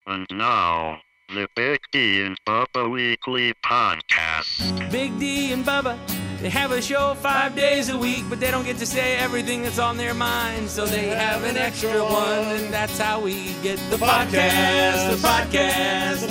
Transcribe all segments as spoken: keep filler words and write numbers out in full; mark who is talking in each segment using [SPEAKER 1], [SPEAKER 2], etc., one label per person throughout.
[SPEAKER 1] And now, the Big D and Bubba Weekly Podcast.
[SPEAKER 2] Big D and Bubba, they have a show five days a week, but they don't get to say everything that's on their mind, so they have an extra one, and that's how we get the podcast, the podcast, the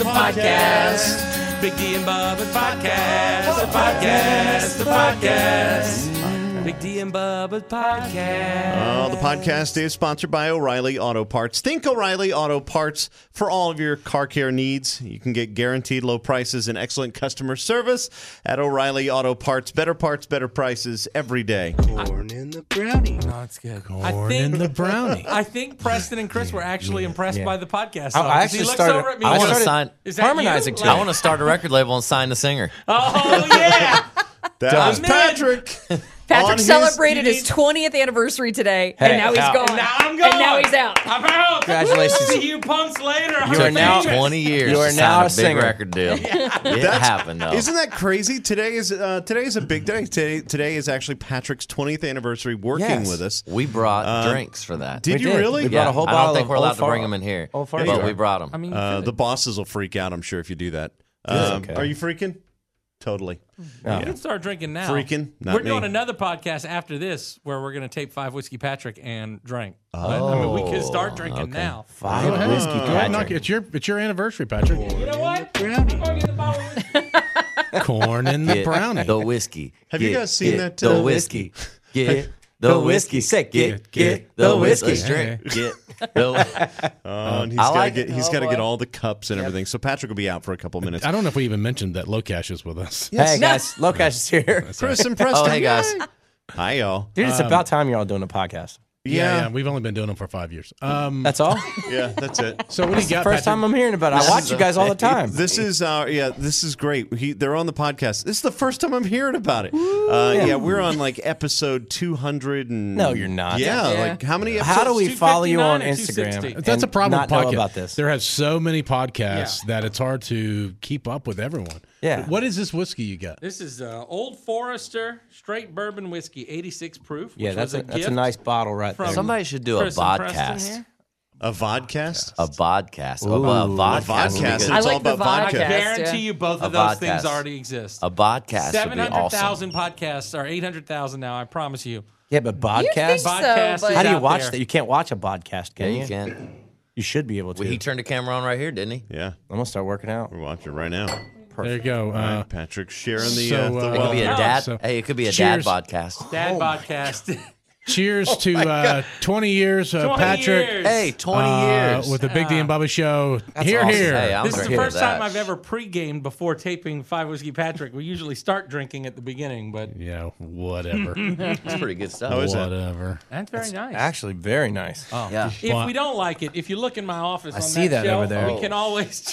[SPEAKER 2] podcast. Big D and Bubba podcast, the podcast, the podcast. Big D and Bubba's podcast.
[SPEAKER 3] Oh, the podcast is sponsored by O'Reilly Auto Parts. Think O'Reilly Auto Parts for all of your car care needs. You can get guaranteed low prices and excellent customer service at O'Reilly Auto Parts. Better parts, better prices every day.
[SPEAKER 4] Corn in the brownie.
[SPEAKER 2] No, it's good.
[SPEAKER 4] Corn
[SPEAKER 2] I think,
[SPEAKER 4] in the brownie.
[SPEAKER 2] I think Preston and Chris were actually impressed
[SPEAKER 4] Yeah.
[SPEAKER 2] by the podcast.
[SPEAKER 4] I-
[SPEAKER 2] song,
[SPEAKER 4] I
[SPEAKER 2] 'cause
[SPEAKER 4] actually
[SPEAKER 2] he looks
[SPEAKER 4] started-
[SPEAKER 2] over at me.
[SPEAKER 4] I
[SPEAKER 2] and
[SPEAKER 5] want to
[SPEAKER 2] goes,
[SPEAKER 5] sign.
[SPEAKER 2] Is that
[SPEAKER 4] harmonizing
[SPEAKER 2] you?
[SPEAKER 4] to
[SPEAKER 5] I
[SPEAKER 4] it.
[SPEAKER 5] want to start a record label and sign the singer.
[SPEAKER 2] Oh, yeah.
[SPEAKER 3] That was
[SPEAKER 2] Done.
[SPEAKER 3] Patrick.
[SPEAKER 6] Patrick
[SPEAKER 3] On his-
[SPEAKER 6] celebrated
[SPEAKER 2] you
[SPEAKER 6] his
[SPEAKER 2] need-
[SPEAKER 6] twentieth anniversary today,
[SPEAKER 4] Hey,
[SPEAKER 6] and now he's
[SPEAKER 4] now-
[SPEAKER 6] gone.
[SPEAKER 2] And now I'm going.
[SPEAKER 6] And now he's out.
[SPEAKER 2] I'm out.
[SPEAKER 4] Congratulations.
[SPEAKER 2] See you punks later.
[SPEAKER 4] You
[SPEAKER 2] I'm
[SPEAKER 4] are now-
[SPEAKER 2] famous.
[SPEAKER 5] twenty years.
[SPEAKER 4] You are
[SPEAKER 5] to
[SPEAKER 4] now
[SPEAKER 5] sign
[SPEAKER 4] a
[SPEAKER 5] a big
[SPEAKER 4] singer.
[SPEAKER 5] record deal. It happened though.
[SPEAKER 3] Isn't that crazy? Today is uh, today is a big day. Today, today is actually Patrick's twentieth anniversary working
[SPEAKER 4] Yes.
[SPEAKER 3] with us.
[SPEAKER 5] we brought
[SPEAKER 3] Uh,
[SPEAKER 5] drinks for that.
[SPEAKER 3] Did
[SPEAKER 4] We
[SPEAKER 3] you
[SPEAKER 4] did.
[SPEAKER 3] really?
[SPEAKER 4] We brought
[SPEAKER 5] yeah,
[SPEAKER 4] a whole
[SPEAKER 5] I
[SPEAKER 4] bottle
[SPEAKER 5] don't think
[SPEAKER 4] of
[SPEAKER 5] we're allowed
[SPEAKER 4] Old
[SPEAKER 5] to bring
[SPEAKER 4] Far-
[SPEAKER 5] them in here,
[SPEAKER 4] Old
[SPEAKER 5] but
[SPEAKER 4] Fargo.
[SPEAKER 5] we brought them.
[SPEAKER 2] I mean,
[SPEAKER 3] Uh,
[SPEAKER 2] you
[SPEAKER 3] the
[SPEAKER 2] could-
[SPEAKER 3] bosses will freak out, I'm sure, if you do that. Um,
[SPEAKER 4] okay.
[SPEAKER 3] Are you freaking? Totally.
[SPEAKER 4] No.
[SPEAKER 2] we can start drinking now.
[SPEAKER 3] Freaking, not
[SPEAKER 2] We're
[SPEAKER 3] me.
[SPEAKER 2] doing another podcast after this where we're going to tape Five Whiskey Patrick and drink. Oh. I mean, we can start drinking
[SPEAKER 5] okay.
[SPEAKER 2] now.
[SPEAKER 4] Five
[SPEAKER 7] Go ahead.
[SPEAKER 4] whiskey
[SPEAKER 7] Go ahead and knock
[SPEAKER 4] Patrick.
[SPEAKER 7] it. It's your it's your anniversary, Patrick.
[SPEAKER 2] You know what? I'm going to get the bottle of whiskey.
[SPEAKER 7] Corn in the
[SPEAKER 5] Get
[SPEAKER 7] brownie.
[SPEAKER 5] the whiskey.
[SPEAKER 3] Have you
[SPEAKER 5] Get-
[SPEAKER 3] guys seen
[SPEAKER 5] get
[SPEAKER 3] that, uh,
[SPEAKER 5] The whiskey. Get the whiskey.
[SPEAKER 4] Say
[SPEAKER 5] Get
[SPEAKER 4] get
[SPEAKER 5] get the
[SPEAKER 4] the
[SPEAKER 5] whiskey.
[SPEAKER 4] whiskey.
[SPEAKER 5] Let's drink. Get the.
[SPEAKER 3] Oh, and he's
[SPEAKER 5] I
[SPEAKER 3] got to
[SPEAKER 5] like
[SPEAKER 3] get
[SPEAKER 5] it.
[SPEAKER 3] he's
[SPEAKER 6] Oh,
[SPEAKER 3] got to get
[SPEAKER 6] boy.
[SPEAKER 3] all the cups and everything. So Patrick will be out for a couple minutes.
[SPEAKER 7] I don't know if we even mentioned that Locash is with us.
[SPEAKER 4] Hey guys, Locash is here.
[SPEAKER 3] Chris and Preston.
[SPEAKER 5] Oh, hey guys.
[SPEAKER 3] Hi, y'all.
[SPEAKER 4] Dude, it's about time you're all doing a podcast.
[SPEAKER 7] Yeah,
[SPEAKER 3] Yeah.
[SPEAKER 7] yeah, we've only been doing them for five years. Um,
[SPEAKER 4] That's all?
[SPEAKER 3] Yeah, that's it.
[SPEAKER 7] so what do you got,
[SPEAKER 4] First
[SPEAKER 7] Patrick?
[SPEAKER 4] time I'm hearing about it. I watch you guys all the time.
[SPEAKER 3] This is uh yeah, this is great. He, they're on the podcast. This is the first time I'm hearing about it. Uh, yeah, we're on like episode two hundred and
[SPEAKER 4] No, you're not.
[SPEAKER 3] Yeah,
[SPEAKER 6] Yeah.
[SPEAKER 3] like how many episodes?
[SPEAKER 4] How do we follow you on
[SPEAKER 2] two fifty-nine or two
[SPEAKER 4] Instagram?
[SPEAKER 2] sixty?
[SPEAKER 7] That's a
[SPEAKER 4] and
[SPEAKER 7] problem
[SPEAKER 4] not
[SPEAKER 7] with
[SPEAKER 4] know
[SPEAKER 7] podcasts.
[SPEAKER 4] about this.
[SPEAKER 7] There has so many podcasts
[SPEAKER 2] Yeah.
[SPEAKER 7] that it's hard to keep up with everyone.
[SPEAKER 4] Yeah.
[SPEAKER 7] What is this whiskey you got?
[SPEAKER 2] This is uh, Old Forester straight bourbon whiskey, eighty-six proof.
[SPEAKER 4] Yeah,
[SPEAKER 2] which
[SPEAKER 4] that's
[SPEAKER 2] was
[SPEAKER 4] a, that's a
[SPEAKER 2] gift
[SPEAKER 4] nice bottle right
[SPEAKER 2] from
[SPEAKER 4] there.
[SPEAKER 5] Somebody should do a
[SPEAKER 2] Chris and Preston
[SPEAKER 5] vodcast.
[SPEAKER 2] here.
[SPEAKER 3] A vodcast?
[SPEAKER 5] A vodcast.
[SPEAKER 4] Ooh.
[SPEAKER 5] a, a
[SPEAKER 4] A
[SPEAKER 5] vodcast. would be
[SPEAKER 3] vodcast.
[SPEAKER 5] good.
[SPEAKER 6] I
[SPEAKER 3] It's all
[SPEAKER 6] like the
[SPEAKER 3] about vodka.
[SPEAKER 2] I
[SPEAKER 6] vodka.
[SPEAKER 2] guarantee
[SPEAKER 6] yeah.
[SPEAKER 2] you both
[SPEAKER 5] A
[SPEAKER 2] of those
[SPEAKER 5] vodcast.
[SPEAKER 2] things already exist.
[SPEAKER 5] A vodcast would
[SPEAKER 2] Seven
[SPEAKER 5] be
[SPEAKER 2] hundred
[SPEAKER 5] awesome.
[SPEAKER 2] thousand podcasts are eight hundred thousand now. I promise you.
[SPEAKER 4] Yeah, but
[SPEAKER 6] You
[SPEAKER 4] podcast?
[SPEAKER 6] think so,
[SPEAKER 2] Podcast
[SPEAKER 6] but
[SPEAKER 4] How do you
[SPEAKER 2] out
[SPEAKER 4] watch
[SPEAKER 2] there.
[SPEAKER 4] that? You can't watch a podcast,
[SPEAKER 5] Yeah,
[SPEAKER 4] can
[SPEAKER 5] you
[SPEAKER 4] you?
[SPEAKER 5] can.
[SPEAKER 4] You should be able to.
[SPEAKER 5] Well, he turned the camera on right here, didn't he?
[SPEAKER 3] Yeah,
[SPEAKER 4] I'm gonna start working out.
[SPEAKER 3] we're watching right now.
[SPEAKER 7] There you go.
[SPEAKER 3] All
[SPEAKER 7] Uh,
[SPEAKER 3] right, Patrick sharing the,
[SPEAKER 7] so,
[SPEAKER 3] uh, the
[SPEAKER 7] uh,
[SPEAKER 5] It could be a
[SPEAKER 2] Oh,
[SPEAKER 5] dad.
[SPEAKER 7] so-
[SPEAKER 5] hey, it could be a
[SPEAKER 7] Cheers.
[SPEAKER 5] dad podcast.
[SPEAKER 2] Dad podcast.
[SPEAKER 7] cheers
[SPEAKER 4] Oh
[SPEAKER 7] to uh, twenty years, uh,
[SPEAKER 2] twenty
[SPEAKER 7] Patrick.
[SPEAKER 2] years.
[SPEAKER 5] Hey, twenty
[SPEAKER 7] uh,
[SPEAKER 5] years
[SPEAKER 7] with the Big D and Bubba show.
[SPEAKER 4] That's
[SPEAKER 7] here,
[SPEAKER 4] awesome.
[SPEAKER 7] here.
[SPEAKER 5] Hey, I'm
[SPEAKER 2] This is the
[SPEAKER 5] drinking
[SPEAKER 2] first
[SPEAKER 5] that.
[SPEAKER 2] time I've ever pre-gamed before taping Five Whiskey Patrick. We usually start drinking at the beginning, but
[SPEAKER 7] yeah, whatever.
[SPEAKER 5] It's pretty good stuff.
[SPEAKER 3] How is that?
[SPEAKER 7] whatever.
[SPEAKER 2] that's very nice.
[SPEAKER 4] Actually, very nice.
[SPEAKER 2] Oh.
[SPEAKER 5] Yeah.
[SPEAKER 2] If we don't like it, if you look in my office,
[SPEAKER 4] I
[SPEAKER 2] on
[SPEAKER 4] see that
[SPEAKER 2] shelf,
[SPEAKER 4] over there.
[SPEAKER 2] we can always.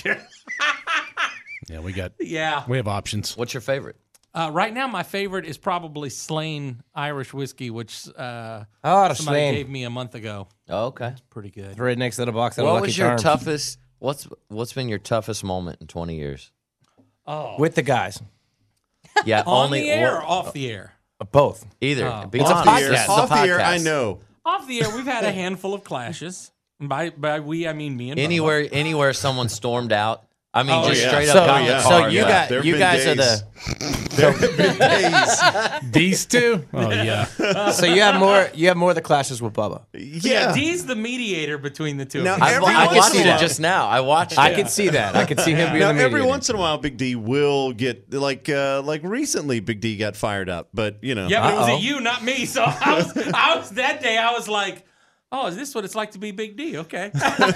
[SPEAKER 7] Yeah, we got
[SPEAKER 2] yeah.
[SPEAKER 7] we have options.
[SPEAKER 5] What's your favorite?
[SPEAKER 2] Uh, right now, my favorite is probably Slane Irish whiskey, which uh,
[SPEAKER 4] Oh, the
[SPEAKER 2] somebody
[SPEAKER 4] Slane.
[SPEAKER 2] gave me a month ago.
[SPEAKER 5] Oh, okay.
[SPEAKER 2] Pretty good.
[SPEAKER 4] Right next to the box of
[SPEAKER 5] What
[SPEAKER 4] Lucky
[SPEAKER 5] was your
[SPEAKER 4] Charms.
[SPEAKER 5] toughest? What's What's been your toughest moment in twenty years?
[SPEAKER 2] Oh,
[SPEAKER 4] With the guys.
[SPEAKER 5] Yeah,
[SPEAKER 2] on
[SPEAKER 5] only
[SPEAKER 2] the air or
[SPEAKER 5] what-
[SPEAKER 2] off the air?
[SPEAKER 4] Uh, Both.
[SPEAKER 5] either.
[SPEAKER 2] Oh.
[SPEAKER 5] Be
[SPEAKER 4] It's a
[SPEAKER 5] honest.
[SPEAKER 3] Off the air,
[SPEAKER 4] podcast.
[SPEAKER 5] It's a
[SPEAKER 3] off the air,
[SPEAKER 5] podcast.
[SPEAKER 3] I know.
[SPEAKER 2] Off the air, we've had a handful of clashes. And By by we, I mean me and Bubba.
[SPEAKER 5] Anywhere, anywhere someone stormed out. I mean,
[SPEAKER 2] Oh,
[SPEAKER 5] just
[SPEAKER 2] yeah.
[SPEAKER 5] straight
[SPEAKER 4] So,
[SPEAKER 5] up got in
[SPEAKER 3] yeah.
[SPEAKER 5] the
[SPEAKER 4] so
[SPEAKER 5] car.
[SPEAKER 4] you
[SPEAKER 5] yeah.
[SPEAKER 4] got
[SPEAKER 3] There've
[SPEAKER 4] you
[SPEAKER 3] been
[SPEAKER 4] guys are
[SPEAKER 3] days.
[SPEAKER 4] the
[SPEAKER 3] There have been days.
[SPEAKER 7] These two? Oh yeah.
[SPEAKER 4] so you have more you have more of the clashes with Bubba.
[SPEAKER 2] Yeah,
[SPEAKER 3] Yeah.
[SPEAKER 2] D's the mediator between the two.
[SPEAKER 3] Now,
[SPEAKER 2] of us.
[SPEAKER 5] I,
[SPEAKER 3] Every
[SPEAKER 5] I
[SPEAKER 3] once
[SPEAKER 5] watched
[SPEAKER 3] in a
[SPEAKER 5] it
[SPEAKER 3] while.
[SPEAKER 5] just now. I watched
[SPEAKER 4] I
[SPEAKER 5] it.
[SPEAKER 4] can see that. I can see him being
[SPEAKER 3] Now,
[SPEAKER 4] the
[SPEAKER 3] every
[SPEAKER 4] mediator.
[SPEAKER 3] once in a while, Big D will get like uh, like recently. Big D got fired up, but you know,
[SPEAKER 2] Yeah, but it was
[SPEAKER 4] Uh-oh.
[SPEAKER 2] a you, not me. So I was, I was that day. I was like, "Oh, is this what it's like to be Big D?" Okay.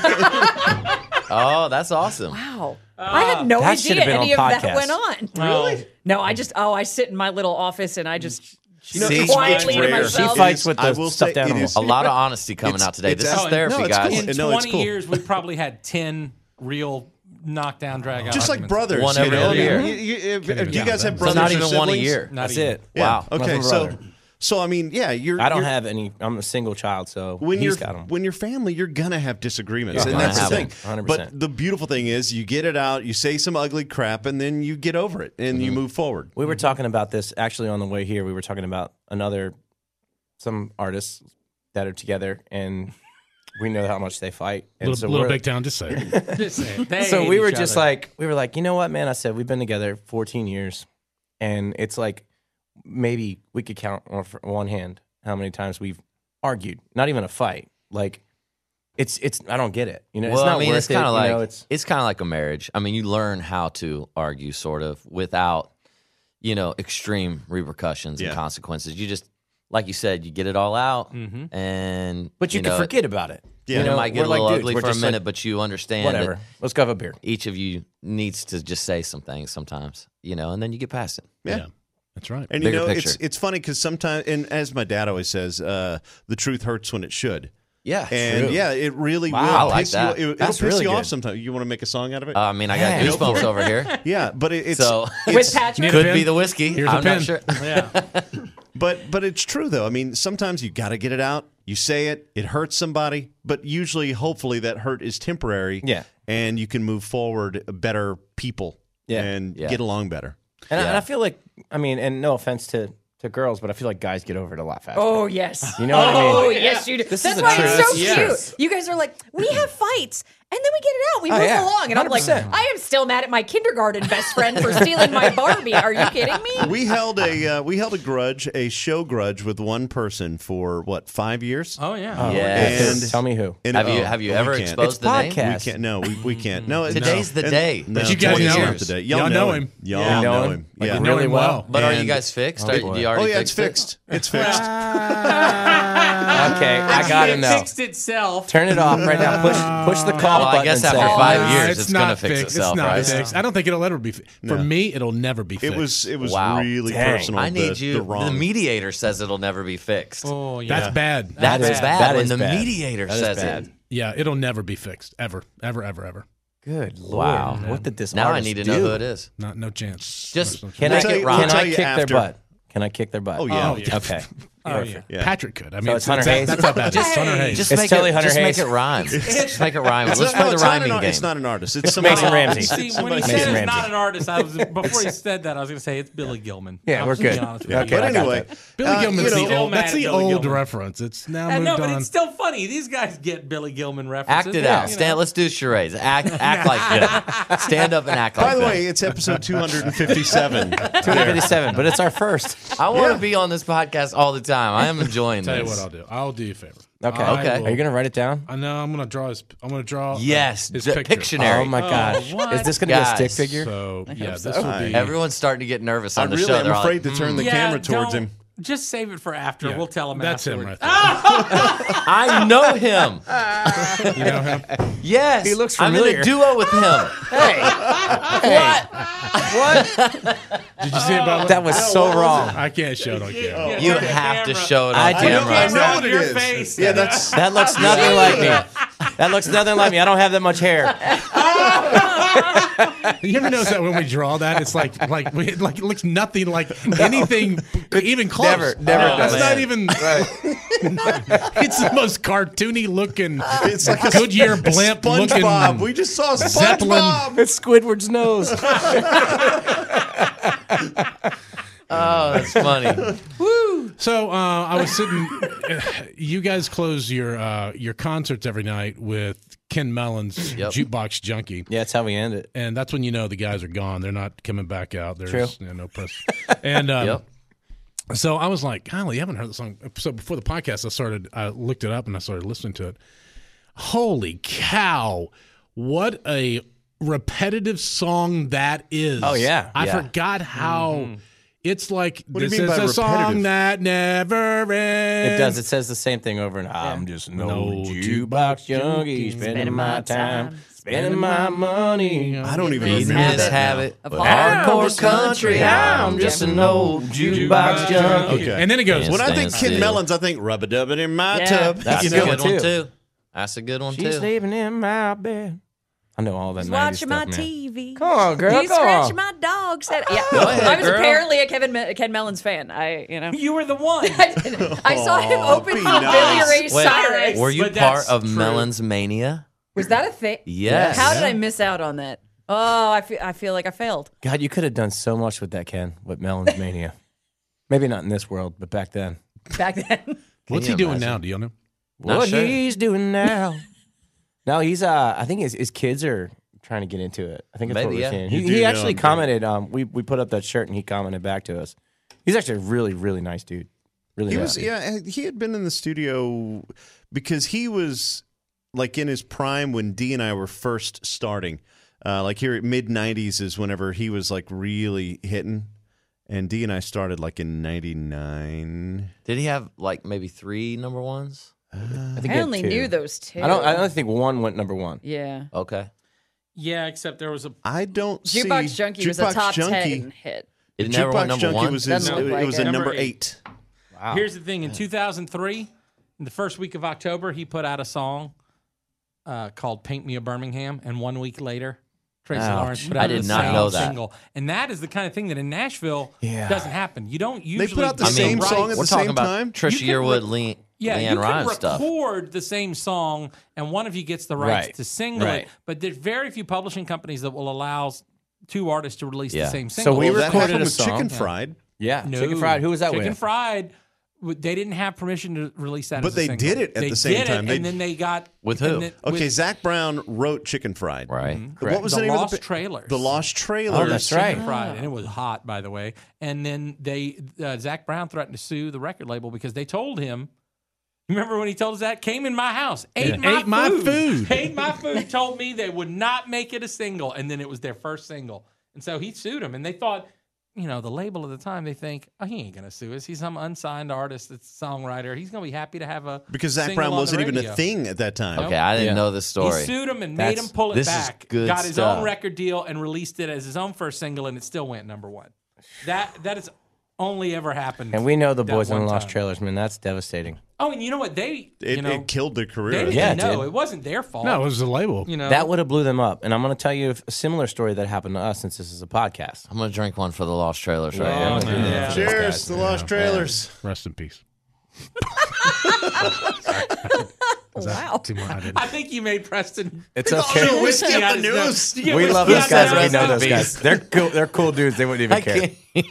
[SPEAKER 5] Oh, that's awesome.
[SPEAKER 6] Wow. I had no
[SPEAKER 4] that should
[SPEAKER 6] idea
[SPEAKER 4] have been
[SPEAKER 6] any of
[SPEAKER 4] on
[SPEAKER 6] that
[SPEAKER 4] podcast.
[SPEAKER 6] went on.
[SPEAKER 2] Really?
[SPEAKER 6] No, I just, oh, I sit in my little office and I just
[SPEAKER 3] You know,
[SPEAKER 4] See,
[SPEAKER 3] it's-
[SPEAKER 6] quietly
[SPEAKER 3] it's
[SPEAKER 6] to
[SPEAKER 3] rare.
[SPEAKER 6] myself.
[SPEAKER 4] She fights with
[SPEAKER 3] I
[SPEAKER 4] the
[SPEAKER 3] will
[SPEAKER 4] stuffed
[SPEAKER 3] say it
[SPEAKER 4] animal.
[SPEAKER 3] is-
[SPEAKER 5] A lot of honesty coming
[SPEAKER 3] It's-
[SPEAKER 5] out today.
[SPEAKER 3] it's
[SPEAKER 5] This
[SPEAKER 3] actually-
[SPEAKER 5] is therapy,
[SPEAKER 3] no, it's
[SPEAKER 5] guys.
[SPEAKER 3] cool.
[SPEAKER 2] In
[SPEAKER 3] No, it's
[SPEAKER 2] twenty
[SPEAKER 3] cool.
[SPEAKER 2] years, we probably had ten real knockdown drag out.
[SPEAKER 3] just like
[SPEAKER 2] arguments.
[SPEAKER 3] brothers.
[SPEAKER 5] One
[SPEAKER 3] you
[SPEAKER 5] every
[SPEAKER 3] know?
[SPEAKER 5] other year.
[SPEAKER 3] You- you- if-
[SPEAKER 7] Can't even
[SPEAKER 3] do you guys
[SPEAKER 7] count
[SPEAKER 3] have
[SPEAKER 7] them.
[SPEAKER 5] So
[SPEAKER 3] brothers
[SPEAKER 5] not
[SPEAKER 3] or
[SPEAKER 5] even one a
[SPEAKER 3] siblings?
[SPEAKER 5] year.
[SPEAKER 2] Not
[SPEAKER 4] That's
[SPEAKER 2] even.
[SPEAKER 4] it.
[SPEAKER 3] Yeah.
[SPEAKER 5] Wow.
[SPEAKER 3] Okay.
[SPEAKER 4] Nothing
[SPEAKER 3] So,
[SPEAKER 4] brother.
[SPEAKER 3] so I mean, yeah, you're.
[SPEAKER 4] I don't
[SPEAKER 3] you're-
[SPEAKER 4] have any. I'm a single child, so
[SPEAKER 3] When
[SPEAKER 4] he's
[SPEAKER 3] you're
[SPEAKER 4] got them.
[SPEAKER 3] when you're family, you're gonna have disagreements,
[SPEAKER 4] You're
[SPEAKER 3] and
[SPEAKER 4] gonna
[SPEAKER 3] that's the
[SPEAKER 4] have
[SPEAKER 3] thing.
[SPEAKER 4] them, one hundred percent.
[SPEAKER 3] But the beautiful thing is, you get it out, you say some ugly crap, and then you get over it, and you move forward.
[SPEAKER 4] We were talking about this actually on the way here. We were talking about another, some artists that are together, and we know how much they fight. And
[SPEAKER 7] Little,
[SPEAKER 4] so
[SPEAKER 7] little
[SPEAKER 4] we're-
[SPEAKER 7] big town, just say it.
[SPEAKER 2] Just saying. They
[SPEAKER 4] So
[SPEAKER 2] hate
[SPEAKER 4] we were
[SPEAKER 2] each
[SPEAKER 4] just
[SPEAKER 2] other.
[SPEAKER 4] like, we were like, you know what, man? I said, we've been together fourteen years, and it's like maybe we could count on for one hand how many times we've argued. Not even a fight. Like, it's, it's, I don't get it. You know,
[SPEAKER 5] Well,
[SPEAKER 4] it's not
[SPEAKER 5] I mean,
[SPEAKER 4] worth
[SPEAKER 5] it's kind
[SPEAKER 4] it.
[SPEAKER 5] of
[SPEAKER 4] you
[SPEAKER 5] like
[SPEAKER 4] know, it's,
[SPEAKER 5] it's kind of like a marriage. I mean, you learn how to argue, sort of, without you know extreme repercussions
[SPEAKER 3] Yeah.
[SPEAKER 5] and consequences. You just, like you said, you get it all out,
[SPEAKER 2] Mhm.
[SPEAKER 5] and
[SPEAKER 4] but you,
[SPEAKER 5] you
[SPEAKER 4] can
[SPEAKER 5] know,
[SPEAKER 4] forget about it.
[SPEAKER 3] Yeah.
[SPEAKER 5] It,
[SPEAKER 4] You know,
[SPEAKER 5] might get
[SPEAKER 4] we're
[SPEAKER 5] a little
[SPEAKER 4] like dudes.
[SPEAKER 5] ugly
[SPEAKER 4] We're
[SPEAKER 5] for a
[SPEAKER 4] just
[SPEAKER 5] minute,
[SPEAKER 4] like,
[SPEAKER 5] but you understand
[SPEAKER 4] whatever.
[SPEAKER 5] that
[SPEAKER 4] Let's go have a beer.
[SPEAKER 5] each of you needs to just say some things sometimes, you know, and then you get past it.
[SPEAKER 3] Yeah.
[SPEAKER 7] Yeah. That's right.
[SPEAKER 3] And you
[SPEAKER 5] Bigger
[SPEAKER 3] know,
[SPEAKER 5] picture.
[SPEAKER 3] it's it's funny because sometimes, and as my dad always says, uh, the truth hurts when it should.
[SPEAKER 5] Yeah,
[SPEAKER 3] And
[SPEAKER 4] True.
[SPEAKER 3] yeah, it really
[SPEAKER 4] Wow.
[SPEAKER 3] will
[SPEAKER 5] I like
[SPEAKER 3] piss
[SPEAKER 5] that.
[SPEAKER 3] you. It, it'll
[SPEAKER 4] That's
[SPEAKER 3] piss
[SPEAKER 4] really
[SPEAKER 3] you off
[SPEAKER 4] good.
[SPEAKER 3] sometimes. You want to make a song out of it?
[SPEAKER 5] Uh, I mean, I got
[SPEAKER 4] Yeah, go for
[SPEAKER 5] goosebumps
[SPEAKER 4] it.
[SPEAKER 5] over here.
[SPEAKER 3] yeah, but it, it's
[SPEAKER 5] So
[SPEAKER 6] With
[SPEAKER 3] it's-
[SPEAKER 6] Patrick.
[SPEAKER 7] Need a
[SPEAKER 5] could
[SPEAKER 7] pen?
[SPEAKER 5] be the whiskey.
[SPEAKER 7] Here's a
[SPEAKER 5] I'm
[SPEAKER 7] pen.
[SPEAKER 5] not sure.
[SPEAKER 2] Yeah.
[SPEAKER 3] But but it's true though. I mean, sometimes you got to get it out. You say it, it hurts somebody, but usually, hopefully, that hurt is temporary.
[SPEAKER 4] Yeah.
[SPEAKER 3] and you can move forward better people.
[SPEAKER 4] Yeah.
[SPEAKER 3] and
[SPEAKER 5] Yeah.
[SPEAKER 3] get along better.
[SPEAKER 4] And, I,
[SPEAKER 5] Yeah.
[SPEAKER 4] and I feel like, I mean, and no offense to, to girls, but I feel like guys get over it a lot faster.
[SPEAKER 6] Oh yes.
[SPEAKER 4] You know what I mean?
[SPEAKER 6] Oh yes, you do.
[SPEAKER 4] This
[SPEAKER 6] That's
[SPEAKER 4] is the
[SPEAKER 6] why
[SPEAKER 4] truth.
[SPEAKER 6] it's so
[SPEAKER 2] Yes.
[SPEAKER 6] cute. You guys are like, we have fights, and then we get it out. We
[SPEAKER 4] Oh,
[SPEAKER 6] move
[SPEAKER 4] yeah.
[SPEAKER 6] along, and I'm
[SPEAKER 4] one hundred percent.
[SPEAKER 6] like, I am still mad at my kindergarten best friend for stealing my Barbie. Are you kidding me?
[SPEAKER 3] We held a uh, we held a grudge, a show grudge with one person for what five years?
[SPEAKER 2] Oh yeah.
[SPEAKER 4] Oh,
[SPEAKER 5] Yes.
[SPEAKER 3] And-
[SPEAKER 4] Tell me who.
[SPEAKER 3] And-
[SPEAKER 5] Have you
[SPEAKER 3] oh,
[SPEAKER 5] have you
[SPEAKER 3] we
[SPEAKER 5] ever
[SPEAKER 3] can't.
[SPEAKER 5] exposed
[SPEAKER 4] It's
[SPEAKER 5] the name?
[SPEAKER 4] podcast.
[SPEAKER 3] We can't. No, we, we can't. No,
[SPEAKER 5] Today's
[SPEAKER 3] no.
[SPEAKER 5] the day.
[SPEAKER 3] No,
[SPEAKER 7] But you guys
[SPEAKER 3] twenty
[SPEAKER 7] know
[SPEAKER 3] years
[SPEAKER 7] him.
[SPEAKER 3] Today.
[SPEAKER 7] Y'all
[SPEAKER 3] Y'all
[SPEAKER 7] know
[SPEAKER 3] know
[SPEAKER 7] him.
[SPEAKER 3] him. Y'all
[SPEAKER 4] Yeah.
[SPEAKER 3] know
[SPEAKER 4] Know
[SPEAKER 3] him.
[SPEAKER 4] him?
[SPEAKER 7] Like,
[SPEAKER 3] Yeah.
[SPEAKER 7] you know him well.
[SPEAKER 5] But are you
[SPEAKER 3] And-
[SPEAKER 5] guys fixed?
[SPEAKER 4] Oh,
[SPEAKER 5] Are,
[SPEAKER 4] boy.
[SPEAKER 5] do you already
[SPEAKER 3] Oh yeah, it's
[SPEAKER 5] fixed it?
[SPEAKER 3] fixed. It's fixed.
[SPEAKER 4] Okay, I got
[SPEAKER 2] it
[SPEAKER 4] to know.
[SPEAKER 2] fixed itself.
[SPEAKER 4] Turn it off right now. Push push the call
[SPEAKER 5] Well, I
[SPEAKER 4] button.
[SPEAKER 5] guess
[SPEAKER 4] and
[SPEAKER 5] after
[SPEAKER 4] say,
[SPEAKER 5] five
[SPEAKER 7] Uh,
[SPEAKER 5] years, it's, gonna
[SPEAKER 7] not
[SPEAKER 5] fix
[SPEAKER 7] fixed.
[SPEAKER 5] itself,
[SPEAKER 7] It's not
[SPEAKER 5] right?
[SPEAKER 7] fixed. I don't think it'll ever be. Fi- For
[SPEAKER 3] No.
[SPEAKER 7] me, it'll never be fixed.
[SPEAKER 3] It was it was
[SPEAKER 5] Wow.
[SPEAKER 3] really
[SPEAKER 4] Dang.
[SPEAKER 3] personal.
[SPEAKER 5] I need
[SPEAKER 3] the,
[SPEAKER 5] you.
[SPEAKER 3] The
[SPEAKER 5] The,
[SPEAKER 3] wrong.
[SPEAKER 5] mediator says it'll never be fixed.
[SPEAKER 2] Oh yeah.
[SPEAKER 7] That's bad.
[SPEAKER 5] That's
[SPEAKER 2] That's
[SPEAKER 5] bad,
[SPEAKER 4] bad. That
[SPEAKER 5] when
[SPEAKER 4] is
[SPEAKER 5] the
[SPEAKER 4] bad.
[SPEAKER 5] mediator
[SPEAKER 4] That is
[SPEAKER 5] says
[SPEAKER 4] bad.
[SPEAKER 5] it.
[SPEAKER 7] Yeah, it'll never be fixed. Ever, ever, ever, ever.
[SPEAKER 4] Good lord.
[SPEAKER 5] Wow.
[SPEAKER 4] What did this
[SPEAKER 5] Now I
[SPEAKER 4] artist
[SPEAKER 5] need to
[SPEAKER 4] do?
[SPEAKER 5] know who it is.
[SPEAKER 7] Not no chance.
[SPEAKER 5] Just
[SPEAKER 7] No chance.
[SPEAKER 4] Can
[SPEAKER 5] Make
[SPEAKER 4] I,
[SPEAKER 5] it
[SPEAKER 4] can
[SPEAKER 5] right.
[SPEAKER 3] Tell
[SPEAKER 4] I
[SPEAKER 3] you
[SPEAKER 4] kick
[SPEAKER 3] after.
[SPEAKER 4] their butt? Can I kick their butt?
[SPEAKER 3] Oh yeah.
[SPEAKER 7] Oh, yeah.
[SPEAKER 4] Okay.
[SPEAKER 2] Oh yeah.
[SPEAKER 3] Yeah.
[SPEAKER 7] Patrick could. I mean,
[SPEAKER 4] it's Hunter Hayes?
[SPEAKER 7] That's not bad. It's Hunter
[SPEAKER 2] Hey.
[SPEAKER 7] Hayes.
[SPEAKER 5] Just
[SPEAKER 4] It's
[SPEAKER 5] make
[SPEAKER 4] Telly
[SPEAKER 5] it.
[SPEAKER 4] Hunter
[SPEAKER 5] Just make
[SPEAKER 4] Hayes.
[SPEAKER 5] it rhyme. Just make it rhyme. Let's
[SPEAKER 3] It's
[SPEAKER 5] play
[SPEAKER 3] not-
[SPEAKER 5] the
[SPEAKER 3] it's not
[SPEAKER 5] rhyming
[SPEAKER 3] an,
[SPEAKER 5] game.
[SPEAKER 3] It's not an artist. It's
[SPEAKER 4] It's
[SPEAKER 3] somebody.
[SPEAKER 4] Mason Ramsey.
[SPEAKER 2] See, when he
[SPEAKER 3] Somebody-
[SPEAKER 2] said
[SPEAKER 4] Mason
[SPEAKER 2] it's
[SPEAKER 4] Ramsey.
[SPEAKER 2] not an artist, I was before he said that I was going to say it's Billy Gilman.
[SPEAKER 4] Yeah,
[SPEAKER 2] I'm
[SPEAKER 4] we're
[SPEAKER 2] just gonna
[SPEAKER 4] good.
[SPEAKER 2] be honest with
[SPEAKER 4] Okay,
[SPEAKER 2] you.
[SPEAKER 3] But
[SPEAKER 4] I got
[SPEAKER 3] anyway,
[SPEAKER 4] that.
[SPEAKER 7] Billy
[SPEAKER 3] uh,
[SPEAKER 7] Gilman's
[SPEAKER 3] you know,
[SPEAKER 7] the
[SPEAKER 2] Still
[SPEAKER 7] old.
[SPEAKER 2] mad
[SPEAKER 7] That's
[SPEAKER 2] at
[SPEAKER 7] the
[SPEAKER 2] Billy
[SPEAKER 7] old
[SPEAKER 2] Gilman.
[SPEAKER 7] reference. It's now
[SPEAKER 2] I
[SPEAKER 7] moved
[SPEAKER 2] know, but
[SPEAKER 7] on.
[SPEAKER 2] it's still funny. These guys get Billy Gilman references.
[SPEAKER 5] Act it
[SPEAKER 2] Yeah,
[SPEAKER 5] out.
[SPEAKER 2] you
[SPEAKER 5] Stand.
[SPEAKER 2] know.
[SPEAKER 5] Let's do charades. Act. Act like it. Stand up and act like
[SPEAKER 3] By the
[SPEAKER 5] that.
[SPEAKER 3] way, it's episode two hundred fifty-seven.
[SPEAKER 4] two fifty-seven, but it's our first.
[SPEAKER 5] I want to be on this podcast all the time. I am enjoying
[SPEAKER 7] Tell you
[SPEAKER 5] this.
[SPEAKER 7] what I'll do. I'll do you a favor.
[SPEAKER 4] Okay.
[SPEAKER 7] I
[SPEAKER 5] Okay.
[SPEAKER 7] will-
[SPEAKER 4] Are you going to write it down?
[SPEAKER 7] I know. I'm gonna draw his. I'm gonna draw. uh,
[SPEAKER 5] Yes,
[SPEAKER 7] his
[SPEAKER 5] d-
[SPEAKER 7] picture.
[SPEAKER 5] Pictionary.
[SPEAKER 4] Oh my gosh.
[SPEAKER 2] what?
[SPEAKER 4] Is this going to be a
[SPEAKER 5] Guys.
[SPEAKER 4] stick figure?
[SPEAKER 7] So yeah, this
[SPEAKER 6] so.
[SPEAKER 7] will be.
[SPEAKER 5] Everyone's starting to get nervous on
[SPEAKER 3] I
[SPEAKER 5] the
[SPEAKER 3] really
[SPEAKER 5] show.
[SPEAKER 3] am
[SPEAKER 5] They're
[SPEAKER 3] afraid
[SPEAKER 5] like,
[SPEAKER 3] to turn the
[SPEAKER 2] Yeah,
[SPEAKER 3] camera towards
[SPEAKER 2] don't-
[SPEAKER 3] him.
[SPEAKER 2] Just save it for after.
[SPEAKER 7] Yeah,
[SPEAKER 2] We'll tell him
[SPEAKER 7] That's him
[SPEAKER 2] afterwards.
[SPEAKER 7] right there.
[SPEAKER 5] I know him.
[SPEAKER 7] You know him?
[SPEAKER 5] Yes,
[SPEAKER 4] He looks
[SPEAKER 5] I'm in
[SPEAKER 4] familiar.
[SPEAKER 5] a duo with him.
[SPEAKER 4] Hey. What? What?
[SPEAKER 7] Did you see it, Bubba?
[SPEAKER 4] That was so wrong.
[SPEAKER 7] I can't show it on camera.
[SPEAKER 2] Yeah,
[SPEAKER 5] You
[SPEAKER 2] put the
[SPEAKER 5] have to
[SPEAKER 2] camera-
[SPEAKER 5] show it on
[SPEAKER 4] I do.
[SPEAKER 5] camera.
[SPEAKER 3] I know
[SPEAKER 2] Around
[SPEAKER 3] what it
[SPEAKER 2] your
[SPEAKER 3] is.
[SPEAKER 2] face.
[SPEAKER 3] Yeah, that's.
[SPEAKER 4] That looks nothing like me. That looks nothing like me. I don't have that much hair.
[SPEAKER 7] You ever notice that when we draw that, it's like like we, like it looks nothing like anything even close.
[SPEAKER 4] Never, never
[SPEAKER 5] Oh,
[SPEAKER 4] does.
[SPEAKER 7] It's
[SPEAKER 5] man.
[SPEAKER 7] not even. It's the most cartoony looking,
[SPEAKER 3] It's like a
[SPEAKER 7] Goodyear blimp looking.
[SPEAKER 3] SpongeBob. We just saw
[SPEAKER 7] Zeppelin.
[SPEAKER 3] SpongeBob.
[SPEAKER 4] It's Squidward's nose.
[SPEAKER 5] Oh, that's funny.
[SPEAKER 7] So uh, I was sitting. You guys close your uh, your concerts every night with Ken Mellon's
[SPEAKER 5] Yep.
[SPEAKER 7] Jukebox Junkie.
[SPEAKER 4] Yeah, that's how we end it.
[SPEAKER 7] And that's when you know the guys are gone. They're not coming back out. There's
[SPEAKER 4] True.
[SPEAKER 7] you know, no press. And um,
[SPEAKER 5] Yep.
[SPEAKER 7] so I was like, golly, you haven't heard the song. So before the podcast, I started, I looked it up and I started listening to it. Holy cow. What a repetitive song that is.
[SPEAKER 4] Oh, yeah.
[SPEAKER 7] I
[SPEAKER 5] Yeah.
[SPEAKER 7] forgot how it's like,
[SPEAKER 3] What do you
[SPEAKER 7] this
[SPEAKER 3] mean
[SPEAKER 7] is
[SPEAKER 3] by
[SPEAKER 7] a song
[SPEAKER 3] repetitive?
[SPEAKER 7] that never ends.
[SPEAKER 4] It does. It says the same thing over and over. I'm just no,
[SPEAKER 7] No
[SPEAKER 4] jukebox junkie, spending my time, spending my money.
[SPEAKER 3] I don't even
[SPEAKER 5] Feeding
[SPEAKER 3] remember
[SPEAKER 5] this
[SPEAKER 3] that now.
[SPEAKER 5] habit
[SPEAKER 6] Of
[SPEAKER 5] of
[SPEAKER 6] hardcore
[SPEAKER 5] hardcore country.
[SPEAKER 4] I'm just an old jukebox junkie.
[SPEAKER 3] Okay.
[SPEAKER 7] And then it goes,
[SPEAKER 3] When I think
[SPEAKER 5] Stand
[SPEAKER 3] Ken
[SPEAKER 5] still.
[SPEAKER 3] Mellons, I think rub a dubbing in my
[SPEAKER 6] Yeah.
[SPEAKER 3] tub.
[SPEAKER 5] That's
[SPEAKER 3] You
[SPEAKER 5] a
[SPEAKER 3] know?
[SPEAKER 5] good
[SPEAKER 4] too.
[SPEAKER 5] one too. That's a good one
[SPEAKER 4] She's
[SPEAKER 5] too.
[SPEAKER 4] sleeping in my bed. I know all that
[SPEAKER 6] Just
[SPEAKER 4] nineties
[SPEAKER 6] watching my
[SPEAKER 4] stuff, man.
[SPEAKER 6] T V.
[SPEAKER 4] Come on, girl,
[SPEAKER 6] You
[SPEAKER 4] come
[SPEAKER 6] scratch
[SPEAKER 4] on.
[SPEAKER 6] my dog. Said, yeah.
[SPEAKER 5] Go ahead,
[SPEAKER 6] I was
[SPEAKER 5] girl.
[SPEAKER 6] apparently a Kevin Me- Ken Mellons fan. I, you know,
[SPEAKER 2] You were the one.
[SPEAKER 6] I, didn't- I saw him
[SPEAKER 3] Aw,
[SPEAKER 6] open
[SPEAKER 3] be
[SPEAKER 6] for
[SPEAKER 3] nice.
[SPEAKER 6] Billy Ray
[SPEAKER 5] Wait,
[SPEAKER 6] Cyrus.
[SPEAKER 5] were you
[SPEAKER 2] But
[SPEAKER 5] part
[SPEAKER 2] that's
[SPEAKER 5] of
[SPEAKER 2] true.
[SPEAKER 5] Mellon's Mania?
[SPEAKER 6] Was that a thing?
[SPEAKER 5] Yes.
[SPEAKER 6] How did I miss out on that? Oh, I feel I feel like I failed
[SPEAKER 4] God, you could have done so much with that, Ken, with Melon's Mania. Maybe not in this world, but back then.
[SPEAKER 6] back then.
[SPEAKER 7] what's
[SPEAKER 5] you
[SPEAKER 7] he doing
[SPEAKER 5] imagine?
[SPEAKER 7] now? Do you know?
[SPEAKER 5] Not
[SPEAKER 4] what
[SPEAKER 5] sure.
[SPEAKER 4] he's doing now. No, he's. Uh, I think his, his kids are trying to get into it. I think that's what
[SPEAKER 5] Maybe,
[SPEAKER 4] we're
[SPEAKER 5] yeah.
[SPEAKER 4] seeing.
[SPEAKER 3] You
[SPEAKER 4] He,
[SPEAKER 3] do
[SPEAKER 4] he
[SPEAKER 3] know
[SPEAKER 4] actually
[SPEAKER 3] him,
[SPEAKER 4] commented. Um, we we put up that shirt and he commented back to us. He's actually a really really nice dude. Really,
[SPEAKER 3] He
[SPEAKER 4] nice.
[SPEAKER 3] was, yeah, he had been in the studio because he was like in his prime when Dee and I were first starting. Uh, like here at mid nineties is whenever he was like really hitting. And Dee and I started like in ninety-nine.
[SPEAKER 5] Did he have like maybe three number ones?
[SPEAKER 4] I, think
[SPEAKER 6] I
[SPEAKER 4] he had
[SPEAKER 6] only
[SPEAKER 4] two.
[SPEAKER 6] knew those two.
[SPEAKER 4] I don't. I don't think one went number one.
[SPEAKER 6] Yeah.
[SPEAKER 5] Okay.
[SPEAKER 2] Yeah, except there was a
[SPEAKER 3] I don't
[SPEAKER 6] Jukebox
[SPEAKER 3] see.
[SPEAKER 6] Junkie was a
[SPEAKER 3] Jukebox
[SPEAKER 6] top
[SPEAKER 3] Junkie.
[SPEAKER 6] ten hit.
[SPEAKER 5] It never went
[SPEAKER 3] Jukebox
[SPEAKER 5] number
[SPEAKER 3] Junkie
[SPEAKER 5] one.
[SPEAKER 3] was his,
[SPEAKER 6] Doesn't
[SPEAKER 3] it,
[SPEAKER 6] look
[SPEAKER 3] it
[SPEAKER 6] like
[SPEAKER 3] was
[SPEAKER 6] it.
[SPEAKER 3] a number
[SPEAKER 2] Number
[SPEAKER 3] eight.
[SPEAKER 4] Wow.
[SPEAKER 2] Here's the thing: in two thousand three, in the first week of October, he put out a song uh, called "Paint Me a Birmingham," and one week later, Tracy
[SPEAKER 4] Ouch.
[SPEAKER 2] Lawrence put
[SPEAKER 5] I
[SPEAKER 2] out
[SPEAKER 5] did
[SPEAKER 2] the
[SPEAKER 5] not
[SPEAKER 2] same
[SPEAKER 5] know that.
[SPEAKER 2] single. And that is the kind of thing that in Nashville
[SPEAKER 4] Yeah.
[SPEAKER 2] doesn't happen. You don't usually
[SPEAKER 3] They put out the
[SPEAKER 2] get
[SPEAKER 3] same
[SPEAKER 2] rights.
[SPEAKER 3] song at
[SPEAKER 5] We're
[SPEAKER 3] the
[SPEAKER 5] talking
[SPEAKER 3] same
[SPEAKER 5] about
[SPEAKER 3] time?
[SPEAKER 5] Trisha
[SPEAKER 2] You can
[SPEAKER 5] Yearwood,
[SPEAKER 2] rec-
[SPEAKER 5] Leanne,
[SPEAKER 2] Yeah,
[SPEAKER 5] Leanne
[SPEAKER 2] you can
[SPEAKER 5] Rimes stuff.
[SPEAKER 2] record the same song, and one of you gets the rights
[SPEAKER 4] Right.
[SPEAKER 2] to single
[SPEAKER 4] Right.
[SPEAKER 2] it. But there's very few publishing companies that will allow s- two artists to release
[SPEAKER 5] Yeah.
[SPEAKER 2] the same
[SPEAKER 4] So
[SPEAKER 2] single.
[SPEAKER 4] we
[SPEAKER 3] Well, that
[SPEAKER 4] recorded
[SPEAKER 3] happened
[SPEAKER 4] a
[SPEAKER 3] with
[SPEAKER 4] song.
[SPEAKER 3] Chicken
[SPEAKER 4] Yeah.
[SPEAKER 3] Fried,
[SPEAKER 4] Yeah,
[SPEAKER 2] No.
[SPEAKER 4] Chicken Fried. Who was that
[SPEAKER 2] Chicken
[SPEAKER 4] with?
[SPEAKER 2] Fried. w- They didn't have permission to release that.
[SPEAKER 3] But
[SPEAKER 2] as a
[SPEAKER 3] they
[SPEAKER 2] single.
[SPEAKER 3] did it at
[SPEAKER 2] They
[SPEAKER 3] the same
[SPEAKER 2] did it,
[SPEAKER 3] time. They-
[SPEAKER 2] and then they got
[SPEAKER 5] With
[SPEAKER 2] and
[SPEAKER 5] who?
[SPEAKER 2] then-
[SPEAKER 3] Okay,
[SPEAKER 2] with
[SPEAKER 3] Zach Brown wrote Chicken Fried.
[SPEAKER 5] Right.
[SPEAKER 3] What was
[SPEAKER 2] the
[SPEAKER 3] the name
[SPEAKER 2] Lost
[SPEAKER 3] of the ba-
[SPEAKER 2] Trailers.
[SPEAKER 3] The Lost Trailers.
[SPEAKER 4] Oh, that's right.
[SPEAKER 2] Chicken Fried, and it was hot, by the way. And then they, uh, Zach Brown threatened to sue the record label because they told him. Remember when he told us that? Came in my house, ate,
[SPEAKER 7] Yeah.
[SPEAKER 2] my,
[SPEAKER 7] Ate my
[SPEAKER 2] food,
[SPEAKER 7] food.
[SPEAKER 2] ate my food. Told me they would not make it a single, and then it was their first single, and so he sued him. And they thought, you know, the label at the time, they think, oh, he ain't gonna sue us. He's some unsigned artist, that's a songwriter. He's gonna be happy to have a
[SPEAKER 3] Because Zach
[SPEAKER 2] single
[SPEAKER 3] Brown
[SPEAKER 2] on the
[SPEAKER 3] wasn't even a
[SPEAKER 2] radio.
[SPEAKER 3] thing at that time.
[SPEAKER 5] Okay, I didn't
[SPEAKER 4] Yeah.
[SPEAKER 5] know this story.
[SPEAKER 2] He sued him and
[SPEAKER 4] That's-
[SPEAKER 2] made him pull it
[SPEAKER 5] this is
[SPEAKER 2] back.
[SPEAKER 5] good
[SPEAKER 2] Got his
[SPEAKER 5] stuff.
[SPEAKER 2] own record deal and released it as his own first single, and it still went number one. That that has only ever happened.
[SPEAKER 4] And we know the
[SPEAKER 2] that
[SPEAKER 4] boys in
[SPEAKER 2] one
[SPEAKER 4] the Lost
[SPEAKER 2] time.
[SPEAKER 4] Trailers, man. That's devastating.
[SPEAKER 2] Oh, and you know what? They
[SPEAKER 3] It,
[SPEAKER 2] you know
[SPEAKER 3] it killed their
[SPEAKER 2] they
[SPEAKER 3] career.
[SPEAKER 2] didn't
[SPEAKER 4] Yeah, it
[SPEAKER 2] know
[SPEAKER 4] did.
[SPEAKER 2] it wasn't their fault.
[SPEAKER 7] No, it was the label.
[SPEAKER 2] you know
[SPEAKER 4] That would have blew them up. And I'm going to tell you a similar story that happened to us since this is a podcast.
[SPEAKER 5] I'm gonna drink one for the Lost Trailers right
[SPEAKER 2] Oh,
[SPEAKER 5] here.
[SPEAKER 2] man. Yeah.
[SPEAKER 3] Cheers, the Lost Trailers.
[SPEAKER 7] Rest in peace.
[SPEAKER 6] Wow.
[SPEAKER 7] Too much. I didn't.
[SPEAKER 2] I think you made Preston.
[SPEAKER 4] It's okay.
[SPEAKER 3] Whiskey
[SPEAKER 2] Yeah,
[SPEAKER 3] up the
[SPEAKER 2] no.
[SPEAKER 3] news.
[SPEAKER 2] You get
[SPEAKER 4] We
[SPEAKER 2] whiskey
[SPEAKER 4] love
[SPEAKER 2] out
[SPEAKER 4] those
[SPEAKER 2] of
[SPEAKER 4] guys.
[SPEAKER 2] that.
[SPEAKER 4] We know those
[SPEAKER 5] Rest in
[SPEAKER 4] guys. They're cool. They're cool dudes. They wouldn't even
[SPEAKER 5] I
[SPEAKER 4] care.
[SPEAKER 5] can't.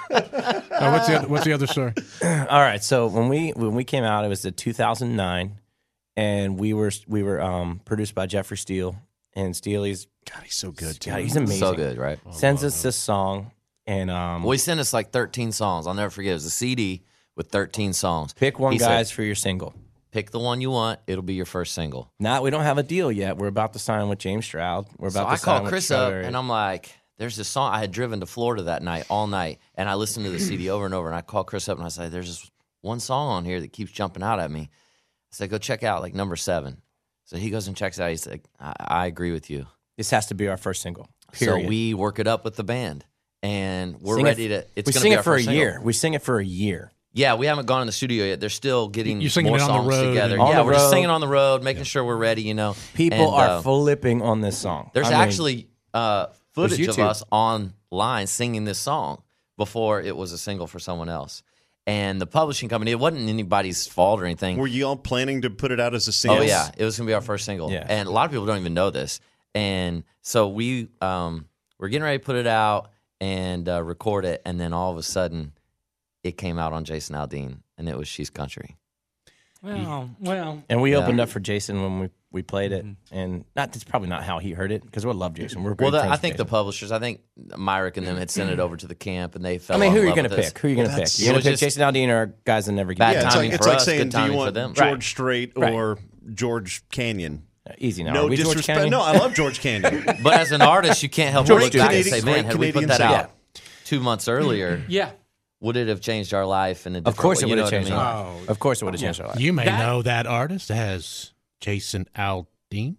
[SPEAKER 7] Oh, what's the other, what's the other story?
[SPEAKER 4] All right. So when we when we came out, it was the two thousand nine, and we were we were um, produced by Jeffrey Steele, and Steely's
[SPEAKER 3] God, he's so good, too.
[SPEAKER 4] God, he's amazing.
[SPEAKER 5] So good, right?
[SPEAKER 4] Sends us this song, and um,
[SPEAKER 5] Well, he sent us like thirteen songs. I'll never forget. It was a C D with thirteen songs.
[SPEAKER 4] pick one,
[SPEAKER 5] He said,
[SPEAKER 4] guys, for your single.
[SPEAKER 5] pick the one you want. It'll be your first single.
[SPEAKER 4] Now we don't have a deal yet. We're about to sign with James Stroud. We're
[SPEAKER 5] So
[SPEAKER 4] about
[SPEAKER 5] I
[SPEAKER 4] to sign
[SPEAKER 5] called
[SPEAKER 4] with
[SPEAKER 5] Chris up
[SPEAKER 4] Strawberry.
[SPEAKER 5] and I'm like, there's this song. I had driven to Florida that night, all night, and I listened to the C D over and over. And I called Chris up and I said, there's this one song on here that keeps jumping out at me. I said, go check out like number seven. So he goes and checks it out. He's like, I, I agree with you.
[SPEAKER 4] This has to be our first single. Period.
[SPEAKER 5] So we work it up with the band, and we're
[SPEAKER 4] Sing it-
[SPEAKER 5] ready to. It's
[SPEAKER 4] we
[SPEAKER 5] gonna
[SPEAKER 4] sing
[SPEAKER 5] be
[SPEAKER 4] it
[SPEAKER 5] our
[SPEAKER 4] for a
[SPEAKER 5] first single.
[SPEAKER 4] year. We sing it for a year.
[SPEAKER 5] Yeah, we haven't gone in the studio yet. They're still getting
[SPEAKER 7] You're singing
[SPEAKER 5] more
[SPEAKER 7] it on the
[SPEAKER 5] songs
[SPEAKER 7] road
[SPEAKER 5] together.
[SPEAKER 7] and-
[SPEAKER 4] On
[SPEAKER 5] Yeah,
[SPEAKER 4] the
[SPEAKER 5] we're just
[SPEAKER 4] road.
[SPEAKER 5] singing on the road, making sure we're ready. You know,
[SPEAKER 4] People
[SPEAKER 5] And,
[SPEAKER 4] are
[SPEAKER 5] uh,
[SPEAKER 4] flipping on this song.
[SPEAKER 5] There's
[SPEAKER 4] I mean,
[SPEAKER 5] actually uh, footage of
[SPEAKER 4] YouTube.
[SPEAKER 5] us online singing this song before it was a single for someone else. And the publishing company, it wasn't anybody's fault or anything.
[SPEAKER 3] Were you all planning to put it out as a single?
[SPEAKER 5] Oh yeah, it was gonna be our first single,
[SPEAKER 4] Yeah.
[SPEAKER 5] and a lot of people don't even know this. And so we um, we're getting ready to put it out and uh, record it, and then all of a sudden, it came out on Jason Aldean, and it was "She's Country."
[SPEAKER 2] Well, well,
[SPEAKER 4] And we
[SPEAKER 5] Yeah.
[SPEAKER 4] opened up for Jason when we, we played it, and not that's probably not how he heard it because we love Jason. We're great
[SPEAKER 5] Well, the,
[SPEAKER 4] friends
[SPEAKER 5] I
[SPEAKER 4] with
[SPEAKER 5] think the
[SPEAKER 4] Jason.
[SPEAKER 5] publishers, I think Myrick and them had sent it over to the camp, and they fell.
[SPEAKER 4] I mean, who
[SPEAKER 5] in
[SPEAKER 4] are you
[SPEAKER 5] love
[SPEAKER 4] going to
[SPEAKER 5] with this.
[SPEAKER 4] pick? Who are you going to pick?
[SPEAKER 3] That's-
[SPEAKER 4] You're
[SPEAKER 5] it
[SPEAKER 4] going
[SPEAKER 5] was
[SPEAKER 4] to pick
[SPEAKER 5] just-
[SPEAKER 4] Jason Aldean or guys that never get
[SPEAKER 5] Bad
[SPEAKER 3] Yeah, it's
[SPEAKER 5] timing
[SPEAKER 3] like, it's
[SPEAKER 5] for
[SPEAKER 3] like
[SPEAKER 5] us,
[SPEAKER 3] saying,
[SPEAKER 5] good
[SPEAKER 3] do you
[SPEAKER 5] timing for
[SPEAKER 3] want
[SPEAKER 5] them.
[SPEAKER 3] George
[SPEAKER 4] Right.
[SPEAKER 3] Strait
[SPEAKER 4] Right.
[SPEAKER 3] or George Canyon?
[SPEAKER 4] Easy now.
[SPEAKER 3] No
[SPEAKER 4] Are we George
[SPEAKER 3] disrespect.
[SPEAKER 4] Canyon?
[SPEAKER 3] No, I love George Canyon.
[SPEAKER 5] But as an artist, you can't help but
[SPEAKER 3] George
[SPEAKER 5] look back and
[SPEAKER 3] Canadian-
[SPEAKER 5] say, "Man,
[SPEAKER 3] great
[SPEAKER 5] had we put
[SPEAKER 3] Canadian
[SPEAKER 5] that
[SPEAKER 3] singer.
[SPEAKER 5] out two months earlier,
[SPEAKER 2] yeah.
[SPEAKER 5] would it have changed our life?" In a different
[SPEAKER 4] Of course,
[SPEAKER 5] way?
[SPEAKER 4] it
[SPEAKER 5] You
[SPEAKER 4] would
[SPEAKER 5] know
[SPEAKER 4] have
[SPEAKER 5] what I
[SPEAKER 4] changed
[SPEAKER 5] mean?
[SPEAKER 4] our life. Of course, it would have changed our life.
[SPEAKER 7] You may
[SPEAKER 2] That-
[SPEAKER 7] know that artist as Jason Aldean.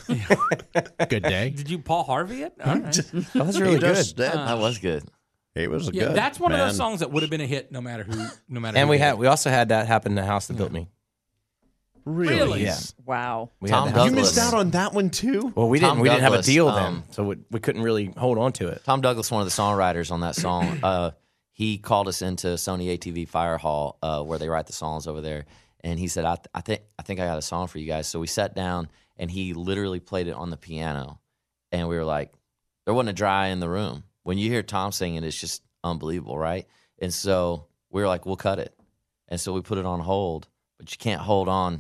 [SPEAKER 7] Good day.
[SPEAKER 2] Did you Paul Harvey it? All right.
[SPEAKER 4] That was really
[SPEAKER 3] He
[SPEAKER 4] good.
[SPEAKER 3] does that.
[SPEAKER 5] That was good.
[SPEAKER 3] He was a
[SPEAKER 2] Yeah,
[SPEAKER 3] good.
[SPEAKER 2] that's one of
[SPEAKER 3] man.
[SPEAKER 2] those songs that would have been a hit no matter who, no matter.
[SPEAKER 4] And
[SPEAKER 2] who
[SPEAKER 4] we
[SPEAKER 2] did
[SPEAKER 4] had
[SPEAKER 2] it.
[SPEAKER 4] we also had that happen in the house that built me.
[SPEAKER 3] Really?
[SPEAKER 2] Really?
[SPEAKER 4] Yeah.
[SPEAKER 6] Wow.
[SPEAKER 4] We
[SPEAKER 5] Tom
[SPEAKER 4] had that.
[SPEAKER 3] You
[SPEAKER 5] Douglas.
[SPEAKER 3] missed out on that one too.
[SPEAKER 4] Well, we didn't.
[SPEAKER 5] Tom
[SPEAKER 4] we didn't have a
[SPEAKER 5] Douglas,
[SPEAKER 4] deal
[SPEAKER 5] um,
[SPEAKER 4] then, so we, we couldn't really hold on to it.
[SPEAKER 5] Tom Douglas, one of the songwriters on that song, uh, he called us into Sony A T V Fire Hall uh, where they write the songs over there, and he said, I, th- "I think I think I got a song for you guys." So we sat down, and he literally played it on the piano, and we were like, there wasn't a dry eye in the room. When you hear Tom singing, it's just unbelievable, right? And so we were like, we'll cut it, and so we put it on hold, but you can't hold on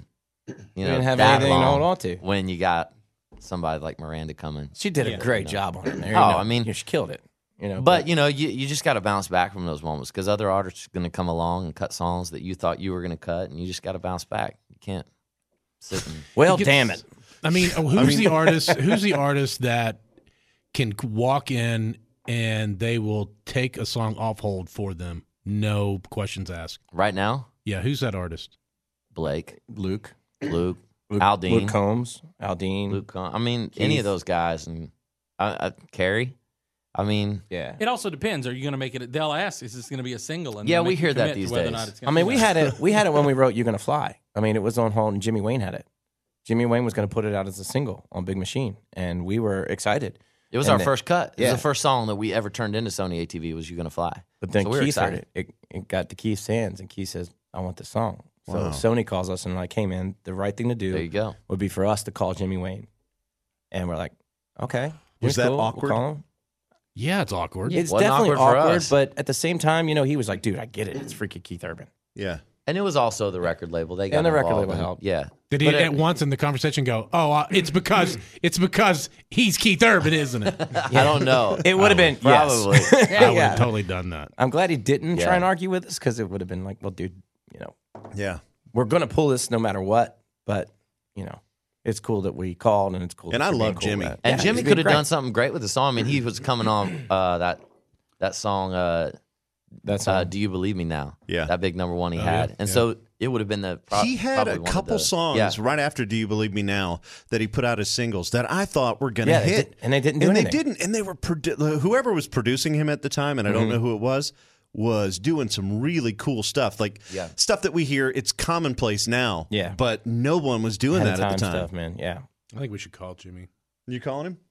[SPEAKER 5] you
[SPEAKER 4] We
[SPEAKER 5] know,
[SPEAKER 4] didn't have
[SPEAKER 5] that
[SPEAKER 4] anything to
[SPEAKER 5] long
[SPEAKER 4] hold on to.
[SPEAKER 5] when you got somebody like Miranda coming.
[SPEAKER 4] She did a
[SPEAKER 2] Yeah.
[SPEAKER 4] great job on it. There, you
[SPEAKER 5] Oh,
[SPEAKER 4] know.
[SPEAKER 5] I mean-
[SPEAKER 4] Yeah, she killed it. You know,
[SPEAKER 5] But you know, you, you just got to bounce back from those moments because other artists are going to come along and cut songs that you thought you were going to cut, and you just got to bounce back. You can't sit and
[SPEAKER 4] well,
[SPEAKER 7] It gets-
[SPEAKER 4] damn it.
[SPEAKER 7] I mean, oh, who's the artist? Who's the artist that can walk in and they will take a song off hold for them, no questions asked?
[SPEAKER 5] right now.
[SPEAKER 7] Yeah, who's that artist?
[SPEAKER 5] Blake,
[SPEAKER 4] Luke,
[SPEAKER 5] Luke,
[SPEAKER 4] Luke
[SPEAKER 5] Aldean,
[SPEAKER 4] Luke Combs, Aldean.
[SPEAKER 5] Luke. Con- I mean, any
[SPEAKER 4] Keith.
[SPEAKER 5] of those guys, and uh, uh, Carrie. I mean,
[SPEAKER 4] Yeah.
[SPEAKER 2] It also depends. Are you going to make it? They'll ask, "Is this going to be a single?" And
[SPEAKER 5] Yeah,
[SPEAKER 2] they'll
[SPEAKER 5] we
[SPEAKER 2] make you
[SPEAKER 5] hear that
[SPEAKER 2] commit to
[SPEAKER 5] these
[SPEAKER 2] whether or
[SPEAKER 5] days.
[SPEAKER 2] not it's
[SPEAKER 4] I
[SPEAKER 2] gonna
[SPEAKER 4] mean,
[SPEAKER 2] be
[SPEAKER 4] we
[SPEAKER 2] that.
[SPEAKER 4] had it. We had it when we wrote "You're Gonna Fly." I mean, it was on hold, and Jimmy Wayne had it. Jimmy Wayne was going to put it out as a single on Big Machine, and we were excited.
[SPEAKER 5] it was
[SPEAKER 4] And
[SPEAKER 5] our
[SPEAKER 4] then-
[SPEAKER 5] first cut. It
[SPEAKER 4] yeah.
[SPEAKER 5] was the first song that we ever turned into Sony A T V. Was "You Gonna Fly"?
[SPEAKER 4] But then
[SPEAKER 5] So we were
[SPEAKER 4] Keith
[SPEAKER 5] excited.
[SPEAKER 4] heard it. it. It got to Keith's hands, and Keith says, "I want this song." So
[SPEAKER 3] Wow.
[SPEAKER 4] Sony calls us and like, "Hey, man, the right thing to do
[SPEAKER 5] There you go.
[SPEAKER 4] would be for us to call Jimmy Wayne." And we're like, "Okay."
[SPEAKER 3] Was
[SPEAKER 4] We're
[SPEAKER 3] that
[SPEAKER 4] cool. We'll
[SPEAKER 3] awkward?
[SPEAKER 4] call him.
[SPEAKER 7] Yeah, it's awkward.
[SPEAKER 4] It's
[SPEAKER 5] Wasn't
[SPEAKER 4] definitely
[SPEAKER 5] awkward for
[SPEAKER 4] awkward,
[SPEAKER 5] us.
[SPEAKER 4] but at the same time, you know, he was like, "Dude, I get it. It's freaking Keith Urban."
[SPEAKER 3] Yeah.
[SPEAKER 5] And it was also the record label. They got
[SPEAKER 4] And the record
[SPEAKER 5] involved
[SPEAKER 4] label
[SPEAKER 5] in-
[SPEAKER 4] helped.
[SPEAKER 5] Yeah.
[SPEAKER 7] Did he
[SPEAKER 5] But it-
[SPEAKER 7] at once in the conversation go, "Oh, uh, it's because it's because he's Keith Urban, isn't it?"
[SPEAKER 5] I don't know.
[SPEAKER 4] It would have been
[SPEAKER 5] Probably.
[SPEAKER 4] yes.
[SPEAKER 7] I would
[SPEAKER 4] Yeah.
[SPEAKER 7] have totally done that.
[SPEAKER 4] I'm glad he didn't
[SPEAKER 5] Yeah.
[SPEAKER 4] try and argue with us because it would have been like, "Well, dude, you know,
[SPEAKER 3] Yeah.
[SPEAKER 4] we're gonna pull this no matter what." But you know, it's cool that we called, and it's cool.
[SPEAKER 3] And
[SPEAKER 4] that
[SPEAKER 3] I
[SPEAKER 4] you're being
[SPEAKER 3] love
[SPEAKER 4] cool
[SPEAKER 3] Jimmy.
[SPEAKER 4] with it.
[SPEAKER 5] And
[SPEAKER 4] Yeah,
[SPEAKER 5] Jimmy
[SPEAKER 4] he's
[SPEAKER 5] could
[SPEAKER 4] been
[SPEAKER 5] have
[SPEAKER 4] great.
[SPEAKER 5] done something great with the song. I mean, he was coming on uh, that that song. Uh,
[SPEAKER 4] That's
[SPEAKER 5] uh,
[SPEAKER 4] all.
[SPEAKER 5] "Do You Believe Me Now?"
[SPEAKER 3] Yeah.
[SPEAKER 5] that big number one he
[SPEAKER 7] Oh,
[SPEAKER 5] had,
[SPEAKER 7] yeah,
[SPEAKER 5] and
[SPEAKER 7] yeah.
[SPEAKER 5] so it would have been the. Pro-
[SPEAKER 3] He had
[SPEAKER 5] probably
[SPEAKER 3] a
[SPEAKER 5] one of
[SPEAKER 3] couple
[SPEAKER 5] the-
[SPEAKER 3] songs
[SPEAKER 5] Yeah.
[SPEAKER 3] right after "Do You Believe Me Now" that he put out as singles that I thought were going to
[SPEAKER 4] Yeah, they
[SPEAKER 3] hit,
[SPEAKER 4] did- and they didn't do
[SPEAKER 3] and
[SPEAKER 4] anything.
[SPEAKER 3] they didn't, and they were produ- whoever was producing him at the time, and I
[SPEAKER 4] Mm-hmm.
[SPEAKER 3] don't know who it was, was doing some really cool stuff, like
[SPEAKER 5] Yeah.
[SPEAKER 3] stuff that we hear. It's commonplace now,
[SPEAKER 4] Yeah.
[SPEAKER 3] but no one was doing
[SPEAKER 4] Ahead
[SPEAKER 3] that
[SPEAKER 4] of
[SPEAKER 3] at the
[SPEAKER 4] time
[SPEAKER 3] time.
[SPEAKER 4] stuff, man. Yeah.
[SPEAKER 7] I think we should call Jimmy.
[SPEAKER 3] You calling him?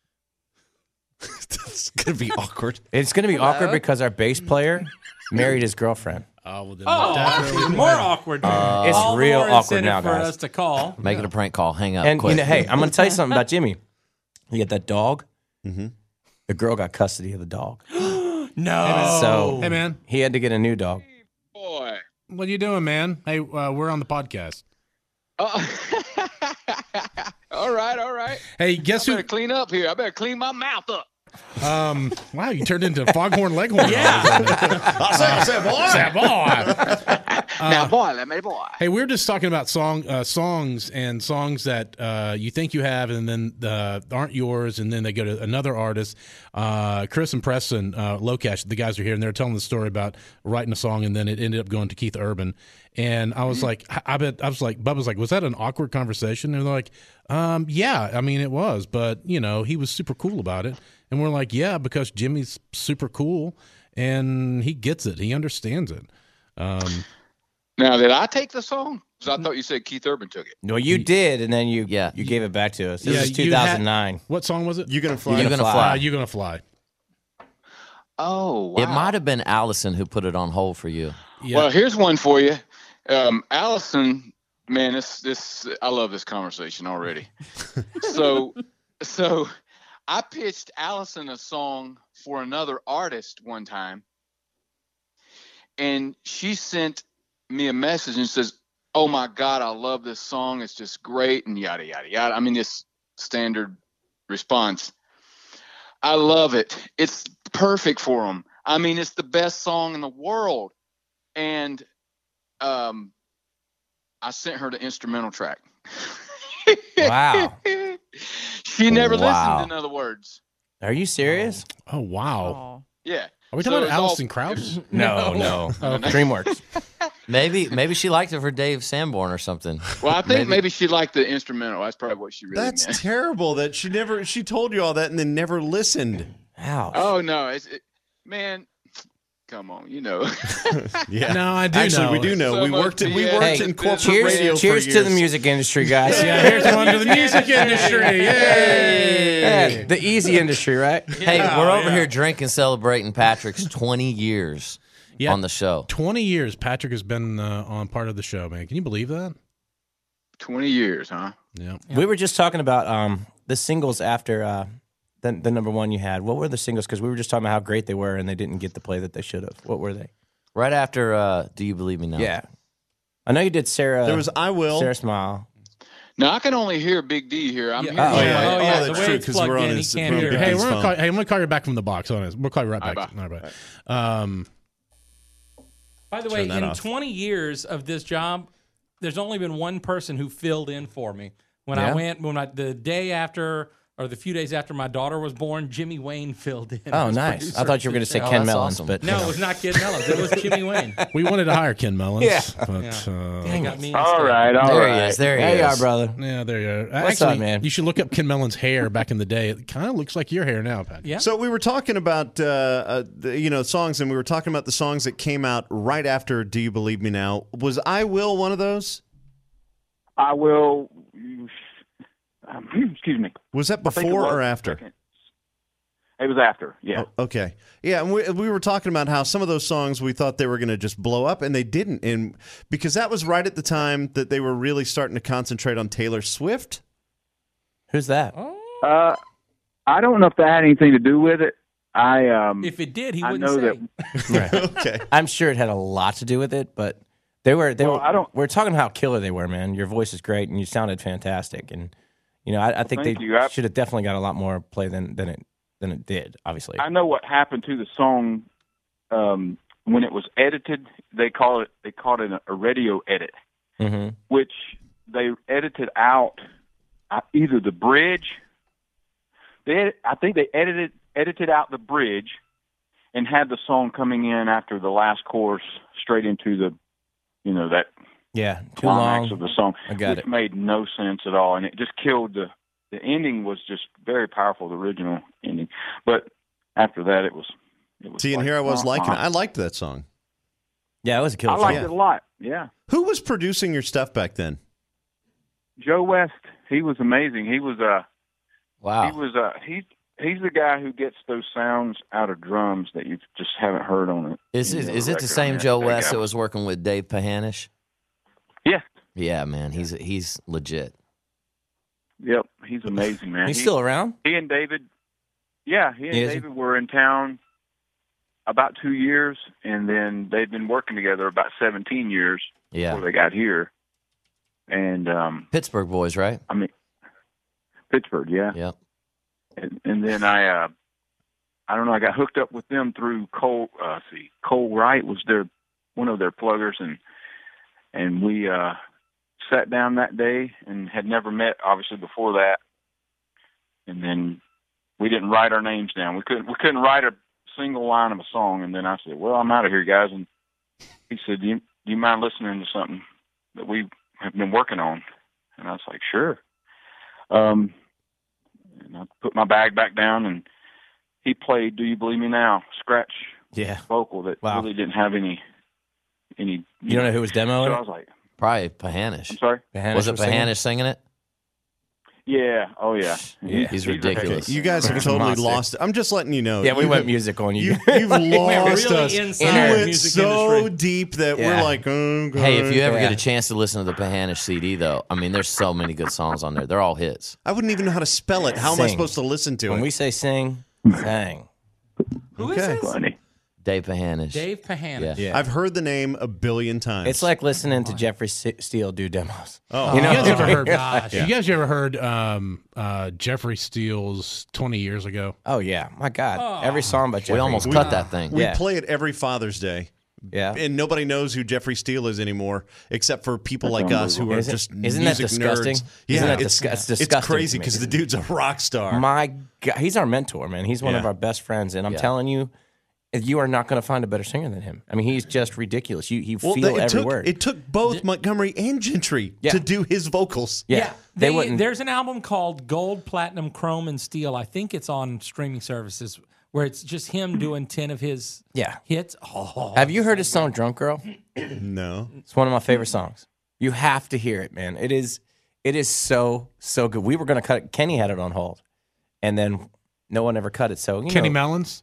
[SPEAKER 3] It's gonna be awkward.
[SPEAKER 4] It's going to be awkward because our bass player married his girlfriend.
[SPEAKER 7] Oh, well, then
[SPEAKER 2] Oh,
[SPEAKER 7] definitely
[SPEAKER 2] more awkward.
[SPEAKER 4] It's
[SPEAKER 2] All the
[SPEAKER 4] real
[SPEAKER 2] more
[SPEAKER 4] awkward
[SPEAKER 2] incentive
[SPEAKER 4] now,
[SPEAKER 2] for
[SPEAKER 4] guys.
[SPEAKER 2] us to call.
[SPEAKER 5] Make it a prank call. Hang up.
[SPEAKER 4] And
[SPEAKER 5] quick.
[SPEAKER 4] you know, hey, I'm going to tell you something about Jimmy. You get that dog.
[SPEAKER 3] Mhm.
[SPEAKER 4] The girl got custody of the dog,
[SPEAKER 2] No.
[SPEAKER 4] so
[SPEAKER 7] Hey, man,
[SPEAKER 4] he had to get a new dog.
[SPEAKER 8] Boy.
[SPEAKER 7] what you doing, man? Hey, uh, we're on the podcast.
[SPEAKER 8] Uh, all right, all right.
[SPEAKER 7] Hey,
[SPEAKER 8] I
[SPEAKER 7] guess who?
[SPEAKER 8] better clean up here. I better clean my mouth up.
[SPEAKER 7] Um, wow, you turned into Foghorn Leghorn.
[SPEAKER 2] Yeah.
[SPEAKER 3] I said, I said, boy.
[SPEAKER 7] That boy.
[SPEAKER 8] now, boy, let me boy.
[SPEAKER 7] Hey, we were just talking about song uh, songs and songs that uh, you think you have and then uh, aren't yours, and then they go to another artist. Uh, Chris and Preston uh, Locash, the guys are here, and they're telling the story about writing a song, and then it ended up going to Keith Urban. And I was like, I I bet I was like, Bub was like, was that an awkward conversation? And they're like, um, yeah, I mean, it was, but you know, he was super cool about it. And we're like, yeah, because Jimmy's super cool and he gets it, he understands it. Um,
[SPEAKER 8] Now, did I take the song? Because I thought you said Keith Urban took it.
[SPEAKER 4] No, you did, and then you
[SPEAKER 5] Yeah.
[SPEAKER 4] you gave it back to us. This
[SPEAKER 7] Yeah,
[SPEAKER 4] was
[SPEAKER 7] you had-
[SPEAKER 4] two thousand nine.
[SPEAKER 7] what song was it?
[SPEAKER 3] You gonna fly?
[SPEAKER 5] You're
[SPEAKER 4] Gonna
[SPEAKER 5] gonna
[SPEAKER 4] Fly.
[SPEAKER 5] fly.
[SPEAKER 7] Uh, you gonna fly?
[SPEAKER 8] Oh, wow.
[SPEAKER 5] It might have been Allison who put it on hold for you.
[SPEAKER 7] Yeah.
[SPEAKER 8] Well, here's one for you. Um, Allison, man, this this I love this conversation already. so so I pitched Allison a song for another artist one time, and she sent me a message and says, "Oh my God, I love this song. It's just great," and yada yada yada. I mean, this standard response. I love it. It's perfect for them. I mean, it's the best song in the world. And um, I sent her the instrumental track.
[SPEAKER 4] Wow.
[SPEAKER 8] She never
[SPEAKER 5] Wow.
[SPEAKER 8] listened, in other words.
[SPEAKER 4] Are you serious?
[SPEAKER 7] Oh wow!
[SPEAKER 6] Aw.
[SPEAKER 8] Yeah.
[SPEAKER 7] Are we
[SPEAKER 8] So
[SPEAKER 7] talking
[SPEAKER 8] it's
[SPEAKER 7] about
[SPEAKER 8] all-
[SPEAKER 7] Alison Krauss?
[SPEAKER 4] No, no. DreamWorks.
[SPEAKER 5] Maybe maybe she liked it for Dave Sanborn or something.
[SPEAKER 8] Well, I think
[SPEAKER 5] Maybe.
[SPEAKER 8] maybe, she liked the instrumental. That's probably what she really
[SPEAKER 3] That's
[SPEAKER 8] meant.
[SPEAKER 3] terrible. That she never. She told you all that and then never listened.
[SPEAKER 4] Ouch.
[SPEAKER 8] Oh, no. It's, it, man, come on. You know.
[SPEAKER 3] Yeah.
[SPEAKER 7] No, I do
[SPEAKER 3] Actually,
[SPEAKER 7] know.
[SPEAKER 3] we do know.
[SPEAKER 8] So
[SPEAKER 3] we
[SPEAKER 8] much
[SPEAKER 3] worked. In, we
[SPEAKER 8] B S.
[SPEAKER 3] worked
[SPEAKER 8] Hey,
[SPEAKER 3] in corporate
[SPEAKER 8] cheers-
[SPEAKER 3] radio
[SPEAKER 4] Cheers, cheers
[SPEAKER 3] for
[SPEAKER 4] to the
[SPEAKER 3] years.
[SPEAKER 4] music industry, guys.
[SPEAKER 7] Yeah, here's one to the music industry. Yay!
[SPEAKER 4] Yeah, the easy industry, right?
[SPEAKER 5] Hey, we're over
[SPEAKER 7] yeah.
[SPEAKER 5] here drinking, celebrating Patrick's twenty years
[SPEAKER 7] Yeah.
[SPEAKER 5] on the show.
[SPEAKER 7] twenty years Patrick has been uh, on part of the show, man. Can you believe that?
[SPEAKER 8] twenty years, huh?
[SPEAKER 7] Yeah.
[SPEAKER 4] We were just talking about um, the singles after uh, the, the number one you had. What were the singles? Because we were just talking about how great they were and they didn't get the play that they should have. What were they?
[SPEAKER 5] Right after uh, Do You Believe Me Now?
[SPEAKER 4] Yeah. I know you did Sarah.
[SPEAKER 3] There was I Will.
[SPEAKER 4] Sarah Smile.
[SPEAKER 8] Now I can only hear Big D here. I'm
[SPEAKER 2] Yeah.
[SPEAKER 8] hearing
[SPEAKER 2] Oh,
[SPEAKER 8] you.
[SPEAKER 2] yeah. Oh, yeah.
[SPEAKER 3] Oh,
[SPEAKER 2] The
[SPEAKER 3] that's
[SPEAKER 2] way
[SPEAKER 3] true,
[SPEAKER 2] it's
[SPEAKER 3] 'cause
[SPEAKER 2] plugged
[SPEAKER 3] we're on
[SPEAKER 2] in, he
[SPEAKER 3] his-
[SPEAKER 2] can't
[SPEAKER 3] we're
[SPEAKER 2] hear.
[SPEAKER 3] on
[SPEAKER 7] Hey,
[SPEAKER 3] his
[SPEAKER 7] we're gonna
[SPEAKER 3] phone.
[SPEAKER 7] call, hey, I'm gonna call you back from the box. Hold on. We'll call you right
[SPEAKER 8] All
[SPEAKER 7] back.
[SPEAKER 8] right,
[SPEAKER 7] All right, bye. Um,
[SPEAKER 2] By the way,
[SPEAKER 3] Turn that
[SPEAKER 2] in
[SPEAKER 3] off.
[SPEAKER 2] twenty years of this job, there's only been one person who filled in for me. When I
[SPEAKER 4] Yeah?
[SPEAKER 2] went, when I, the day after or the few days after my daughter was born, Jimmy Wayne filled in.
[SPEAKER 4] Oh,
[SPEAKER 2] as
[SPEAKER 4] nice.
[SPEAKER 2] producer
[SPEAKER 4] I thought you were
[SPEAKER 2] for
[SPEAKER 4] going to say
[SPEAKER 2] the
[SPEAKER 5] Oh,
[SPEAKER 4] Ken
[SPEAKER 5] that's
[SPEAKER 4] Mellons,
[SPEAKER 5] awesome.
[SPEAKER 4] but
[SPEAKER 2] No, it was not Kid Mellons. It was Jimmy Wayne.
[SPEAKER 7] we wanted to hire Ken Mellons.
[SPEAKER 4] Yeah.
[SPEAKER 7] But,
[SPEAKER 2] Yeah.
[SPEAKER 7] uh,
[SPEAKER 2] They got me
[SPEAKER 8] All
[SPEAKER 2] instead.
[SPEAKER 8] right, all
[SPEAKER 5] There
[SPEAKER 8] right.
[SPEAKER 5] he is. There he
[SPEAKER 4] there you
[SPEAKER 5] is.
[SPEAKER 4] are, brother.
[SPEAKER 7] yeah, there you are.
[SPEAKER 4] What's
[SPEAKER 7] Actually,
[SPEAKER 4] up, man?
[SPEAKER 7] you should look up Ken Mellons' hair back in the day. It kind of looks like your hair now, Pat.
[SPEAKER 2] Yeah.
[SPEAKER 3] So we were talking about uh, uh, the, you know songs, and we were talking about the songs that came out right after "Do You Believe Me Now." Was "I Will" one of those?
[SPEAKER 9] I will. Um, excuse me.
[SPEAKER 3] Was that
[SPEAKER 9] I think it
[SPEAKER 3] before
[SPEAKER 9] was
[SPEAKER 3] or
[SPEAKER 9] the
[SPEAKER 3] after?
[SPEAKER 9] second. It was after. Yeah.
[SPEAKER 3] Oh, okay. Yeah, and we, we were talking about how some of those songs we thought they were going to just blow up, and they didn't. And because that was right at the time that they were really starting to concentrate on Taylor Swift.
[SPEAKER 4] Who's that?
[SPEAKER 9] Uh, I don't know if that had anything to do with it. I um.
[SPEAKER 2] If it did, he
[SPEAKER 9] I
[SPEAKER 2] wouldn't
[SPEAKER 9] know
[SPEAKER 2] say.
[SPEAKER 9] that.
[SPEAKER 3] Okay.
[SPEAKER 4] I'm sure it had a lot to do with it, but they were they
[SPEAKER 9] Well,
[SPEAKER 4] were.
[SPEAKER 9] I don't-
[SPEAKER 4] We're talking how killer they were, man. Your voice is great, and you sounded fantastic. And you know, I, I think
[SPEAKER 9] thank
[SPEAKER 4] they
[SPEAKER 9] you. I-
[SPEAKER 4] should have definitely got a lot more play than than it than it did. Obviously,
[SPEAKER 9] I know what happened to the song um, when it was edited. They call it they called it a radio edit,
[SPEAKER 4] hmm
[SPEAKER 9] which they edited out uh, either the bridge. They ed- I think they edited edited out the bridge and had the song coming in after the last chorus straight into the you know that
[SPEAKER 4] yeah, too
[SPEAKER 9] climax
[SPEAKER 4] long.
[SPEAKER 9] of the song,
[SPEAKER 4] I got
[SPEAKER 9] which
[SPEAKER 4] it.
[SPEAKER 9] made no sense at all, and it just killed the. The ending was just very powerful, the original ending, but after that, it was. It was
[SPEAKER 3] See, and
[SPEAKER 9] like,
[SPEAKER 3] here I was
[SPEAKER 9] uh-uh.
[SPEAKER 3] liking it. I liked that song.
[SPEAKER 4] Yeah, it was a killer.
[SPEAKER 9] I liked
[SPEAKER 4] song.
[SPEAKER 9] it a lot. Yeah,
[SPEAKER 3] Who was producing your stuff back then?
[SPEAKER 9] Joe West, he was amazing. He was uh,
[SPEAKER 5] Wow.
[SPEAKER 9] he was uh, he he's the guy who gets those sounds out of drums that you just haven't heard on it.
[SPEAKER 5] Is it,
[SPEAKER 9] any
[SPEAKER 5] is
[SPEAKER 9] other
[SPEAKER 5] it the
[SPEAKER 9] record.
[SPEAKER 5] same
[SPEAKER 9] I mean,
[SPEAKER 5] Joe
[SPEAKER 9] that
[SPEAKER 5] West
[SPEAKER 9] guy
[SPEAKER 5] that was working with Dave Pahanish?
[SPEAKER 9] Yeah.
[SPEAKER 5] Yeah, man. He's he's legit.
[SPEAKER 9] Yep, he's amazing, man.
[SPEAKER 4] He's
[SPEAKER 9] he,
[SPEAKER 4] still around.
[SPEAKER 9] he and David. Yeah, he and
[SPEAKER 4] Is he?
[SPEAKER 9] David were in town about two years, and then they've been working together about seventeen years
[SPEAKER 5] Yeah.
[SPEAKER 9] before they got here. And um,
[SPEAKER 5] Pittsburgh boys, right?
[SPEAKER 9] I mean, Pittsburgh, yeah.
[SPEAKER 5] Yep.
[SPEAKER 9] And, and then I, uh, I don't know, I got hooked up with them through Cole. Uh, let's see, Cole Wright was their one of their pluggers, and and we uh, sat down that day and had never met, obviously, before that. And then we didn't write our names down. We couldn't we couldn't write a single line of a song. And then I said, "Well, I'm out of here, guys." And he said, "Do you, do you mind listening to something that we have been working on?" And I was like, "Sure." Um, and I put my bag back down, and he played "Do You Believe Me Now" scratch
[SPEAKER 4] Yeah.
[SPEAKER 9] vocal that
[SPEAKER 4] Wow.
[SPEAKER 9] really didn't have any any.
[SPEAKER 4] You don't know who was demoing
[SPEAKER 9] So I
[SPEAKER 4] it?
[SPEAKER 9] was like,
[SPEAKER 5] Probably Pahanish.
[SPEAKER 9] "I'm sorry."
[SPEAKER 4] Pahanish
[SPEAKER 5] Was it
[SPEAKER 4] singing?
[SPEAKER 5] Pahanish singing it?
[SPEAKER 9] Yeah. Oh yeah.
[SPEAKER 4] Yeah.
[SPEAKER 5] He's
[SPEAKER 9] a
[SPEAKER 5] ridiculous.
[SPEAKER 9] heck of a
[SPEAKER 3] You guys have
[SPEAKER 4] He's a
[SPEAKER 3] totally
[SPEAKER 4] monster.
[SPEAKER 3] lost it. I'm just letting you know.
[SPEAKER 4] Yeah, we
[SPEAKER 3] You
[SPEAKER 4] went
[SPEAKER 3] have-
[SPEAKER 4] music on you.
[SPEAKER 3] You, you've
[SPEAKER 2] Went
[SPEAKER 3] lost
[SPEAKER 2] really
[SPEAKER 3] us.
[SPEAKER 2] inside
[SPEAKER 3] You
[SPEAKER 4] the
[SPEAKER 3] went
[SPEAKER 2] music
[SPEAKER 3] so
[SPEAKER 2] industry.
[SPEAKER 3] deep that
[SPEAKER 4] Yeah.
[SPEAKER 3] we're like, oh, God.
[SPEAKER 5] Hey, if you ever
[SPEAKER 4] Yeah.
[SPEAKER 5] get a chance to listen to the Pahanish C D, though, I mean, there's so many good songs on there. They're all hits.
[SPEAKER 3] I wouldn't even know how to spell it. How am I
[SPEAKER 4] Sing.
[SPEAKER 3] supposed to listen to
[SPEAKER 4] when
[SPEAKER 3] it?
[SPEAKER 4] we say sing, sang.
[SPEAKER 2] Who is
[SPEAKER 3] Okay.
[SPEAKER 2] this?
[SPEAKER 9] Funny.
[SPEAKER 5] Dave Pahanish.
[SPEAKER 2] Dave Pahanish.
[SPEAKER 5] Yeah.
[SPEAKER 3] I've heard the name a billion times.
[SPEAKER 4] It's like listening to Jeffrey S- Steele do demos.
[SPEAKER 3] oh,
[SPEAKER 4] You know,
[SPEAKER 7] You guys ever heard?
[SPEAKER 2] Gosh.
[SPEAKER 7] You guys ever heard um, uh, Jeffrey Steele's twenty years ago?
[SPEAKER 4] Oh yeah, my God!
[SPEAKER 2] Oh.
[SPEAKER 4] Every song by Jeffrey.
[SPEAKER 5] We almost
[SPEAKER 3] We-
[SPEAKER 5] cut that thing.
[SPEAKER 3] we
[SPEAKER 4] yeah.
[SPEAKER 3] play it every Father's Day.
[SPEAKER 4] Yeah.
[SPEAKER 3] And nobody knows who Jeffrey Steele is anymore, except for people like us who are
[SPEAKER 4] Isn't-
[SPEAKER 3] just
[SPEAKER 4] isn't that
[SPEAKER 3] music
[SPEAKER 4] disgusting?
[SPEAKER 3] nerds.
[SPEAKER 4] Isn't
[SPEAKER 3] Yeah,
[SPEAKER 4] that
[SPEAKER 3] it's,
[SPEAKER 4] disgu- it's
[SPEAKER 3] it's
[SPEAKER 4] disgusting
[SPEAKER 3] crazy
[SPEAKER 4] to me.
[SPEAKER 3] because the dude's a rock star.
[SPEAKER 4] My God, he's our mentor, man. He's one of
[SPEAKER 3] Yeah.
[SPEAKER 4] our best friends, and I'm
[SPEAKER 5] Yeah.
[SPEAKER 4] telling you, you are not going to find a better singer than him. I mean, he's just ridiculous. You you
[SPEAKER 3] well,
[SPEAKER 4] feel
[SPEAKER 3] it
[SPEAKER 4] every
[SPEAKER 3] took,
[SPEAKER 4] word.
[SPEAKER 3] It took both Montgomery and Gentry
[SPEAKER 4] Yeah.
[SPEAKER 3] to do his vocals.
[SPEAKER 4] yeah,
[SPEAKER 2] Yeah,
[SPEAKER 4] they,
[SPEAKER 2] they-
[SPEAKER 4] wouldn't.
[SPEAKER 2] there's an album called Gold, Platinum, Chrome, and Steel. I think it's on streaming services where it's just him doing ten of his
[SPEAKER 4] Yeah.
[SPEAKER 2] hits. Oh,
[SPEAKER 4] Have you heard his song "Drunk Girl"?
[SPEAKER 3] No.
[SPEAKER 4] It's one of my favorite songs. You have to hear it, man. It is it is so so good. We were going to cut it. Kenny had it on hold, and then no one ever cut it. So you
[SPEAKER 7] Kenny
[SPEAKER 4] know,
[SPEAKER 7] Mellons.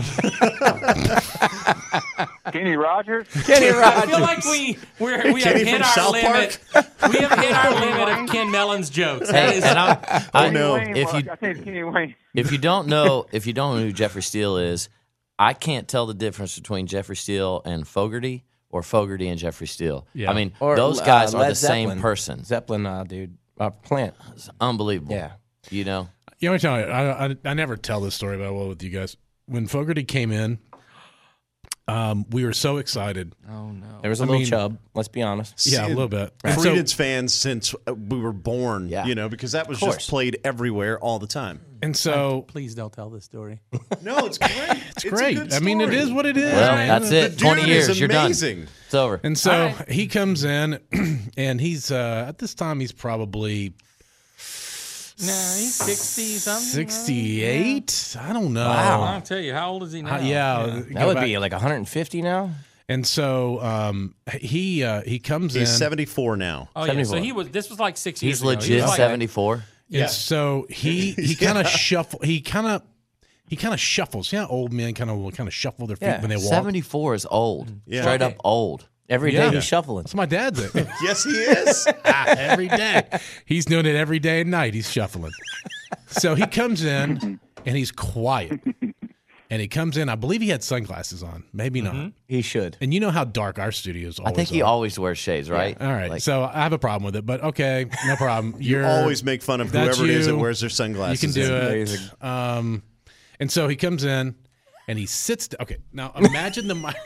[SPEAKER 9] Kenny Rogers.
[SPEAKER 4] Kenny
[SPEAKER 2] I
[SPEAKER 4] Rogers.
[SPEAKER 2] feel like we we're, we have
[SPEAKER 3] Kenny
[SPEAKER 2] hit
[SPEAKER 3] from
[SPEAKER 2] our
[SPEAKER 3] South
[SPEAKER 2] limit. We have hit our limit of Ken Mellon's jokes. That
[SPEAKER 5] Hey,
[SPEAKER 2] is-
[SPEAKER 5] and I'm, I
[SPEAKER 3] Oh, no.
[SPEAKER 9] Wayne,
[SPEAKER 5] If
[SPEAKER 9] well,
[SPEAKER 5] you
[SPEAKER 9] I think Kenny Wayne.
[SPEAKER 5] if you don't know if you don't know who Jeffrey Steele is, I can't tell the difference between Jeffrey Steele and Fogerty or Fogerty and Jeffrey Steele.
[SPEAKER 7] Yeah.
[SPEAKER 5] I mean,
[SPEAKER 4] Or,
[SPEAKER 5] those
[SPEAKER 4] uh,
[SPEAKER 5] guys are
[SPEAKER 4] Led
[SPEAKER 5] the
[SPEAKER 4] Zeppelin.
[SPEAKER 5] same person.
[SPEAKER 4] Zeppelin, uh, dude, uh, Plant.
[SPEAKER 5] It's unbelievable.
[SPEAKER 4] Yeah.
[SPEAKER 5] You know?
[SPEAKER 7] Yeah, let me tell you, I, I, I never tell this story, but I will with you guys. When Fogerty came in, um, we were so excited.
[SPEAKER 2] Oh no.
[SPEAKER 4] There was a
[SPEAKER 7] I
[SPEAKER 4] little
[SPEAKER 7] mean-
[SPEAKER 4] chub. Let's be honest.
[SPEAKER 7] Yeah, a little bit. And so-
[SPEAKER 3] Creedence fans since uh, we were born,
[SPEAKER 4] Yeah.
[SPEAKER 3] you know, because that was
[SPEAKER 4] course.
[SPEAKER 3] just played everywhere all the time.
[SPEAKER 7] And so
[SPEAKER 2] Please don't tell this story.
[SPEAKER 3] No, it's great. It's,
[SPEAKER 7] great. I mean, it is what it is.
[SPEAKER 5] Well,
[SPEAKER 7] man.
[SPEAKER 5] that's it.
[SPEAKER 3] The
[SPEAKER 5] twenty
[SPEAKER 3] dude
[SPEAKER 5] years,
[SPEAKER 3] is
[SPEAKER 5] you're done.
[SPEAKER 3] amazing.
[SPEAKER 5] It's over.
[SPEAKER 7] And so
[SPEAKER 2] All right.
[SPEAKER 7] he comes in, and he's uh, at this time he's probably
[SPEAKER 2] No, he's sixty something.
[SPEAKER 7] sixty-eight. I don't know.
[SPEAKER 2] I'll tell you, how old is he now?
[SPEAKER 7] Uh, yeah,
[SPEAKER 4] That would be like one hundred fifty now.
[SPEAKER 7] And so um, he uh, he comes
[SPEAKER 3] He's
[SPEAKER 7] in.
[SPEAKER 3] seventy-four now.
[SPEAKER 2] Oh yeah. So
[SPEAKER 4] seventy-four.
[SPEAKER 2] he was. This was like six years
[SPEAKER 5] He's
[SPEAKER 2] ago. He
[SPEAKER 5] legit
[SPEAKER 2] was like-
[SPEAKER 5] seventy-four.
[SPEAKER 7] And so he he kind of shuffle. He kind of he kind of shuffles. Yeah, old men kind of kind of shuffle their feet
[SPEAKER 4] Yeah.
[SPEAKER 7] when they walk.
[SPEAKER 5] seventy-four is old.
[SPEAKER 3] Yeah.
[SPEAKER 5] Straight up old.
[SPEAKER 4] Every day
[SPEAKER 7] Yeah.
[SPEAKER 4] he's shuffling.
[SPEAKER 7] That's my dad's it.
[SPEAKER 3] Yes, he is.
[SPEAKER 7] Every day. He's doing it every day and night. He's shuffling. So he comes in and he's quiet. And he comes in. I believe he had sunglasses on. Maybe not.
[SPEAKER 4] He should.
[SPEAKER 7] And you know how dark our studios
[SPEAKER 5] I
[SPEAKER 7] always
[SPEAKER 5] think he
[SPEAKER 7] are.
[SPEAKER 5] always wears shades, right?
[SPEAKER 7] All right.
[SPEAKER 5] Like,
[SPEAKER 7] so I have a problem with it, but okay, no problem.
[SPEAKER 3] You
[SPEAKER 7] You're
[SPEAKER 3] always make fun of
[SPEAKER 7] that's
[SPEAKER 3] whoever it is that
[SPEAKER 7] you.
[SPEAKER 3] wears their
[SPEAKER 7] You
[SPEAKER 3] sunglasses.
[SPEAKER 7] can do
[SPEAKER 3] in.
[SPEAKER 7] it.
[SPEAKER 4] amazing.
[SPEAKER 7] Um, and so he comes in and he sits. d- Okay, now imagine the mic.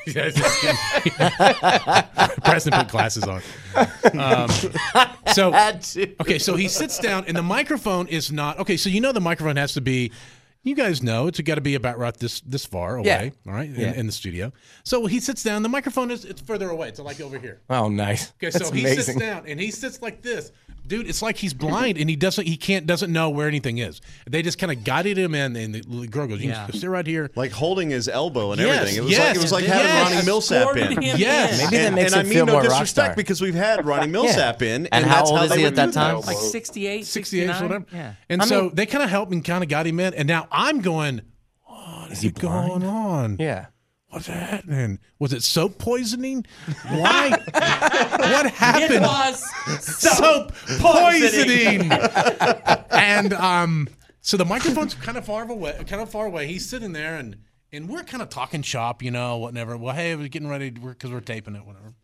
[SPEAKER 7] Preston put glasses on. Um, so
[SPEAKER 5] had to.
[SPEAKER 7] okay, so he sits down and the microphone is not okay. So you know the microphone has to be. You guys know it's got to be about right this this far away.
[SPEAKER 4] Yeah.
[SPEAKER 7] All right,
[SPEAKER 4] Yeah.
[SPEAKER 7] in, in the studio. So he sits down. The microphone is it's further away. It's like over here.
[SPEAKER 4] Oh, nice.
[SPEAKER 7] Okay, so
[SPEAKER 4] That's
[SPEAKER 7] he
[SPEAKER 4] amazing.
[SPEAKER 7] sits down and he sits like this. Dude, it's like he's blind and he doesn't he can't doesn't know where anything is. They just kind of guided him in and the girl goes, "You
[SPEAKER 2] Yeah.
[SPEAKER 7] can sit right here."
[SPEAKER 3] Like holding his elbow and
[SPEAKER 7] Yes,
[SPEAKER 3] everything. It was
[SPEAKER 7] yes,
[SPEAKER 3] like it was like
[SPEAKER 7] yes.
[SPEAKER 3] having Ronnie Millsap
[SPEAKER 2] Escorted
[SPEAKER 3] in.
[SPEAKER 2] him
[SPEAKER 7] Yes.
[SPEAKER 2] in.
[SPEAKER 4] Maybe that
[SPEAKER 3] and,
[SPEAKER 4] makes
[SPEAKER 3] and I
[SPEAKER 4] him
[SPEAKER 3] mean
[SPEAKER 4] feel
[SPEAKER 3] no
[SPEAKER 4] more rock
[SPEAKER 3] disrespect
[SPEAKER 4] star.
[SPEAKER 3] because we've had Ronnie Millsap in, and,
[SPEAKER 5] And how
[SPEAKER 3] that's
[SPEAKER 5] old
[SPEAKER 3] how
[SPEAKER 5] is
[SPEAKER 3] they
[SPEAKER 5] he
[SPEAKER 3] would
[SPEAKER 5] at that
[SPEAKER 3] do
[SPEAKER 5] time?
[SPEAKER 2] Like sixty-eight,
[SPEAKER 7] sixty-eight,
[SPEAKER 2] sixty-nine?
[SPEAKER 7] whatever.
[SPEAKER 2] Yeah.
[SPEAKER 7] And
[SPEAKER 4] I
[SPEAKER 7] so
[SPEAKER 4] mean-
[SPEAKER 7] they kind of helped and kind of got him in. And now I'm going, what is
[SPEAKER 4] he
[SPEAKER 7] going on?
[SPEAKER 4] Yeah.
[SPEAKER 7] What's happening? Was it soap poisoning? Why? What
[SPEAKER 2] It
[SPEAKER 7] happened?
[SPEAKER 2] was
[SPEAKER 7] Soap poisoning. And um, so the microphone's kind of far away. Kind of far away. He's sitting there, and and we're kind of talking shop, you know, whatever. Well, hey, we're getting ready because we're taping it, whatever.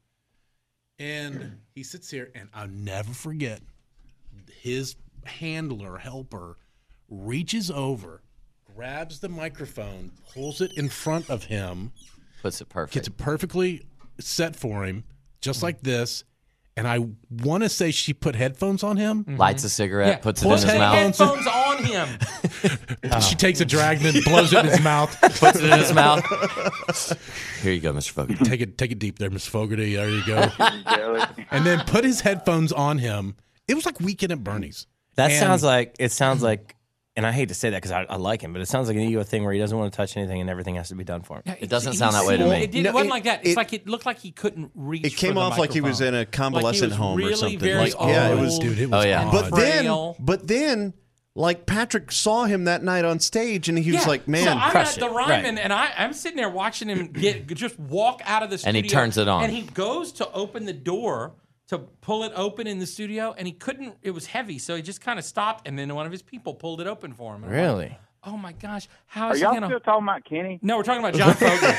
[SPEAKER 7] And he sits here, and I'll never forget. His handler, helper, reaches over, grabs the microphone, pulls it in front of him,
[SPEAKER 5] Puts it perfect.
[SPEAKER 7] gets it perfectly set for him, just like this. And I want to say she put headphones on him.
[SPEAKER 5] Lights a cigarette,
[SPEAKER 2] Yeah.
[SPEAKER 5] puts it in
[SPEAKER 7] Pulls
[SPEAKER 5] his mouth,
[SPEAKER 2] headphones on him.
[SPEAKER 7] She takes a drag, then blows it in his mouth.
[SPEAKER 5] puts it in his mouth. Here you go, Mister Fogarty.
[SPEAKER 7] Take it, take it deep there, Miss Fogarty. There you go. And then put his headphones on him. It was like Weekend at Bernie's.
[SPEAKER 4] That
[SPEAKER 7] And-
[SPEAKER 4] sounds like it sounds like, and I hate to say that because I, I like him, but it sounds like an ego thing where he doesn't want to touch anything and everything has to be done for him.
[SPEAKER 5] It doesn't
[SPEAKER 2] He
[SPEAKER 5] sound that way to
[SPEAKER 2] seemed-
[SPEAKER 5] me.
[SPEAKER 2] It, didn't,
[SPEAKER 3] No,
[SPEAKER 2] it wasn't
[SPEAKER 3] it-
[SPEAKER 2] like that. It's
[SPEAKER 3] it-
[SPEAKER 2] like it looked like he couldn't reach.
[SPEAKER 3] It came
[SPEAKER 2] for the
[SPEAKER 3] off like he was in
[SPEAKER 2] microphone.
[SPEAKER 3] a convalescent
[SPEAKER 2] Like he was
[SPEAKER 3] home or
[SPEAKER 2] really
[SPEAKER 3] something.
[SPEAKER 2] Very
[SPEAKER 3] Like, yeah, it was-
[SPEAKER 2] old.
[SPEAKER 7] Dude, it was
[SPEAKER 5] Oh, yeah.
[SPEAKER 7] odd.
[SPEAKER 3] But then,
[SPEAKER 2] Frail.
[SPEAKER 3] but then, like Patrick saw him that night on stage, and he was
[SPEAKER 2] Yeah.
[SPEAKER 3] like, "Man,
[SPEAKER 2] so I'm
[SPEAKER 4] crush
[SPEAKER 2] at the
[SPEAKER 4] it.
[SPEAKER 2] Ryman,
[SPEAKER 4] Right.
[SPEAKER 2] and I, I'm sitting there watching him get just walk out of the studio,
[SPEAKER 5] And he turns it on.
[SPEAKER 2] and he goes to open the door to pull it open in the studio, and he couldn't. It was heavy, so he just kind of stopped, and then one of his people pulled it open for him. And I'm like,
[SPEAKER 4] Really?
[SPEAKER 2] oh my gosh, how
[SPEAKER 9] Are
[SPEAKER 2] is he
[SPEAKER 9] y'all
[SPEAKER 2] gonna?
[SPEAKER 9] still talking about Kenny?
[SPEAKER 2] No, we're talking about John Fogerty.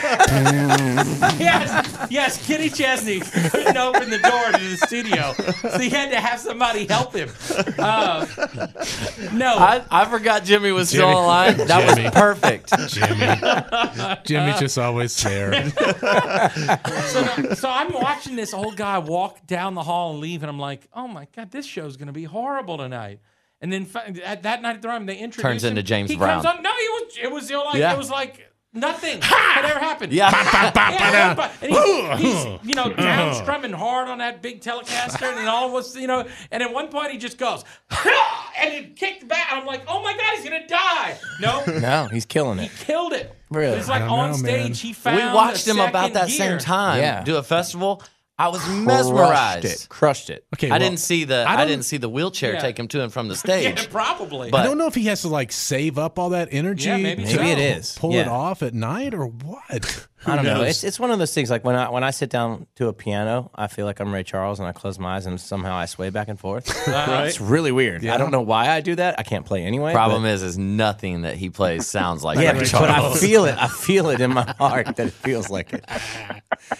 [SPEAKER 2] yes, yes, Kenny Chesney couldn't open the door to the studio, so he had to have somebody help him. Uh, no,
[SPEAKER 5] I, I forgot Jimmy was still
[SPEAKER 7] Jimmy.
[SPEAKER 5] alive. That
[SPEAKER 7] Jimmy.
[SPEAKER 5] was perfect.
[SPEAKER 7] Jimmy. Jimmy's just always there.
[SPEAKER 2] so, so I'm watching this old guy walk down the hall and leave, and I'm like, oh my God, this show's going to be horrible tonight. And then fa- at that night at the Ryman, they introduced
[SPEAKER 5] Turns
[SPEAKER 2] him.
[SPEAKER 5] into James
[SPEAKER 2] he
[SPEAKER 5] Brown.
[SPEAKER 2] Comes on, no, he was. It was you know, like
[SPEAKER 5] Yeah.
[SPEAKER 2] it was like nothing had ever happened.
[SPEAKER 5] Yeah.
[SPEAKER 2] Yeah, but- and he's, he's, you know, down strumming hard on that big Telecaster, and all was, you know, and at one point he just goes, and he kicked back. I'm like, oh my God, he's gonna die. No,
[SPEAKER 4] No, he's killing it.
[SPEAKER 2] killed it.
[SPEAKER 4] Really?
[SPEAKER 2] It's like
[SPEAKER 7] I don't
[SPEAKER 2] on
[SPEAKER 7] know,
[SPEAKER 2] stage
[SPEAKER 7] man.
[SPEAKER 2] he found.
[SPEAKER 5] We watched
[SPEAKER 2] a
[SPEAKER 5] him about
[SPEAKER 2] second
[SPEAKER 5] that
[SPEAKER 2] gear.
[SPEAKER 5] same time
[SPEAKER 4] Yeah.
[SPEAKER 5] do a festival. I was
[SPEAKER 4] Crushed
[SPEAKER 5] mesmerized.
[SPEAKER 4] it. Crushed it.
[SPEAKER 7] Okay,
[SPEAKER 5] I
[SPEAKER 7] well,
[SPEAKER 5] didn't see the
[SPEAKER 7] I
[SPEAKER 5] I,
[SPEAKER 7] don't-
[SPEAKER 5] didn't see the wheelchair
[SPEAKER 2] Yeah.
[SPEAKER 5] take him to and from the
[SPEAKER 2] Yeah,
[SPEAKER 5] stage.
[SPEAKER 2] probably.
[SPEAKER 5] But-
[SPEAKER 7] I don't know if he has to like save up all that energy.
[SPEAKER 2] Yeah, maybe
[SPEAKER 7] to
[SPEAKER 2] so.
[SPEAKER 4] Maybe it is.
[SPEAKER 7] Pull it
[SPEAKER 4] Yeah.
[SPEAKER 7] off at night or what?
[SPEAKER 4] I don't know.
[SPEAKER 3] knows?
[SPEAKER 4] It's it's one of those things. Like when I when I sit down to a piano, I feel like I'm Ray Charles, and I close my eyes, and somehow I sway back and forth. It's really weird. I don't know why I do that. I can't play anyway.
[SPEAKER 5] Problem
[SPEAKER 4] but,
[SPEAKER 5] is, is nothing that he plays sounds like
[SPEAKER 4] yeah,
[SPEAKER 5] Ray
[SPEAKER 4] but I
[SPEAKER 5] Charles.
[SPEAKER 4] feel it. I feel it in my heart that it feels like it.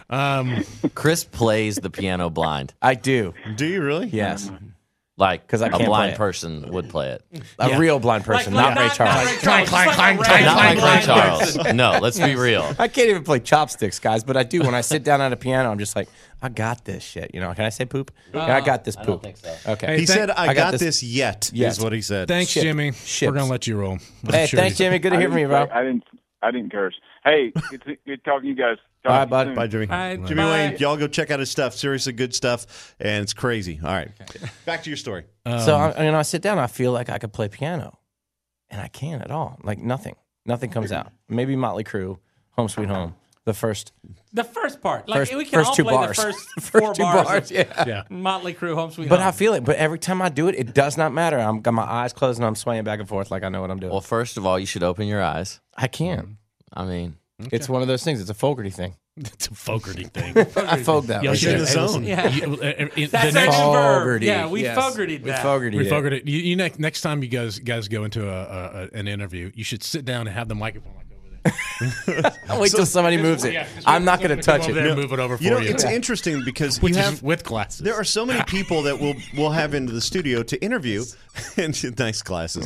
[SPEAKER 7] Um,
[SPEAKER 5] Chris plays the piano blind,
[SPEAKER 4] I do.
[SPEAKER 3] Do you really?
[SPEAKER 4] Yes.
[SPEAKER 5] like
[SPEAKER 4] 'Cause I
[SPEAKER 5] a
[SPEAKER 4] can't play
[SPEAKER 5] blind
[SPEAKER 4] it.
[SPEAKER 5] person would play it.
[SPEAKER 4] A real blind person, not Ray Charles.
[SPEAKER 7] Clang, clang, clang,
[SPEAKER 5] Not
[SPEAKER 7] clang,
[SPEAKER 5] like
[SPEAKER 7] clang,
[SPEAKER 5] Ray Charles. No, let's be real.
[SPEAKER 4] I can't even play chopsticks, guys, but I do. When I sit down at a piano, I'm just like, I got this shit. You know, can I say poop? Yeah, I got this poop.
[SPEAKER 5] I don't think so.
[SPEAKER 4] Okay.
[SPEAKER 7] Hey,
[SPEAKER 3] He
[SPEAKER 7] thank-
[SPEAKER 3] said, I,
[SPEAKER 4] I
[SPEAKER 3] got,
[SPEAKER 4] got
[SPEAKER 3] this,
[SPEAKER 4] this
[SPEAKER 3] yet,
[SPEAKER 4] Yet.
[SPEAKER 3] is what he said.
[SPEAKER 7] Thanks,
[SPEAKER 4] Shit.
[SPEAKER 7] Jimmy.
[SPEAKER 4] Ships.
[SPEAKER 7] We're gonna let you roll. I'm
[SPEAKER 4] Hey,
[SPEAKER 7] sure
[SPEAKER 4] thanks,
[SPEAKER 7] you-
[SPEAKER 4] Jimmy. Good to
[SPEAKER 9] I
[SPEAKER 4] hear from you,
[SPEAKER 9] didn't
[SPEAKER 4] bro.
[SPEAKER 9] say- I didn't. I didn't curse. Hey, good, to, good talking to you guys. Talk
[SPEAKER 4] All right,
[SPEAKER 9] to you
[SPEAKER 4] bud.
[SPEAKER 9] soon.
[SPEAKER 3] Bye, Jimmy.
[SPEAKER 2] Bye.
[SPEAKER 3] Jimmy
[SPEAKER 2] Bye.
[SPEAKER 3] Wayne, y'all go check out his stuff. Seriously good stuff, and it's crazy. All right. Back to your story.
[SPEAKER 4] So I, you know, I sit down, I feel like I could play piano, and I can't at all. Like nothing, nothing comes out. Maybe Motley Crue, "Home Sweet Home," the first,
[SPEAKER 2] The first part. Like
[SPEAKER 4] first,
[SPEAKER 2] we can
[SPEAKER 4] first
[SPEAKER 2] all
[SPEAKER 4] two
[SPEAKER 2] play
[SPEAKER 4] bars,
[SPEAKER 2] the first
[SPEAKER 4] first
[SPEAKER 2] four
[SPEAKER 4] two
[SPEAKER 2] bars.
[SPEAKER 4] bars.
[SPEAKER 2] of
[SPEAKER 4] Yeah.
[SPEAKER 7] Yeah.
[SPEAKER 2] Motley Crue, Home Sweet
[SPEAKER 4] But
[SPEAKER 2] Home.
[SPEAKER 4] I feel it. But every time I do it, it does not matter. I'm got my eyes closed and I'm swaying back and forth like I know what I'm doing.
[SPEAKER 5] Well, first of all, you should open your eyes.
[SPEAKER 4] I can.
[SPEAKER 5] I mean,
[SPEAKER 4] It's one of those things. It's a Fogarty thing.
[SPEAKER 7] It's a Fogarty thing.
[SPEAKER 4] I fogged that.
[SPEAKER 7] Yo,
[SPEAKER 4] one.
[SPEAKER 7] shit,
[SPEAKER 3] in the
[SPEAKER 7] hey,
[SPEAKER 3] zone.
[SPEAKER 7] listen,
[SPEAKER 2] Yeah.
[SPEAKER 7] you- uh, uh, uh, the
[SPEAKER 2] That's
[SPEAKER 7] next-
[SPEAKER 2] our verb.
[SPEAKER 4] Fogarty.
[SPEAKER 2] Yeah, we
[SPEAKER 4] Yes.
[SPEAKER 2] Fogartied
[SPEAKER 4] We
[SPEAKER 2] that.
[SPEAKER 4] Fogartied
[SPEAKER 7] We
[SPEAKER 4] it.
[SPEAKER 7] Fogarty it. You, you next, next time you guys guys go into a, a, a an interview, you should sit down and have the microphone like over there.
[SPEAKER 4] I'll wait till somebody moves it.
[SPEAKER 7] Yeah, just
[SPEAKER 4] I'm
[SPEAKER 7] wait
[SPEAKER 4] not
[SPEAKER 7] for
[SPEAKER 4] going to
[SPEAKER 7] someone
[SPEAKER 4] touch
[SPEAKER 7] come
[SPEAKER 4] it.
[SPEAKER 7] over there and move it over for
[SPEAKER 3] You know,
[SPEAKER 7] you.
[SPEAKER 3] it's interesting because
[SPEAKER 7] Which
[SPEAKER 3] you
[SPEAKER 7] is
[SPEAKER 3] have
[SPEAKER 7] with glasses.
[SPEAKER 3] there are so many people that we'll we'll have into the studio to interview, and nice glasses.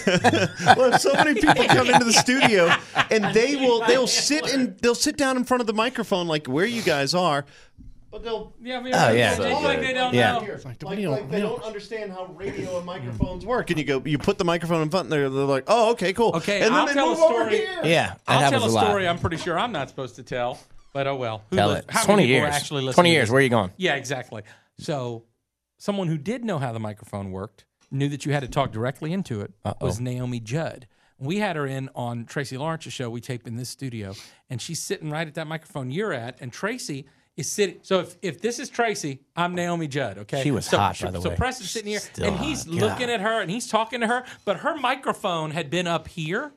[SPEAKER 3] Well, so many people come into the studio, and they will they'll sit and they'll sit down in front of the microphone like where you guys are, but they'll
[SPEAKER 2] Yeah, we
[SPEAKER 4] Oh, yeah.
[SPEAKER 2] It's like they don't
[SPEAKER 4] Yeah.
[SPEAKER 2] know.
[SPEAKER 3] like,
[SPEAKER 7] like,
[SPEAKER 3] like,
[SPEAKER 7] we don't-
[SPEAKER 3] they
[SPEAKER 7] we
[SPEAKER 3] don't understand how radio and microphones work. And you go, you put the microphone in front there, they're like, oh, okay, cool.
[SPEAKER 2] Okay,
[SPEAKER 3] and then
[SPEAKER 2] I'll
[SPEAKER 3] they
[SPEAKER 2] tell a
[SPEAKER 3] move over
[SPEAKER 2] story.
[SPEAKER 3] here.
[SPEAKER 4] Yeah, that
[SPEAKER 2] I'll
[SPEAKER 4] happens
[SPEAKER 2] tell a
[SPEAKER 4] a lot.
[SPEAKER 2] story I'm pretty sure I'm not supposed to tell, but oh well. Who
[SPEAKER 4] Tell
[SPEAKER 2] li-
[SPEAKER 4] it.
[SPEAKER 2] How
[SPEAKER 4] It's
[SPEAKER 2] many
[SPEAKER 4] twenty
[SPEAKER 2] people
[SPEAKER 4] years.
[SPEAKER 2] actually listen
[SPEAKER 4] twenty
[SPEAKER 2] to
[SPEAKER 4] years.
[SPEAKER 2] this?
[SPEAKER 4] Where are you going?
[SPEAKER 2] Yeah, exactly. So, someone who did know how the microphone worked, knew that you had to talk directly into it,
[SPEAKER 4] Uh-oh.
[SPEAKER 2] was Naomi Judd. We had her in on Tracy Lawrence's show. We taped in this studio, and she's sitting right at that microphone you're at, and Tracy is sitting. So if, if this is Tracy, I'm Naomi Judd. Okay,
[SPEAKER 4] She was
[SPEAKER 2] so,
[SPEAKER 4] hot,
[SPEAKER 2] so,
[SPEAKER 4] by the
[SPEAKER 2] so
[SPEAKER 4] way.
[SPEAKER 2] Preston's sitting here,
[SPEAKER 5] Still
[SPEAKER 2] and he's
[SPEAKER 5] hot.
[SPEAKER 2] looking at her, and he's talking to her, but her microphone had been up here.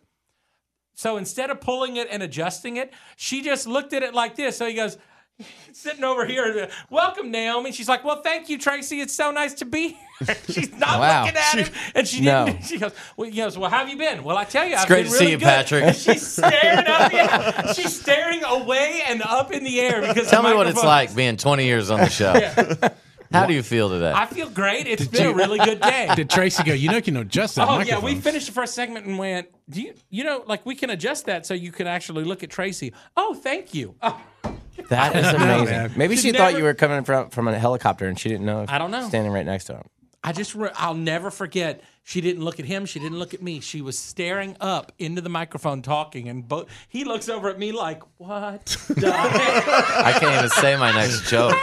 [SPEAKER 2] So instead of pulling it and adjusting it, she just looked at it like this. So he goes, sitting over here, welcome, Naomi. She's like, well, thank you, Tracy. It's so nice to be here. She's not
[SPEAKER 4] Wow.
[SPEAKER 2] looking at him. And she
[SPEAKER 4] No.
[SPEAKER 2] didn't. She goes, well, he goes, well, how have you been? Well, I tell you, I've
[SPEAKER 5] great
[SPEAKER 2] been
[SPEAKER 5] to
[SPEAKER 2] really
[SPEAKER 5] see you,
[SPEAKER 2] good.
[SPEAKER 5] Patrick.
[SPEAKER 2] And she's staring up. Yeah, she's staring away and up in the air because
[SPEAKER 5] tell
[SPEAKER 2] the
[SPEAKER 5] me what it's
[SPEAKER 2] microphone-
[SPEAKER 5] like being twenty years on the show.
[SPEAKER 2] Yeah.
[SPEAKER 5] How do you feel today?
[SPEAKER 2] I feel great. It's been a really good day.
[SPEAKER 7] Did Tracy go, you know, you can adjust that
[SPEAKER 2] Oh
[SPEAKER 7] microphone.
[SPEAKER 2] yeah, we finished the first segment and went. Do you, you know, like we can adjust that so you can actually look at Tracy. Oh, thank you. Oh,
[SPEAKER 4] That is amazing.
[SPEAKER 7] man.
[SPEAKER 4] Maybe she
[SPEAKER 2] She'd
[SPEAKER 4] thought
[SPEAKER 2] never-
[SPEAKER 4] you were coming from from a helicopter and she didn't know.
[SPEAKER 2] I don't know.
[SPEAKER 4] Standing right next to him.
[SPEAKER 2] I just, re- I'll never forget. She didn't look at him. She didn't look at me. She was staring up into the microphone, talking, and both. He looks over at me like, "What?" the heck?"
[SPEAKER 5] I can't even say my next joke.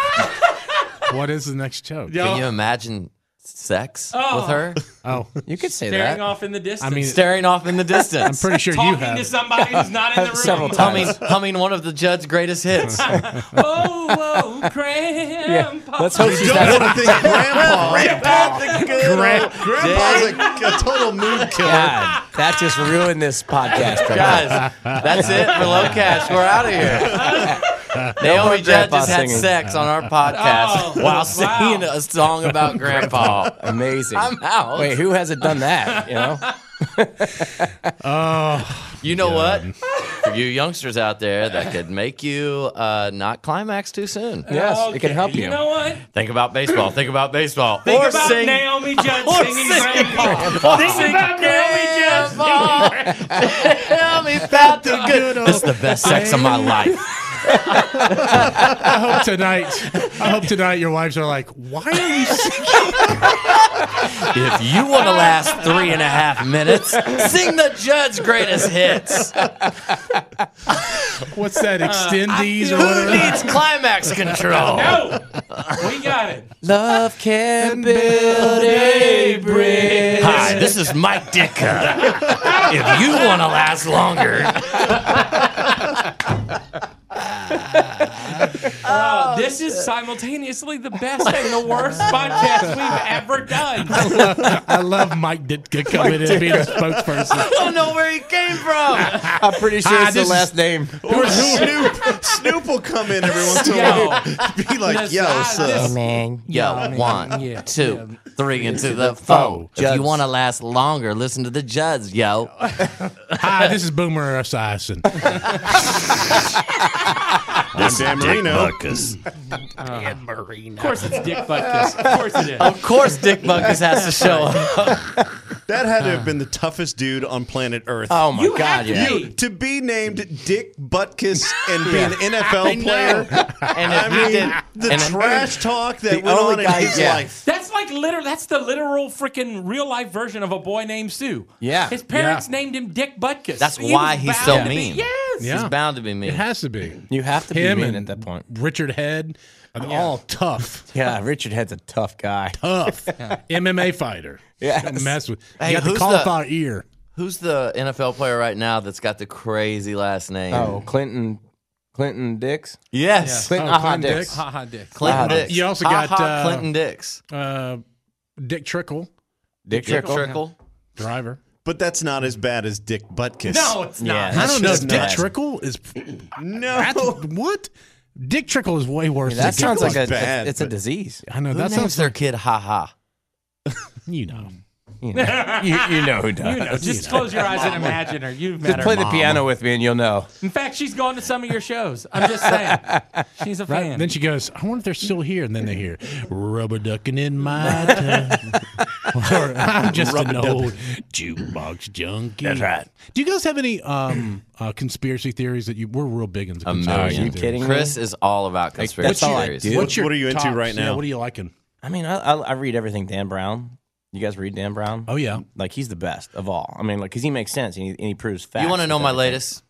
[SPEAKER 7] What is the next joke?
[SPEAKER 2] Yo,
[SPEAKER 5] Can you imagine sex
[SPEAKER 2] Oh.
[SPEAKER 5] with her?
[SPEAKER 7] Oh,
[SPEAKER 4] You could say
[SPEAKER 2] staring
[SPEAKER 4] that.
[SPEAKER 2] off in the distance.
[SPEAKER 7] I mean,
[SPEAKER 5] Staring off in the distance.
[SPEAKER 7] I'm pretty sure you
[SPEAKER 2] talking
[SPEAKER 7] have.
[SPEAKER 2] to somebody who's not in the room.
[SPEAKER 4] Several
[SPEAKER 5] humming,
[SPEAKER 4] times.
[SPEAKER 5] humming one of the Judd's greatest hits.
[SPEAKER 2] Whoa, whoa, grandpa.
[SPEAKER 4] Let's hope she's
[SPEAKER 3] Don't
[SPEAKER 4] not.
[SPEAKER 3] want to think grandpa.
[SPEAKER 7] Grant,
[SPEAKER 3] Grandpa's a, a total mood killer.
[SPEAKER 4] God, that just ruined this podcast. Right now.
[SPEAKER 5] Guys, that's it for Low Cash. We're out of here. Naomi Judd
[SPEAKER 4] Grandpa
[SPEAKER 5] just had
[SPEAKER 4] singing.
[SPEAKER 5] sex on our podcast
[SPEAKER 2] Oh,
[SPEAKER 5] while
[SPEAKER 2] wow.
[SPEAKER 5] singing a song about Grandpa.
[SPEAKER 4] Amazing.
[SPEAKER 5] I'm out.
[SPEAKER 4] Wait, who hasn't done that? You know.
[SPEAKER 7] oh,
[SPEAKER 5] You know what? For you youngsters out there, that could make you uh, not climax too soon.
[SPEAKER 4] Yes, it
[SPEAKER 2] Okay,
[SPEAKER 4] can help you.
[SPEAKER 2] You know what?
[SPEAKER 5] Think about baseball. Think about baseball.
[SPEAKER 2] Think
[SPEAKER 5] or
[SPEAKER 2] about
[SPEAKER 5] sing.
[SPEAKER 2] Naomi Judd
[SPEAKER 5] or
[SPEAKER 2] singing
[SPEAKER 5] sing
[SPEAKER 2] Grandpa. Think about Naomi Judd singing Grandpa.
[SPEAKER 5] Tell me about the good. This is the best sex of my life.
[SPEAKER 7] I hope tonight. I hope tonight your wives are like, why are you singing?
[SPEAKER 5] If you want to last three and a half minutes, sing the Judd's greatest hits.
[SPEAKER 7] What's that? Extendees or
[SPEAKER 5] Who
[SPEAKER 7] whatever?
[SPEAKER 5] needs climax control?
[SPEAKER 2] No, we got it.
[SPEAKER 4] Love can build a bridge.
[SPEAKER 5] Hi, this is Mike Ditka. If you want to last longer,
[SPEAKER 2] Uh, this is simultaneously the best and the worst podcast we've ever done.
[SPEAKER 7] I love Mike Ditka coming in and being a spokesperson.
[SPEAKER 5] I don't know where he came from.
[SPEAKER 4] I'm pretty sure
[SPEAKER 7] Ah,
[SPEAKER 4] it's the
[SPEAKER 7] this is-
[SPEAKER 4] last name.
[SPEAKER 3] Or Snoop. Snoop will come in every once in a
[SPEAKER 2] Yo.
[SPEAKER 3] while. Be like,
[SPEAKER 2] This-
[SPEAKER 3] yo,
[SPEAKER 2] I-
[SPEAKER 3] what's up?
[SPEAKER 2] this-
[SPEAKER 4] Man.
[SPEAKER 5] Yo,
[SPEAKER 2] I mean,
[SPEAKER 5] one,
[SPEAKER 2] yeah,
[SPEAKER 5] two,
[SPEAKER 2] yeah.
[SPEAKER 5] three into the foe. If
[SPEAKER 4] Judds.
[SPEAKER 5] you want to last longer, listen to the Judds, yo.
[SPEAKER 7] Hi, this is Boomer Esiason.
[SPEAKER 3] I'm Dan Marino.
[SPEAKER 2] Dan Marino. Of course it's Dick Butkus. Of course it is.
[SPEAKER 5] Of course, Dick Butkus has to show up.
[SPEAKER 3] That had to have been the toughest dude on planet Earth.
[SPEAKER 4] Oh my
[SPEAKER 2] You
[SPEAKER 4] God!
[SPEAKER 2] have to
[SPEAKER 4] Yeah.
[SPEAKER 2] be.
[SPEAKER 3] You, to be named Dick Butkus and be an N F L player.
[SPEAKER 5] And
[SPEAKER 3] I
[SPEAKER 5] if he
[SPEAKER 3] mean,
[SPEAKER 5] did,
[SPEAKER 3] the
[SPEAKER 5] and-
[SPEAKER 3] trash talk that
[SPEAKER 4] the
[SPEAKER 3] went
[SPEAKER 4] only
[SPEAKER 3] on in
[SPEAKER 4] guy-
[SPEAKER 3] his
[SPEAKER 4] yeah.
[SPEAKER 3] life.
[SPEAKER 2] That's like literal. That's the literal freaking real life version of a boy named Stu.
[SPEAKER 4] Yeah.
[SPEAKER 2] His parents
[SPEAKER 7] Yeah.
[SPEAKER 2] named him Dick Butkus.
[SPEAKER 5] That's
[SPEAKER 2] He
[SPEAKER 5] why
[SPEAKER 2] was
[SPEAKER 5] he's
[SPEAKER 2] bound
[SPEAKER 5] so
[SPEAKER 2] to be-
[SPEAKER 5] mean.
[SPEAKER 2] Yes.
[SPEAKER 7] Yeah.
[SPEAKER 5] He's bound to be mean.
[SPEAKER 7] It has to be.
[SPEAKER 4] You have to
[SPEAKER 7] Him
[SPEAKER 4] be mean
[SPEAKER 7] and
[SPEAKER 4] at that point.
[SPEAKER 7] Richard Head, are all tough.
[SPEAKER 4] Yeah, Richard Head's a tough guy.
[SPEAKER 7] Tough. M M A fighter.
[SPEAKER 4] Yes.
[SPEAKER 7] Don't mess with.
[SPEAKER 5] Hey,
[SPEAKER 7] you got the
[SPEAKER 5] who's
[SPEAKER 7] cauliflower ear.
[SPEAKER 5] Who's the N F L player right now that's got the crazy last name?
[SPEAKER 4] Oh, Clinton, Clinton Dix.
[SPEAKER 5] yes.
[SPEAKER 4] Clinton,
[SPEAKER 7] Oh,
[SPEAKER 4] aha,
[SPEAKER 7] Clinton
[SPEAKER 4] Dix.
[SPEAKER 7] Dix.
[SPEAKER 2] Ha ha Dick.
[SPEAKER 5] Clinton
[SPEAKER 4] Uh,
[SPEAKER 5] Dix.
[SPEAKER 7] you also
[SPEAKER 5] Ha
[SPEAKER 7] got,
[SPEAKER 5] ha,
[SPEAKER 7] uh,
[SPEAKER 5] Clinton Dix.
[SPEAKER 7] Uh, Dick Trickle,
[SPEAKER 4] Dick
[SPEAKER 5] Dick
[SPEAKER 4] Trickle.
[SPEAKER 5] Trickle.
[SPEAKER 7] driver.
[SPEAKER 3] But that's not as bad as Dick Butkus.
[SPEAKER 2] No, it's not.
[SPEAKER 4] Yeah,
[SPEAKER 7] I don't know.
[SPEAKER 3] just
[SPEAKER 7] Dick
[SPEAKER 3] bad.
[SPEAKER 7] Trickle is.
[SPEAKER 3] No.
[SPEAKER 7] That's, what? Dick Trickle is way worse.
[SPEAKER 4] That
[SPEAKER 7] than
[SPEAKER 4] sounds
[SPEAKER 7] Dick
[SPEAKER 4] like a.
[SPEAKER 3] Trickle's bad,
[SPEAKER 4] it's a
[SPEAKER 3] but-
[SPEAKER 4] disease.
[SPEAKER 7] I know
[SPEAKER 5] Who
[SPEAKER 7] that
[SPEAKER 5] names
[SPEAKER 7] sounds
[SPEAKER 5] their
[SPEAKER 7] like
[SPEAKER 5] kid Ha Ha?
[SPEAKER 7] you know.
[SPEAKER 4] You know, you, you know who does.
[SPEAKER 2] You know, just close your eyes and imagine her. You've met
[SPEAKER 4] Just
[SPEAKER 2] her.
[SPEAKER 4] play the
[SPEAKER 2] mom.
[SPEAKER 4] piano with me and you'll know.
[SPEAKER 2] In fact, she's gone to some of your shows. I'm just saying. She's a
[SPEAKER 7] Right?
[SPEAKER 2] fan.
[SPEAKER 7] Then she goes, I wonder if they're still here. And then they hear, rubber ducking in my tongue. Or, I'm just an old jukebox junkie.
[SPEAKER 4] That's right.
[SPEAKER 7] Do you guys have any um, uh, conspiracy theories that you, we're real big into
[SPEAKER 5] A
[SPEAKER 7] conspiracy
[SPEAKER 5] million.
[SPEAKER 4] Are you
[SPEAKER 7] theories.
[SPEAKER 4] kidding me?
[SPEAKER 5] Chris is all about conspiracy
[SPEAKER 4] that's all I
[SPEAKER 5] theories.
[SPEAKER 4] do.
[SPEAKER 3] What, what are you into
[SPEAKER 7] Tops?
[SPEAKER 3] right
[SPEAKER 7] Yeah,
[SPEAKER 3] now?
[SPEAKER 7] what are you liking?
[SPEAKER 4] I mean, I, I, I read everything Dan Brown. You guys read Dan Brown?
[SPEAKER 7] Oh, yeah.
[SPEAKER 4] Like, he's the best of all. I mean, like, because he makes sense and he, and he proves facts.
[SPEAKER 5] You want to know
[SPEAKER 4] with
[SPEAKER 5] my
[SPEAKER 4] everything.
[SPEAKER 5] latest?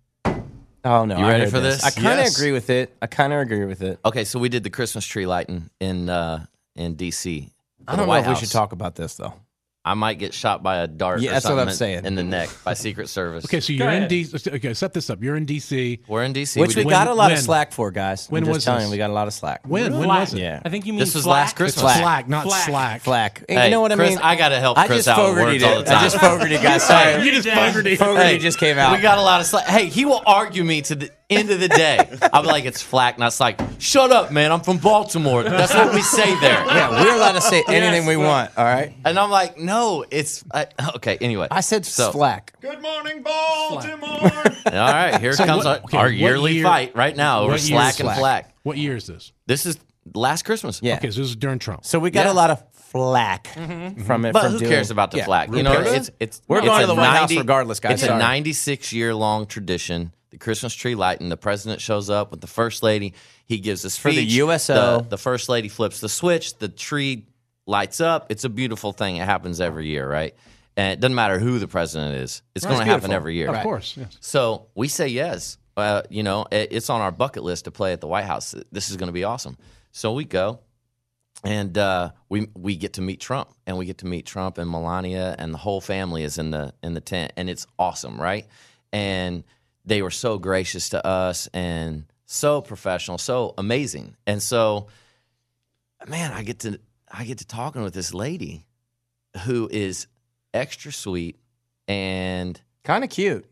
[SPEAKER 4] Oh, no.
[SPEAKER 5] You
[SPEAKER 4] I
[SPEAKER 5] ready
[SPEAKER 4] heard
[SPEAKER 5] for this?
[SPEAKER 4] I kind of
[SPEAKER 3] Yes.
[SPEAKER 4] agree with it. I kind of agree with it.
[SPEAKER 5] Okay, so we did the Christmas tree lighting in uh, in D C.
[SPEAKER 4] I don't know if we should talk about this, though.
[SPEAKER 5] I might get shot by a dart
[SPEAKER 4] Yeah,
[SPEAKER 5] or
[SPEAKER 4] that's what
[SPEAKER 5] something
[SPEAKER 4] I'm
[SPEAKER 5] in-
[SPEAKER 4] saying.
[SPEAKER 5] in the neck by Secret Service.
[SPEAKER 7] Okay, so
[SPEAKER 2] Go
[SPEAKER 7] you're in
[SPEAKER 2] ahead.
[SPEAKER 7] D C. Okay, set this up. You're in D C.
[SPEAKER 5] We're in D C.
[SPEAKER 4] Which we,
[SPEAKER 5] did-
[SPEAKER 4] got a lot of
[SPEAKER 7] when?
[SPEAKER 4] slack for, guys.
[SPEAKER 7] When
[SPEAKER 4] I'm just
[SPEAKER 7] was
[SPEAKER 4] telling
[SPEAKER 7] this?
[SPEAKER 4] you, we got a lot of slack.
[SPEAKER 7] When? When
[SPEAKER 2] Flack.
[SPEAKER 7] was it?
[SPEAKER 4] Yeah.
[SPEAKER 2] I think you mean
[SPEAKER 5] This was
[SPEAKER 2] flack.
[SPEAKER 5] last Christmas.
[SPEAKER 4] Flack.
[SPEAKER 7] Slack, not
[SPEAKER 2] Flack.
[SPEAKER 7] slack.
[SPEAKER 4] Flack.
[SPEAKER 5] Hey,
[SPEAKER 4] you know what
[SPEAKER 5] Chris,
[SPEAKER 4] I mean?
[SPEAKER 5] I gotta help
[SPEAKER 4] I
[SPEAKER 5] Chris
[SPEAKER 4] just
[SPEAKER 5] out with
[SPEAKER 4] Fogarty
[SPEAKER 5] words all
[SPEAKER 4] did.
[SPEAKER 5] the time.
[SPEAKER 4] I just Fogarty, guys. Sorry.
[SPEAKER 7] You just Fogarty.
[SPEAKER 4] Fogarty
[SPEAKER 5] Hey,
[SPEAKER 4] just came out.
[SPEAKER 5] We got a lot of slack. Hey, he will argue me to the end of the day. I'll be like, it's flack, not slack. Shut up, man. I'm from Baltimore. That's what we say there.
[SPEAKER 4] Yeah, we're allowed to say anything we
[SPEAKER 2] well-
[SPEAKER 4] want, all right?
[SPEAKER 5] And I'm like, no, it's I, okay. Anyway,
[SPEAKER 4] I said
[SPEAKER 5] so.
[SPEAKER 4] slack.
[SPEAKER 3] Good morning, Baltimore.
[SPEAKER 5] All right, here
[SPEAKER 7] So
[SPEAKER 5] comes
[SPEAKER 7] what-
[SPEAKER 5] our,
[SPEAKER 7] okay,
[SPEAKER 5] our
[SPEAKER 7] what
[SPEAKER 5] yearly
[SPEAKER 7] year-
[SPEAKER 5] fight right now over
[SPEAKER 7] what year
[SPEAKER 5] slack
[SPEAKER 7] is
[SPEAKER 5] and
[SPEAKER 4] slack?
[SPEAKER 5] flack.
[SPEAKER 7] What year is this?
[SPEAKER 5] This is last Christmas.
[SPEAKER 4] Yeah.
[SPEAKER 7] Okay, so this is during Trump.
[SPEAKER 4] So we got
[SPEAKER 5] Yeah.
[SPEAKER 4] a lot of flack from it.
[SPEAKER 5] But
[SPEAKER 4] from
[SPEAKER 5] who
[SPEAKER 4] doing-
[SPEAKER 5] cares about the
[SPEAKER 4] Yeah.
[SPEAKER 5] flack? You know,
[SPEAKER 4] cares?
[SPEAKER 5] it's it's
[SPEAKER 4] We're
[SPEAKER 5] it's
[SPEAKER 4] going
[SPEAKER 5] a
[SPEAKER 4] to the White House
[SPEAKER 5] ninety
[SPEAKER 4] regardless, guys.
[SPEAKER 5] It's a
[SPEAKER 4] Sorry.
[SPEAKER 5] ninety-six year long tradition. The Christmas tree lighting. The president shows up with the first lady. He gives a speech
[SPEAKER 4] For the U S O.
[SPEAKER 5] The, the first lady flips the switch. The tree lights up. It's a beautiful thing. It happens every year, right? And it doesn't matter who the president is. It's going to happen
[SPEAKER 4] beautiful.
[SPEAKER 5] every year.
[SPEAKER 7] Of course, yes.
[SPEAKER 5] So we say yes. Uh, you know, it, it's on our bucket list to play at the White House. This is going to be awesome. So we go, and uh, we we get to meet Trump, and we get to meet Trump and Melania, and the whole family is in the in the tent, and it's awesome, right? And they were so gracious to us, and so professional, so amazing, and so, man, I get to I get to talking with this lady, who is extra sweet, and
[SPEAKER 4] Kind of cute.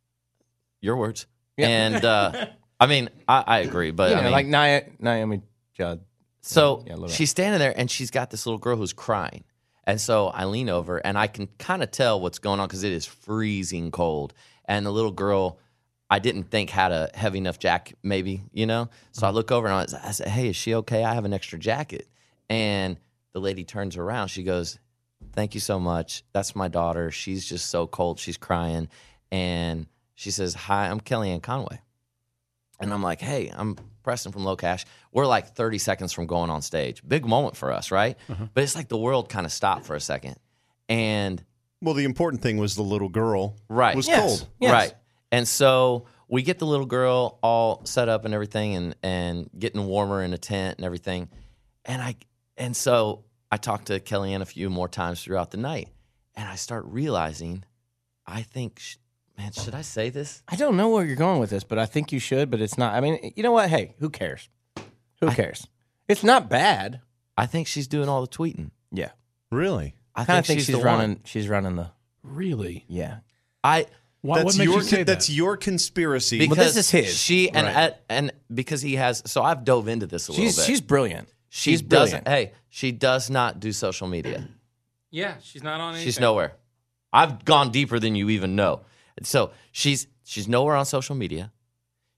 [SPEAKER 5] your words.
[SPEAKER 4] Yeah.
[SPEAKER 5] And uh, I mean, I, I agree, but
[SPEAKER 4] You
[SPEAKER 5] I
[SPEAKER 4] know,
[SPEAKER 5] mean,
[SPEAKER 4] like Nia, Naomi Judd.
[SPEAKER 5] so
[SPEAKER 4] Yeah, a little bit.
[SPEAKER 5] she's standing there and she's got this little girl who's crying. And so I lean over and I can kind of tell what's going on because it is freezing cold. And the little girl, I didn't think had a heavy enough jacket, maybe, you know? So I look over and I, was, I said, hey, is she okay? I have an extra jacket. And the lady turns around. She goes, thank you so much. That's my daughter. She's just so cold. She's crying. And she says, hi, I'm Kellyanne Conway. And I'm like, hey, I'm Preston from Low Cash. We're like thirty seconds from going on stage. Big moment for us, right? But it's like the world kind of stopped for a second. And
[SPEAKER 3] Well, the important thing was the little girl
[SPEAKER 5] Right.
[SPEAKER 3] was
[SPEAKER 4] Yes.
[SPEAKER 3] cold.
[SPEAKER 4] Yes.
[SPEAKER 5] Right. And so we get the little girl all set up and everything and, and getting warmer in a tent and everything. And I and so I talked to Kellyanne a few more times throughout the night. And I start realizing, I think, sh- man, should I say this?
[SPEAKER 4] I don't know where you're going with this, but I think you should, but it's not. I mean, you know what? Hey, who cares? Who cares? It's not bad.
[SPEAKER 5] I think she's doing all the tweeting.
[SPEAKER 4] Yeah.
[SPEAKER 3] Really?
[SPEAKER 5] I
[SPEAKER 4] I kind
[SPEAKER 5] think,
[SPEAKER 4] of think
[SPEAKER 5] she's,
[SPEAKER 4] she's
[SPEAKER 5] the
[SPEAKER 4] running.
[SPEAKER 5] one.
[SPEAKER 4] She's running the.
[SPEAKER 7] Really?
[SPEAKER 4] Yeah.
[SPEAKER 5] I
[SPEAKER 7] Why,
[SPEAKER 3] That's
[SPEAKER 7] what makes
[SPEAKER 3] your
[SPEAKER 7] you say
[SPEAKER 3] that's
[SPEAKER 7] that?
[SPEAKER 3] your conspiracy.
[SPEAKER 5] because
[SPEAKER 4] this is his.
[SPEAKER 5] She and
[SPEAKER 3] Right.
[SPEAKER 5] at, and because he has. So I've dove into this a
[SPEAKER 4] She's
[SPEAKER 5] little bit.
[SPEAKER 4] she's brilliant.
[SPEAKER 5] she
[SPEAKER 4] she's
[SPEAKER 5] doesn't.
[SPEAKER 4] brilliant.
[SPEAKER 5] Hey, she does not do social media.
[SPEAKER 2] Yeah, she's not on anything.
[SPEAKER 5] She's nowhere. I've gone deeper than you even know. So she's she's nowhere on social media.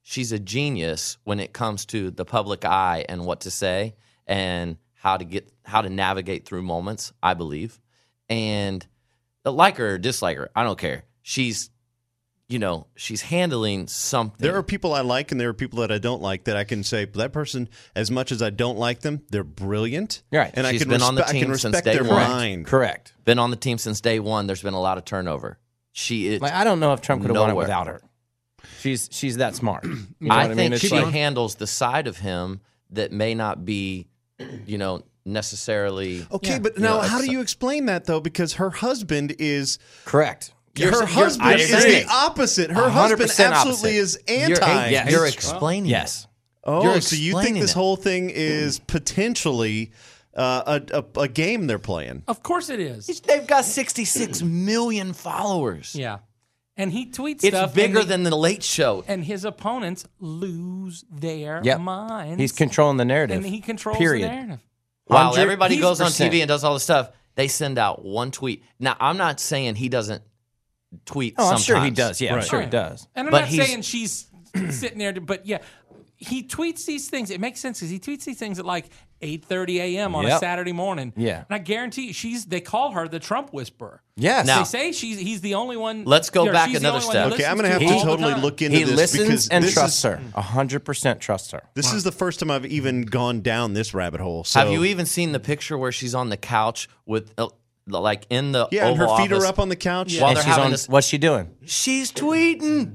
[SPEAKER 5] she's a genius when it comes to the public eye and what to say and how to get how to navigate through moments, I believe. And like her or dislike her, I don't care. She's, you know, she's handling something.
[SPEAKER 3] There are people I like and there are people that I don't like that I can say, that person, as much as I don't like them, they're brilliant.
[SPEAKER 4] Right.
[SPEAKER 3] And
[SPEAKER 5] She's
[SPEAKER 3] I can,
[SPEAKER 5] been
[SPEAKER 3] respe-
[SPEAKER 5] on the
[SPEAKER 3] I can
[SPEAKER 5] team since
[SPEAKER 3] respect
[SPEAKER 5] day
[SPEAKER 3] their
[SPEAKER 5] one.
[SPEAKER 3] mind.
[SPEAKER 4] Correct.
[SPEAKER 5] Been on the team since day one. There's been a lot of turnover. She is.
[SPEAKER 4] Like, I don't know if Trump could have won it
[SPEAKER 5] Nowhere.
[SPEAKER 4] without her. She's she's that smart. You know
[SPEAKER 5] I
[SPEAKER 4] what I
[SPEAKER 5] think
[SPEAKER 4] mean? It's
[SPEAKER 5] she
[SPEAKER 4] like-
[SPEAKER 5] handles the side of him that may not be, you know, necessarily.
[SPEAKER 3] Okay,
[SPEAKER 2] Yeah.
[SPEAKER 3] but
[SPEAKER 5] You
[SPEAKER 3] now
[SPEAKER 5] know,
[SPEAKER 3] how
[SPEAKER 5] it's-
[SPEAKER 3] do you explain that, though? Because her husband is...
[SPEAKER 4] correct.
[SPEAKER 5] You're-
[SPEAKER 3] her
[SPEAKER 5] you're-
[SPEAKER 3] husband
[SPEAKER 5] I
[SPEAKER 3] is
[SPEAKER 5] agree.
[SPEAKER 3] the opposite. Her
[SPEAKER 4] one hundred
[SPEAKER 3] husband
[SPEAKER 4] percent
[SPEAKER 3] absolutely
[SPEAKER 4] opposite.
[SPEAKER 3] is anti.
[SPEAKER 5] You're,
[SPEAKER 4] Yes.
[SPEAKER 5] you're explaining.
[SPEAKER 4] Yes.
[SPEAKER 3] Oh,
[SPEAKER 5] You're
[SPEAKER 3] so you think
[SPEAKER 5] explaining
[SPEAKER 3] this
[SPEAKER 5] it.
[SPEAKER 3] whole thing is potentially uh, a, a, a game they're playing?
[SPEAKER 2] Of course it is.
[SPEAKER 5] it. They've got sixty-six million followers.
[SPEAKER 2] Yeah. And he tweets
[SPEAKER 5] It's
[SPEAKER 2] stuff.
[SPEAKER 5] bigger
[SPEAKER 2] and the-
[SPEAKER 5] than the Late Show.
[SPEAKER 2] And his opponents lose their
[SPEAKER 4] Yep.
[SPEAKER 2] minds.
[SPEAKER 4] He's controlling the narrative.
[SPEAKER 2] And he controls
[SPEAKER 4] Period.
[SPEAKER 2] the narrative.
[SPEAKER 5] While
[SPEAKER 4] one hundred
[SPEAKER 5] everybody goes on T
[SPEAKER 4] percent.
[SPEAKER 5] V and does all this stuff, they send out one tweet. Now, I'm not saying he doesn't tweet
[SPEAKER 4] Oh, I'm
[SPEAKER 5] sometimes.
[SPEAKER 4] sure he does. Yeah, I'm
[SPEAKER 3] Right.
[SPEAKER 4] sure he
[SPEAKER 2] Right.
[SPEAKER 4] does.
[SPEAKER 2] And I'm
[SPEAKER 5] But
[SPEAKER 2] not
[SPEAKER 5] he's-
[SPEAKER 2] saying she's sitting there, to, but yeah, he tweets these things. It makes sense because he tweets these things at like eight thirty a.m. on a
[SPEAKER 4] Yep.
[SPEAKER 2] Saturday morning.
[SPEAKER 4] Yeah.
[SPEAKER 2] And I guarantee you, she's. They call her the Trump whisperer.
[SPEAKER 4] Yes.
[SPEAKER 5] Now-
[SPEAKER 2] They say she's. He's the only one.
[SPEAKER 5] Let's go
[SPEAKER 2] or
[SPEAKER 5] back
[SPEAKER 2] she's the
[SPEAKER 5] another
[SPEAKER 2] only one he
[SPEAKER 5] step.
[SPEAKER 3] Okay, I'm
[SPEAKER 2] listens
[SPEAKER 3] going to have
[SPEAKER 2] to
[SPEAKER 3] to
[SPEAKER 2] all the
[SPEAKER 3] totally
[SPEAKER 2] time.
[SPEAKER 3] look into
[SPEAKER 4] he
[SPEAKER 3] this
[SPEAKER 4] listens
[SPEAKER 3] because
[SPEAKER 4] and
[SPEAKER 3] this
[SPEAKER 4] trusts
[SPEAKER 3] is,
[SPEAKER 4] her. one hundred percent trusts her.
[SPEAKER 3] This is the first time I've even gone down this rabbit hole. So.
[SPEAKER 5] Have you even seen the picture where she's on the couch with, uh, like, in the
[SPEAKER 3] Yeah, and her
[SPEAKER 5] Oval
[SPEAKER 3] feet
[SPEAKER 5] Office?
[SPEAKER 3] are up on the couch.
[SPEAKER 5] While
[SPEAKER 4] And
[SPEAKER 5] they're
[SPEAKER 4] she's
[SPEAKER 5] having
[SPEAKER 4] on,
[SPEAKER 5] this-
[SPEAKER 4] what's she doing?
[SPEAKER 5] She's tweeting.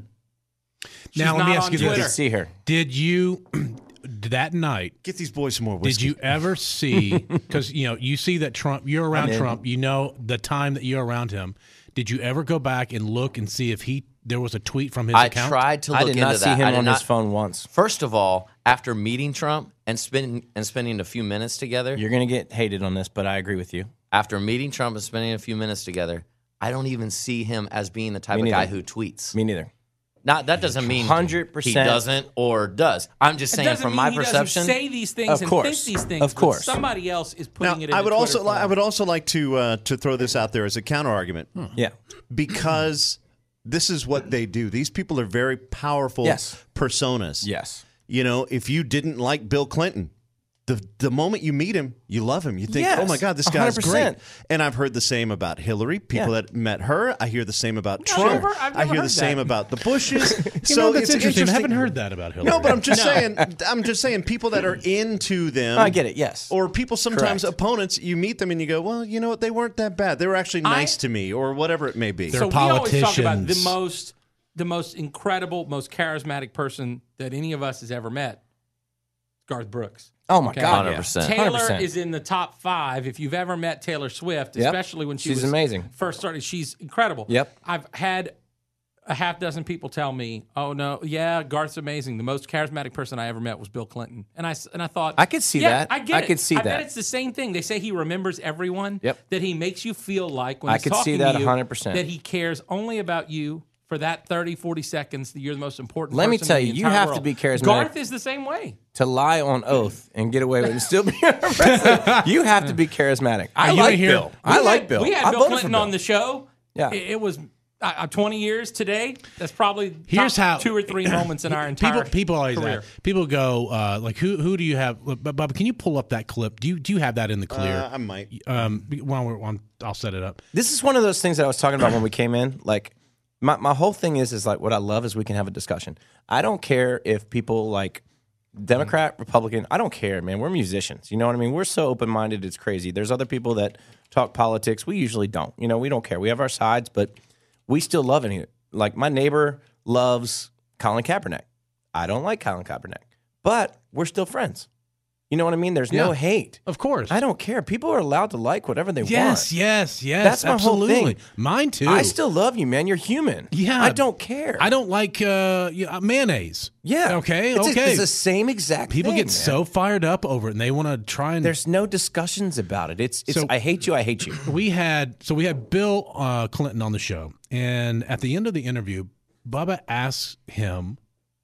[SPEAKER 2] She's
[SPEAKER 7] Now, let
[SPEAKER 2] not
[SPEAKER 7] me ask
[SPEAKER 2] on
[SPEAKER 7] you
[SPEAKER 4] You
[SPEAKER 7] this.
[SPEAKER 2] Twitter.
[SPEAKER 4] can see her.
[SPEAKER 7] Did you, that night,
[SPEAKER 3] Get these boys some more
[SPEAKER 7] did
[SPEAKER 3] whiskey.
[SPEAKER 7] you ever see, because, you know, you see that Trump, you're around
[SPEAKER 4] I'm in.
[SPEAKER 7] Trump, you know the time that you're around him. Did you ever go back and look and see if he there was a tweet from his
[SPEAKER 5] I
[SPEAKER 7] account?
[SPEAKER 5] tried to look
[SPEAKER 4] I did
[SPEAKER 5] into
[SPEAKER 4] not
[SPEAKER 5] that.
[SPEAKER 4] see
[SPEAKER 5] I
[SPEAKER 4] him
[SPEAKER 5] did
[SPEAKER 4] on
[SPEAKER 5] not,
[SPEAKER 4] his phone once.
[SPEAKER 5] First of all, after meeting Trump and spending and spending a few minutes together,
[SPEAKER 4] You're going to get hated on this, but I agree with you.
[SPEAKER 5] after meeting Trump and spending a few minutes together, I don't even see him as being the type
[SPEAKER 4] Me
[SPEAKER 5] of guy
[SPEAKER 4] neither.
[SPEAKER 5] who tweets.
[SPEAKER 4] Me neither.
[SPEAKER 5] Not that doesn't mean
[SPEAKER 4] one hundred percent.
[SPEAKER 5] he doesn't or does. I'm just
[SPEAKER 2] It
[SPEAKER 5] saying
[SPEAKER 2] doesn't
[SPEAKER 5] from
[SPEAKER 2] mean
[SPEAKER 5] my
[SPEAKER 2] he
[SPEAKER 5] perception.
[SPEAKER 2] doesn't say these things
[SPEAKER 4] Of
[SPEAKER 2] and
[SPEAKER 4] course.
[SPEAKER 2] think these things.
[SPEAKER 4] Of
[SPEAKER 2] but
[SPEAKER 4] course.
[SPEAKER 2] somebody else is
[SPEAKER 3] Now,
[SPEAKER 2] putting it.
[SPEAKER 3] I
[SPEAKER 2] in
[SPEAKER 3] would
[SPEAKER 2] the
[SPEAKER 3] also
[SPEAKER 2] Twitter
[SPEAKER 3] li- I
[SPEAKER 2] form.
[SPEAKER 3] would also like to uh, to throw this out there as a counter argument
[SPEAKER 4] Yeah.
[SPEAKER 3] because this is what they do. These people are very powerful
[SPEAKER 4] Yes.
[SPEAKER 3] personas.
[SPEAKER 4] Yes.
[SPEAKER 3] You know, if you didn't like Bill Clinton, the the moment you meet him, you love him. You think,
[SPEAKER 4] Yes,
[SPEAKER 3] oh my God, this
[SPEAKER 4] one
[SPEAKER 3] guy's
[SPEAKER 4] hundred
[SPEAKER 3] great.
[SPEAKER 4] percent.
[SPEAKER 3] And I've heard the same about Hillary. People
[SPEAKER 4] Yeah.
[SPEAKER 3] that met her, I hear the same about
[SPEAKER 2] I've
[SPEAKER 3] Trump.
[SPEAKER 2] never- I've
[SPEAKER 3] I
[SPEAKER 2] never
[SPEAKER 3] hear the
[SPEAKER 2] heard
[SPEAKER 3] same
[SPEAKER 2] that.
[SPEAKER 3] about the Bushes.
[SPEAKER 7] You
[SPEAKER 3] so
[SPEAKER 7] know, that's
[SPEAKER 3] it's
[SPEAKER 7] interesting. I haven't heard that about Hillary.
[SPEAKER 3] No, but I'm just saying. I'm just saying people that are into them.
[SPEAKER 4] I get it. Yes.
[SPEAKER 3] Or people sometimes
[SPEAKER 4] Correct.
[SPEAKER 3] opponents, you meet them and you go, well, you know what? They weren't that bad. They were actually nice
[SPEAKER 2] I-
[SPEAKER 3] to me, or whatever it may be.
[SPEAKER 7] They're
[SPEAKER 2] so we always talk about the
[SPEAKER 7] politicians.
[SPEAKER 2] most, the most incredible, most charismatic person that any of us has ever met. Garth Brooks.
[SPEAKER 4] Oh my
[SPEAKER 2] Okay.
[SPEAKER 4] God.
[SPEAKER 5] one hundred
[SPEAKER 4] yeah.
[SPEAKER 5] percent.
[SPEAKER 2] Taylor
[SPEAKER 4] one hundred percent.
[SPEAKER 2] is in the top five. If you've ever met Taylor Swift,
[SPEAKER 4] Yep.
[SPEAKER 2] especially when she
[SPEAKER 4] She's
[SPEAKER 2] was
[SPEAKER 4] amazing.
[SPEAKER 2] first started, she's incredible.
[SPEAKER 4] Yep.
[SPEAKER 2] I've had a half dozen people tell me, "Oh no, yeah, Garth's amazing. The most charismatic person I ever met was Bill Clinton." And I s- and I thought,
[SPEAKER 4] I could see
[SPEAKER 2] yeah,
[SPEAKER 4] that.
[SPEAKER 2] I get
[SPEAKER 4] I
[SPEAKER 2] it.
[SPEAKER 4] could see
[SPEAKER 2] I bet
[SPEAKER 4] that.
[SPEAKER 2] it's the same thing. They say he remembers everyone.
[SPEAKER 4] Yep.
[SPEAKER 2] That he makes you feel like when
[SPEAKER 4] I
[SPEAKER 2] he's
[SPEAKER 4] could see
[SPEAKER 2] talking
[SPEAKER 4] that
[SPEAKER 2] to you,
[SPEAKER 4] one hundred percent.
[SPEAKER 2] that he cares only about you. For that thirty, forty seconds, that you're the most important
[SPEAKER 4] Let me
[SPEAKER 2] person
[SPEAKER 4] tell
[SPEAKER 2] in
[SPEAKER 4] you,
[SPEAKER 2] the
[SPEAKER 4] you
[SPEAKER 2] entire
[SPEAKER 4] have to
[SPEAKER 2] world.
[SPEAKER 4] be charismatic.
[SPEAKER 2] Garth is the same way.
[SPEAKER 4] To lie on oath and get away with it and still be president, you have to be charismatic. I
[SPEAKER 7] you
[SPEAKER 4] like
[SPEAKER 7] ain't here-
[SPEAKER 4] Bill. I
[SPEAKER 2] We
[SPEAKER 4] like
[SPEAKER 2] had-
[SPEAKER 4] Bill.
[SPEAKER 2] We had
[SPEAKER 4] I
[SPEAKER 2] Bill
[SPEAKER 4] voted
[SPEAKER 2] Clinton
[SPEAKER 4] for Bill.
[SPEAKER 2] on the show.
[SPEAKER 4] Yeah.
[SPEAKER 2] It, it was uh, twenty years today. That's probably
[SPEAKER 7] Here's
[SPEAKER 2] top
[SPEAKER 7] how-
[SPEAKER 2] two or three moments in our entire
[SPEAKER 7] People, people always
[SPEAKER 2] career.
[SPEAKER 7] ask, people go uh, like, who who do you have? But Bob, can you pull up that clip? Do you do you have that in the clear?
[SPEAKER 3] Uh, I might.
[SPEAKER 7] um, while we're on, I'll set it up.
[SPEAKER 4] This is one of those things that I was talking about when we came in. Like, my, my whole thing is, is like, what I love is we can have a discussion. I don't care if people like Democrat, Republican. I don't care, man. We're musicians. You know what I mean? We're so open-minded. It's crazy. There's other people that talk politics. We usually don't. You know, we don't care. We have our sides, but we still love it. Like, my neighbor loves Colin Kaepernick. I don't like Colin Kaepernick, but we're still friends. You know what I mean? There's no
[SPEAKER 7] Yeah.
[SPEAKER 4] hate.
[SPEAKER 7] Of course.
[SPEAKER 4] I don't care. People are allowed to like whatever they
[SPEAKER 7] Yes,
[SPEAKER 4] want.
[SPEAKER 7] yes, yes.
[SPEAKER 4] That's my whole
[SPEAKER 7] absolutely.
[SPEAKER 4] thing.
[SPEAKER 7] Mine too.
[SPEAKER 4] I still love you, man. You're human.
[SPEAKER 7] Yeah.
[SPEAKER 4] I don't care.
[SPEAKER 7] I don't like uh, yeah, mayonnaise.
[SPEAKER 4] Yeah.
[SPEAKER 7] Okay.
[SPEAKER 4] It's,
[SPEAKER 7] okay.
[SPEAKER 4] it's the same exact
[SPEAKER 7] People
[SPEAKER 4] thing,
[SPEAKER 7] get
[SPEAKER 4] man.
[SPEAKER 7] so fired up over it, and they want to try and.
[SPEAKER 4] There's no discussions about it. It's it's
[SPEAKER 7] So-
[SPEAKER 4] I hate you, I hate you.
[SPEAKER 7] we had so we had Bill uh, Clinton on the show, and at the end of the interview, Bubba asks him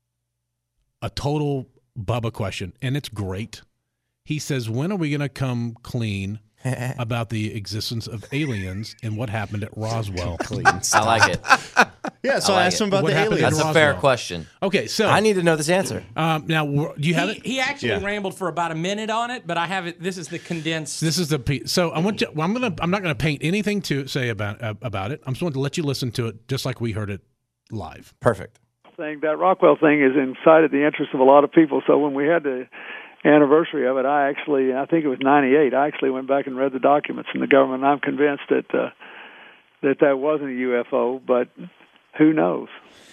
[SPEAKER 7] a total Bubba question, and it's great. He says, "When are we going to come clean about the existence of aliens and what happened at Roswell.
[SPEAKER 5] I like it.
[SPEAKER 3] Yeah, so
[SPEAKER 5] I
[SPEAKER 3] I,
[SPEAKER 5] like
[SPEAKER 3] asked
[SPEAKER 5] it.
[SPEAKER 3] him about
[SPEAKER 7] What
[SPEAKER 3] the
[SPEAKER 7] happened
[SPEAKER 3] aliens.
[SPEAKER 7] in
[SPEAKER 5] That's a fair
[SPEAKER 7] Roswell.
[SPEAKER 5] question.
[SPEAKER 7] Okay, so
[SPEAKER 4] I need to know this answer.
[SPEAKER 7] um, now w- do you have
[SPEAKER 2] He,
[SPEAKER 7] it?
[SPEAKER 2] he actually
[SPEAKER 3] Yeah.
[SPEAKER 2] rambled for about a minute on it, but I have it. This is the condensed.
[SPEAKER 7] This is the piece. So I want you. Well, I'm gonna. I'm not gonna paint anything to say about uh, about it. I'm just going to let you listen to it, just like we heard it live.
[SPEAKER 4] Perfect.
[SPEAKER 10] Saying that Rockwell thing is inside of the interest of a lot of people. So when we had the anniversary of it, I actually, I think it was ninety-eight, I actually went back and read the documents from the government, and I'm convinced that uh, that that wasn't a U F O, but who knows?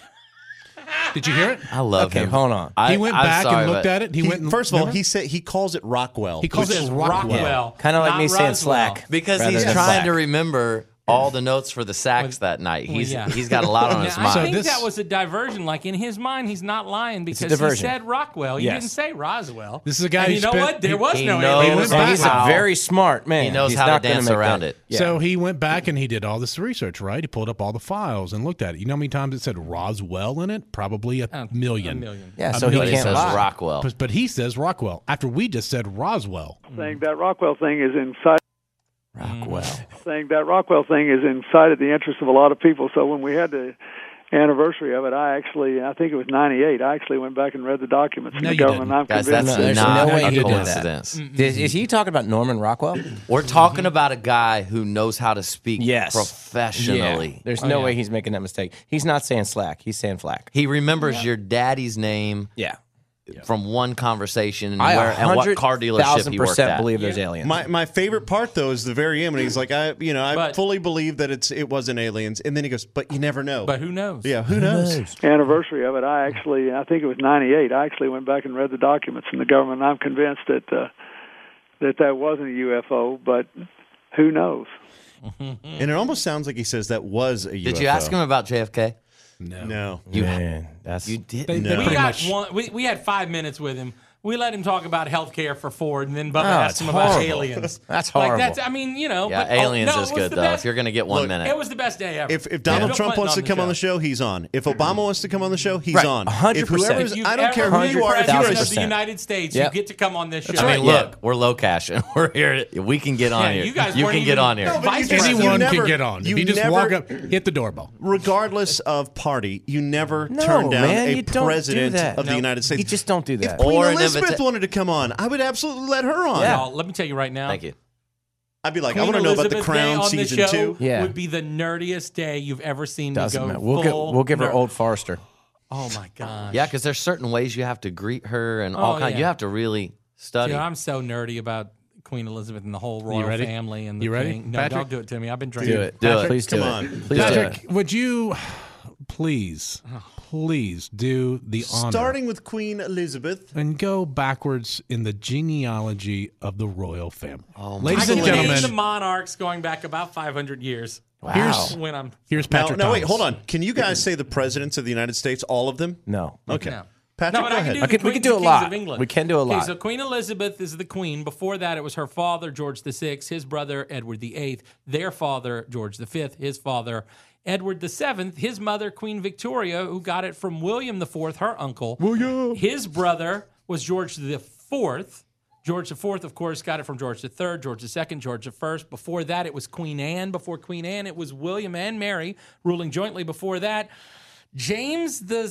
[SPEAKER 7] Did you hear it?
[SPEAKER 5] I love
[SPEAKER 4] Okay,
[SPEAKER 5] him.
[SPEAKER 4] hold on.
[SPEAKER 5] I,
[SPEAKER 7] He went
[SPEAKER 5] I'm
[SPEAKER 7] back
[SPEAKER 5] sorry,
[SPEAKER 7] and looked
[SPEAKER 5] but
[SPEAKER 7] at it. He,
[SPEAKER 3] He-
[SPEAKER 7] went. And,
[SPEAKER 3] first of all,
[SPEAKER 7] remember?
[SPEAKER 3] he said he calls it Rockwell.
[SPEAKER 7] he calls
[SPEAKER 3] which
[SPEAKER 7] it
[SPEAKER 3] is
[SPEAKER 7] Rockwell.
[SPEAKER 2] Rockwell.
[SPEAKER 4] Kind of like
[SPEAKER 2] not
[SPEAKER 4] me saying
[SPEAKER 2] Roswell.
[SPEAKER 4] slack.
[SPEAKER 5] because
[SPEAKER 4] rather
[SPEAKER 5] he's
[SPEAKER 4] than
[SPEAKER 5] trying
[SPEAKER 4] slack.
[SPEAKER 5] to remember all the notes for the sax that night.
[SPEAKER 2] Well,
[SPEAKER 5] He's
[SPEAKER 2] yeah.
[SPEAKER 5] he's got a lot on his
[SPEAKER 2] Now, I
[SPEAKER 5] mind.
[SPEAKER 7] So
[SPEAKER 2] think
[SPEAKER 7] this-
[SPEAKER 2] that was a diversion. Like in his mind, he's not lying because he
[SPEAKER 4] diversion.
[SPEAKER 2] said Rockwell. He
[SPEAKER 4] Yes.
[SPEAKER 2] didn't say Roswell.
[SPEAKER 7] This is a guy
[SPEAKER 2] And
[SPEAKER 7] who
[SPEAKER 2] you know
[SPEAKER 7] spent-
[SPEAKER 2] what? There
[SPEAKER 7] he-
[SPEAKER 2] was
[SPEAKER 5] he
[SPEAKER 2] no
[SPEAKER 5] knows
[SPEAKER 2] alien.
[SPEAKER 7] went
[SPEAKER 4] And
[SPEAKER 7] back
[SPEAKER 4] he's
[SPEAKER 7] how-
[SPEAKER 4] a very smart man.
[SPEAKER 5] He knows
[SPEAKER 4] He's
[SPEAKER 5] how to
[SPEAKER 4] not gonna
[SPEAKER 5] dance
[SPEAKER 4] make
[SPEAKER 5] around
[SPEAKER 4] that-
[SPEAKER 5] it.
[SPEAKER 4] Yeah.
[SPEAKER 7] So he went back and he did all this research, right? He pulled up all the files and looked at it. You know how many times it said Roswell in it? Probably a
[SPEAKER 2] Oh,
[SPEAKER 7] million.
[SPEAKER 2] A million.
[SPEAKER 4] yeah,
[SPEAKER 7] a
[SPEAKER 4] so he
[SPEAKER 5] But he
[SPEAKER 4] can't
[SPEAKER 5] says
[SPEAKER 4] lie.
[SPEAKER 5] Rockwell.
[SPEAKER 7] But, but he says Rockwell after we just said Roswell.
[SPEAKER 10] Saying that Rockwell thing is inside.
[SPEAKER 4] Rockwell.
[SPEAKER 10] Saying that Rockwell thing is inside of the interest of a lot of people. So when we had the anniversary of it, I actually, I think it was ninety-eight, I actually went back and read the documents from
[SPEAKER 7] No,
[SPEAKER 10] the
[SPEAKER 7] you
[SPEAKER 10] government.
[SPEAKER 7] didn't.
[SPEAKER 10] I'm
[SPEAKER 5] Guys,
[SPEAKER 10] convinced.
[SPEAKER 5] that's
[SPEAKER 4] No, there's
[SPEAKER 5] not
[SPEAKER 4] no way
[SPEAKER 5] a
[SPEAKER 4] he did that.
[SPEAKER 5] coincidence.
[SPEAKER 4] Is, is he talking about Norman Rockwell?
[SPEAKER 5] We're talking about a guy who knows how to speak
[SPEAKER 4] Yes.
[SPEAKER 5] professionally.
[SPEAKER 4] Yeah. There's
[SPEAKER 2] Oh,
[SPEAKER 4] no
[SPEAKER 2] yeah.
[SPEAKER 4] way he's making that mistake. He's not saying slack. He's saying flack.
[SPEAKER 5] He remembers your daddy's name
[SPEAKER 4] Yeah.
[SPEAKER 5] from one conversation and,
[SPEAKER 4] I
[SPEAKER 5] where, and what car dealership
[SPEAKER 4] thousand
[SPEAKER 5] he worked
[SPEAKER 4] percent
[SPEAKER 5] at.
[SPEAKER 4] believe there's aliens.
[SPEAKER 3] My my favorite part though is the very end when he's like, I you know I
[SPEAKER 2] But-
[SPEAKER 3] fully believe that it's it wasn't aliens, and then he goes, but you never know.
[SPEAKER 2] But who knows?
[SPEAKER 3] yeah, who knows?
[SPEAKER 10] Anniversary of it, I actually, I think it was ninety-eight, I actually went back and read the documents from the government. I'm convinced that uh, that that wasn't a U F O, but who knows?
[SPEAKER 3] And it almost sounds like he says that was a U F O.
[SPEAKER 5] Did you ask him about J F K?
[SPEAKER 7] No.
[SPEAKER 3] No.
[SPEAKER 5] You,
[SPEAKER 4] Man, that's
[SPEAKER 5] you did.
[SPEAKER 7] They-
[SPEAKER 3] No.
[SPEAKER 7] they
[SPEAKER 2] We
[SPEAKER 7] pretty
[SPEAKER 2] got
[SPEAKER 7] much.
[SPEAKER 2] one. We, we had five minutes with him. We let him talk about health care for Ford, and then Bubba
[SPEAKER 4] Oh,
[SPEAKER 2] asked
[SPEAKER 4] it's
[SPEAKER 2] him about
[SPEAKER 4] horrible.
[SPEAKER 2] aliens.
[SPEAKER 4] That's
[SPEAKER 2] Like
[SPEAKER 4] horrible.
[SPEAKER 2] that's. I mean, you know.
[SPEAKER 5] Yeah,
[SPEAKER 2] but, oh,
[SPEAKER 5] aliens
[SPEAKER 2] no,
[SPEAKER 5] is
[SPEAKER 2] it was
[SPEAKER 5] good
[SPEAKER 2] the
[SPEAKER 5] though.
[SPEAKER 2] best-
[SPEAKER 5] If you're gonna get one
[SPEAKER 3] Look,
[SPEAKER 5] minute,
[SPEAKER 2] It was the best day ever.
[SPEAKER 3] If if Donald
[SPEAKER 2] Bill
[SPEAKER 3] Trump
[SPEAKER 2] Clinton
[SPEAKER 3] wants to
[SPEAKER 2] on
[SPEAKER 3] come on the
[SPEAKER 2] show.
[SPEAKER 3] show, he's on. If Obama wants to come on the show, he's
[SPEAKER 4] Right.
[SPEAKER 3] on.
[SPEAKER 4] one hundred
[SPEAKER 3] If
[SPEAKER 4] percent.
[SPEAKER 3] whoever's,
[SPEAKER 2] If you've
[SPEAKER 3] I don't care
[SPEAKER 2] ever
[SPEAKER 3] who
[SPEAKER 2] been
[SPEAKER 3] you are. If
[SPEAKER 2] president
[SPEAKER 3] you're
[SPEAKER 2] of
[SPEAKER 3] a,
[SPEAKER 2] the United States,
[SPEAKER 4] Yep.
[SPEAKER 2] you get to come on this show.
[SPEAKER 5] I mean,
[SPEAKER 4] right, yeah.
[SPEAKER 5] look, we're low cashing. We're here. We can get on
[SPEAKER 2] Yeah,
[SPEAKER 5] here.
[SPEAKER 2] you guys
[SPEAKER 5] you
[SPEAKER 2] weren't
[SPEAKER 5] can get
[SPEAKER 2] even-
[SPEAKER 5] on here.
[SPEAKER 2] No, but
[SPEAKER 3] you
[SPEAKER 2] Vice
[SPEAKER 3] just-
[SPEAKER 2] president.
[SPEAKER 7] Anyone
[SPEAKER 3] you never-
[SPEAKER 7] can get on.
[SPEAKER 3] you
[SPEAKER 7] If you just
[SPEAKER 3] never-
[SPEAKER 7] walk up, hit the doorbell.
[SPEAKER 3] regardless of party, you never
[SPEAKER 4] No,
[SPEAKER 3] turn down
[SPEAKER 4] man,
[SPEAKER 3] a
[SPEAKER 4] you don't do
[SPEAKER 3] president
[SPEAKER 4] that.
[SPEAKER 3] of the
[SPEAKER 4] No.
[SPEAKER 3] United States.
[SPEAKER 4] You just don't do that.
[SPEAKER 3] If Queen
[SPEAKER 5] Or an
[SPEAKER 3] Elizabeth
[SPEAKER 5] invita-
[SPEAKER 3] wanted to come on, I would absolutely let her on.
[SPEAKER 4] Yeah.
[SPEAKER 2] Y'all, let me tell you right now.
[SPEAKER 5] Thank you.
[SPEAKER 3] I'd be like,
[SPEAKER 2] Queen
[SPEAKER 3] I want to know about the
[SPEAKER 2] Elizabeth Day
[SPEAKER 3] Crown
[SPEAKER 2] on
[SPEAKER 3] season
[SPEAKER 2] the show
[SPEAKER 3] two.
[SPEAKER 4] Yeah.
[SPEAKER 2] would be the nerdiest day you've ever seen
[SPEAKER 4] Doesn't
[SPEAKER 2] me go
[SPEAKER 4] matter. We'll give
[SPEAKER 2] full
[SPEAKER 4] we'll give her
[SPEAKER 2] nerd.
[SPEAKER 4] Old Forester.
[SPEAKER 2] Oh my god.
[SPEAKER 5] Yeah, because there's certain ways you have to greet her and all
[SPEAKER 2] Oh,
[SPEAKER 5] kind.
[SPEAKER 2] yeah.
[SPEAKER 5] You have to really study.
[SPEAKER 2] Dude, I'm so nerdy about Queen Elizabeth and the whole royal
[SPEAKER 7] ready?
[SPEAKER 2] family and the
[SPEAKER 7] You ready,
[SPEAKER 2] thing. No,
[SPEAKER 7] Patrick?
[SPEAKER 2] don't do it to me. I've been drinking.
[SPEAKER 4] Do it.
[SPEAKER 5] Do it.
[SPEAKER 4] Please do
[SPEAKER 3] Come
[SPEAKER 4] it.
[SPEAKER 3] on.
[SPEAKER 4] Please do it.
[SPEAKER 7] Patrick, would you please, please do the honor
[SPEAKER 3] Starting with Queen Elizabeth.
[SPEAKER 7] and go backwards in the genealogy of the royal family?
[SPEAKER 5] Oh, my
[SPEAKER 7] Ladies
[SPEAKER 2] I
[SPEAKER 7] and
[SPEAKER 2] can name
[SPEAKER 7] gentlemen,
[SPEAKER 2] the monarchs going back about five hundred years.
[SPEAKER 7] here's
[SPEAKER 2] When I'm
[SPEAKER 7] here's
[SPEAKER 3] Now,
[SPEAKER 7] Patrick.
[SPEAKER 3] now wait,
[SPEAKER 7] Thomas.
[SPEAKER 3] hold on. Can you guys say the presidents of the United States, all of them?
[SPEAKER 4] No.
[SPEAKER 3] Okay.
[SPEAKER 2] No.
[SPEAKER 3] Patrick,
[SPEAKER 2] No, but
[SPEAKER 3] go
[SPEAKER 2] I can
[SPEAKER 3] ahead.
[SPEAKER 2] do
[SPEAKER 4] I
[SPEAKER 2] the
[SPEAKER 4] could- we
[SPEAKER 2] Queens
[SPEAKER 4] could do
[SPEAKER 2] and
[SPEAKER 4] a
[SPEAKER 2] Kings
[SPEAKER 4] lot.
[SPEAKER 2] of England.
[SPEAKER 4] We can do a
[SPEAKER 2] Okay,
[SPEAKER 4] lot.
[SPEAKER 2] so Queen Elizabeth is the queen. Before that, it was her father, George the Sixth, his brother, Edward the Eighth, their father, George the Fifth, his father, Edward the Seventh, his mother, Queen Victoria, who got it from William the Fourth, her uncle. William. His brother was George the Fourth. George the Fourth, of course, got it from George the Third, George the Second, George the First. Before that, it was Queen Anne. Before Queen Anne, it was William and Mary ruling jointly. Before that, James the